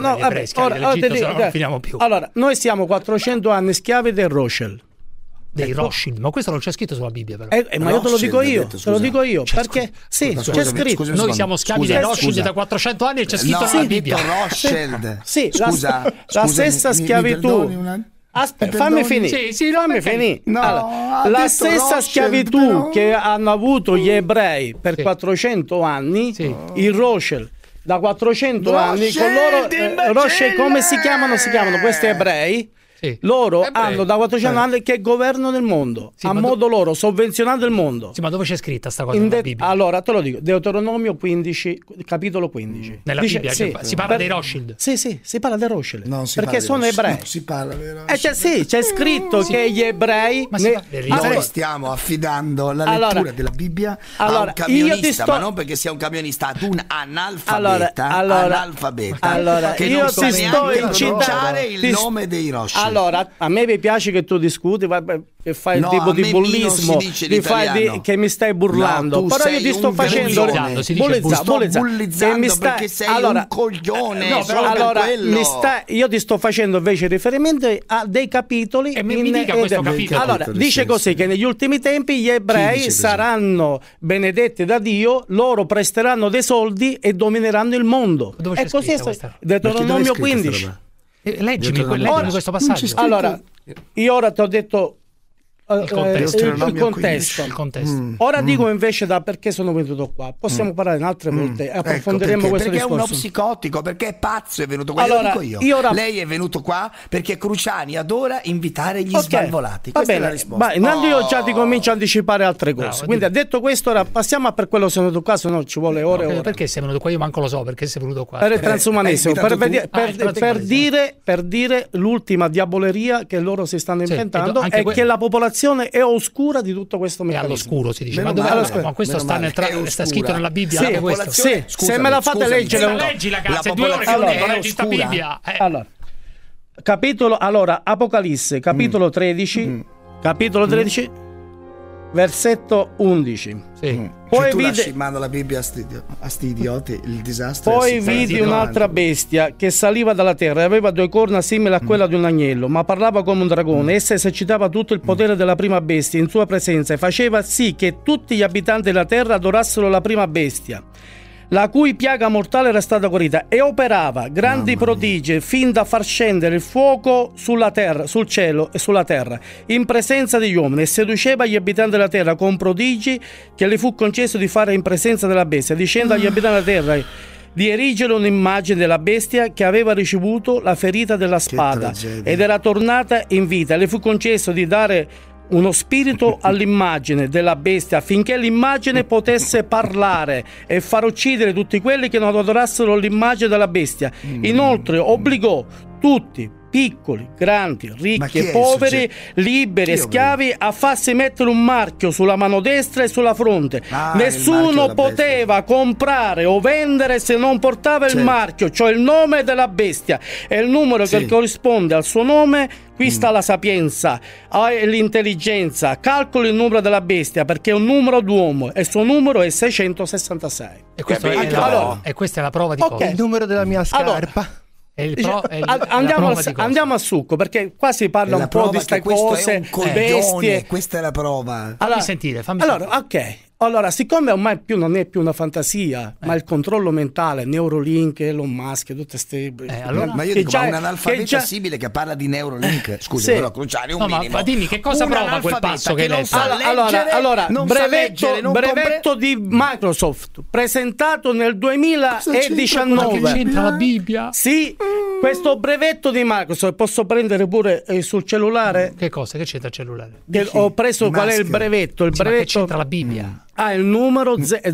B: non finiamo più.
A: Allora, noi siamo 400 anni schiavi del Rothschild.
B: Dei Rothschild, ma questo non c'è scritto sulla Bibbia, però.
A: Ma io te lo dico io, perché c'è scritto.
B: Noi siamo schiavi dei Rothschild da 400 anni e c'è scritto sulla Bibbia.
A: Rothschild. La stessa schiavitù. Fammi finire. Fammi finire. La stessa schiavitù che hanno avuto gli ebrei per 400 anni, il Rothschild da 400 anni, con loro Rothschild, come si chiamano questi ebrei? Loro hanno da 400 anni che governano il mondo a modo loro, sovvenzionando il mondo.
B: Ma dove c'è scritta sta cosa nella Bibbia?
A: Allora te lo dico, Deuteronomio 15, capitolo 15.
B: Nella Bibbia si parla dei Rothschild.
A: Sì, si parla dei Rothschild perché sono ebrei.
G: Si parla dei Rothschild.
A: C'è scritto che gli ebrei
G: noi stiamo affidando la lettura della Bibbia a un camionista, ma non perché sia un camionista, ad un analfabeta che non sa neanche pronunciare il nome dei Rothschild.
A: Allora, a me mi piace che tu discuti, che fai il tipo di bullismo, che mi stai burlando. Però io ti sto facendo
G: bullizzando perché sei un coglione.
A: Io ti sto facendo invece riferimento a dei capitoli.
B: E mi dica questo capitolo.
A: Allora, dice così che negli ultimi tempi gli ebrei saranno benedetti da Dio, loro presteranno dei soldi e domineranno il mondo.
B: Dove c'è
A: così Deuteronomio 15.
B: Leggimi questo passaggio.
A: Allora, io ora ti ho detto
B: il contesto.
A: Ora dico invece perché sono venuto qua. Possiamo parlare in altre volte e approfondiremo questo
G: discorso. Perché è uno psicotico, perché è pazzo, è venuto qua. Allora, lo dico io. Lei è venuto qua perché Cruciani adora invitare gli svalvolati. Questa è la risposta.
A: Innanzitutto io già ti comincio a anticipare altre cose. Quindi detto questo, ora passiamo per quello che sono venuto qua, se no ci vuole ore e ore.
B: Perché sei venuto qua? Io manco lo so perché sei venuto qua.
A: Per il transumanesimo, per dire l'ultima diavoleria che loro si stanno inventando è che la popolazione è oscura di tutto questo meccanismo.
B: È all'oscuro, si dice. Ma questo sta scritto nella Bibbia.
A: Sì, questo. Sì. Se me la fate leggere,
B: leggi la cazzo, 2 ore che non leggi sta Bibbia.
A: Allora, Apocalisse, capitolo 13, versetto 11.
G: Sì. Poi vidi manda la Bibbia a sti idioti, il disastro.
A: Poi vidi un'altra bestia che saliva dalla terra e aveva 2 corna simili a quella di un agnello, ma parlava come un dragone. Essa esercitava tutto il potere della prima bestia in sua presenza e faceva sì che tutti gli abitanti della terra adorassero la prima bestia, la cui piaga mortale era stata guarita, e operava grandi prodigi fin da far scendere il fuoco sulla terra, sul cielo e sulla terra in presenza degli uomini, e seduceva gli abitanti della terra con prodigi che le fu concesso di fare in presenza della bestia, dicendo agli abitanti della terra di erigere un'immagine della bestia che aveva ricevuto la ferita della spada ed era tornata in vita. Le fu concesso di dare uno spirito all'immagine della bestia affinché l'immagine potesse parlare e far uccidere tutti quelli che non adorassero l'immagine della bestia. Inoltre obbligò tutti, piccoli, grandi, ricchi e poveri, liberi e schiavi, a farsi mettere un marchio sulla mano destra e sulla fronte. Nessuno poteva comprare o vendere se non portava il marchio, cioè il nome della bestia e il numero che corrisponde al suo nome. Qui sta la sapienza e l'intelligenza. Calcoli il numero della bestia perché è un numero d'uomo e il suo numero è 666.
B: E questa è la prova di cosa?
N: Il numero della mia scarpa.
A: Andiamo a succo, perché qua si parla un po' di queste cose, bestie.
G: Questa è la prova.
B: Fammi sentire.
A: Allora, siccome ormai non è più una fantasia, ma il controllo mentale, Neurolink, Elon Musk, tutte queste.
G: Ma io dico, ma un analfabeta simile che parla di Neurolink. Scusi, però Cruciani, un minimo.
B: Ma dimmi, che cosa prova quel passo che lei fa?
A: Allora, brevetto di Microsoft presentato nel 2019.
B: Che c'entra la Bibbia?
A: Sì, questo brevetto di Microsoft posso prendere pure sul cellulare?
B: Che cosa? Che c'entra il cellulare?
A: Ho preso qual è il brevetto? Il brevetto.
B: Che c'entra la Bibbia?
A: Il numero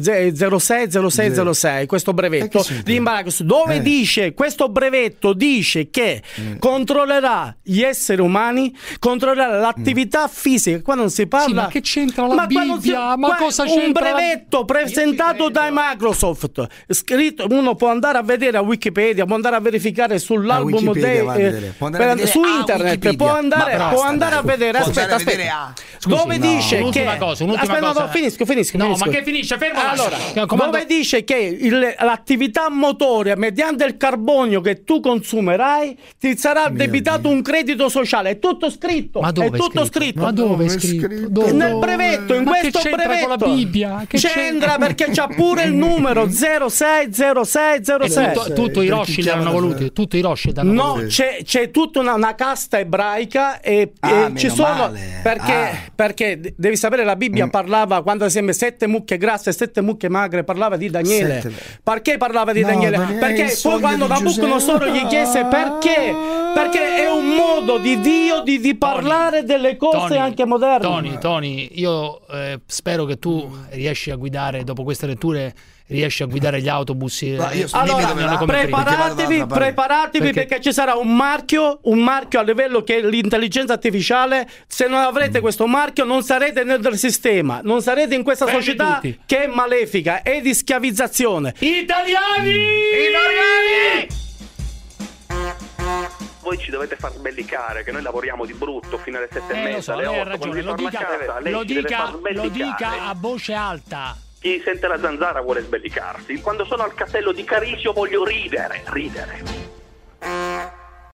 A: 060606, questo brevetto di Microsoft, dove dice, questo brevetto dice che controllerà gli esseri umani, controllerà l'attività fisica. Qua non si parla.
B: Ma che c'entra la Bibbia? Ma cosa c'entra?
A: Un brevetto presentato da Microsoft, scritto, uno può andare a vedere a Wikipedia, può andare a verificare sull'album su internet, può andare a vedere. Aspetta. Dove dice che finisco.
B: No, ma che finisce? Fermo.
A: Allora, dove dice che l'attività motoria mediante il carbonio che tu consumerai ti sarà addebitato un credito sociale. È tutto scritto.
B: Ma dove è tutto scritto? Ma dove è scritto?
A: Nel brevetto, in questo brevetto.
B: Con la Bibbia?
A: C'entra perché c'ha pure il numero 060606.
B: Tutto i Roshi l'hanno voluti. Tutto i Roshi l'hanno voluti.
A: No, c'è tutta una casta ebraica e ci sono perché devi sapere, la Bibbia parlava, quando si 7 mucche grasse e 7 mucche magre, parlava di Daniele. Perché parlava di Daniele? Perché poi quando Nabucodonosor gli chiese perché è un modo di Dio di parlare delle cose anche moderne.
B: Tony, io spero che tu riesci a guidare, dopo queste letture, riesci a guidare gli autobus.
A: Allora, preparatevi perché ci sarà un marchio a livello che l'intelligenza artificiale. Se non avrete questo marchio non sarete nel sistema, non sarete in questa società che è malefica e di schiavizzazione.
B: Italiani!
O: Voi ci dovete far sbellicare, che noi lavoriamo di brutto fino alle 7:30, alle 8.
B: Lei ha ragione, lo dica a voce alta.
O: Chi sente la zanzara vuole sbellicarsi. Quando sono al castello di Carisio voglio ridere.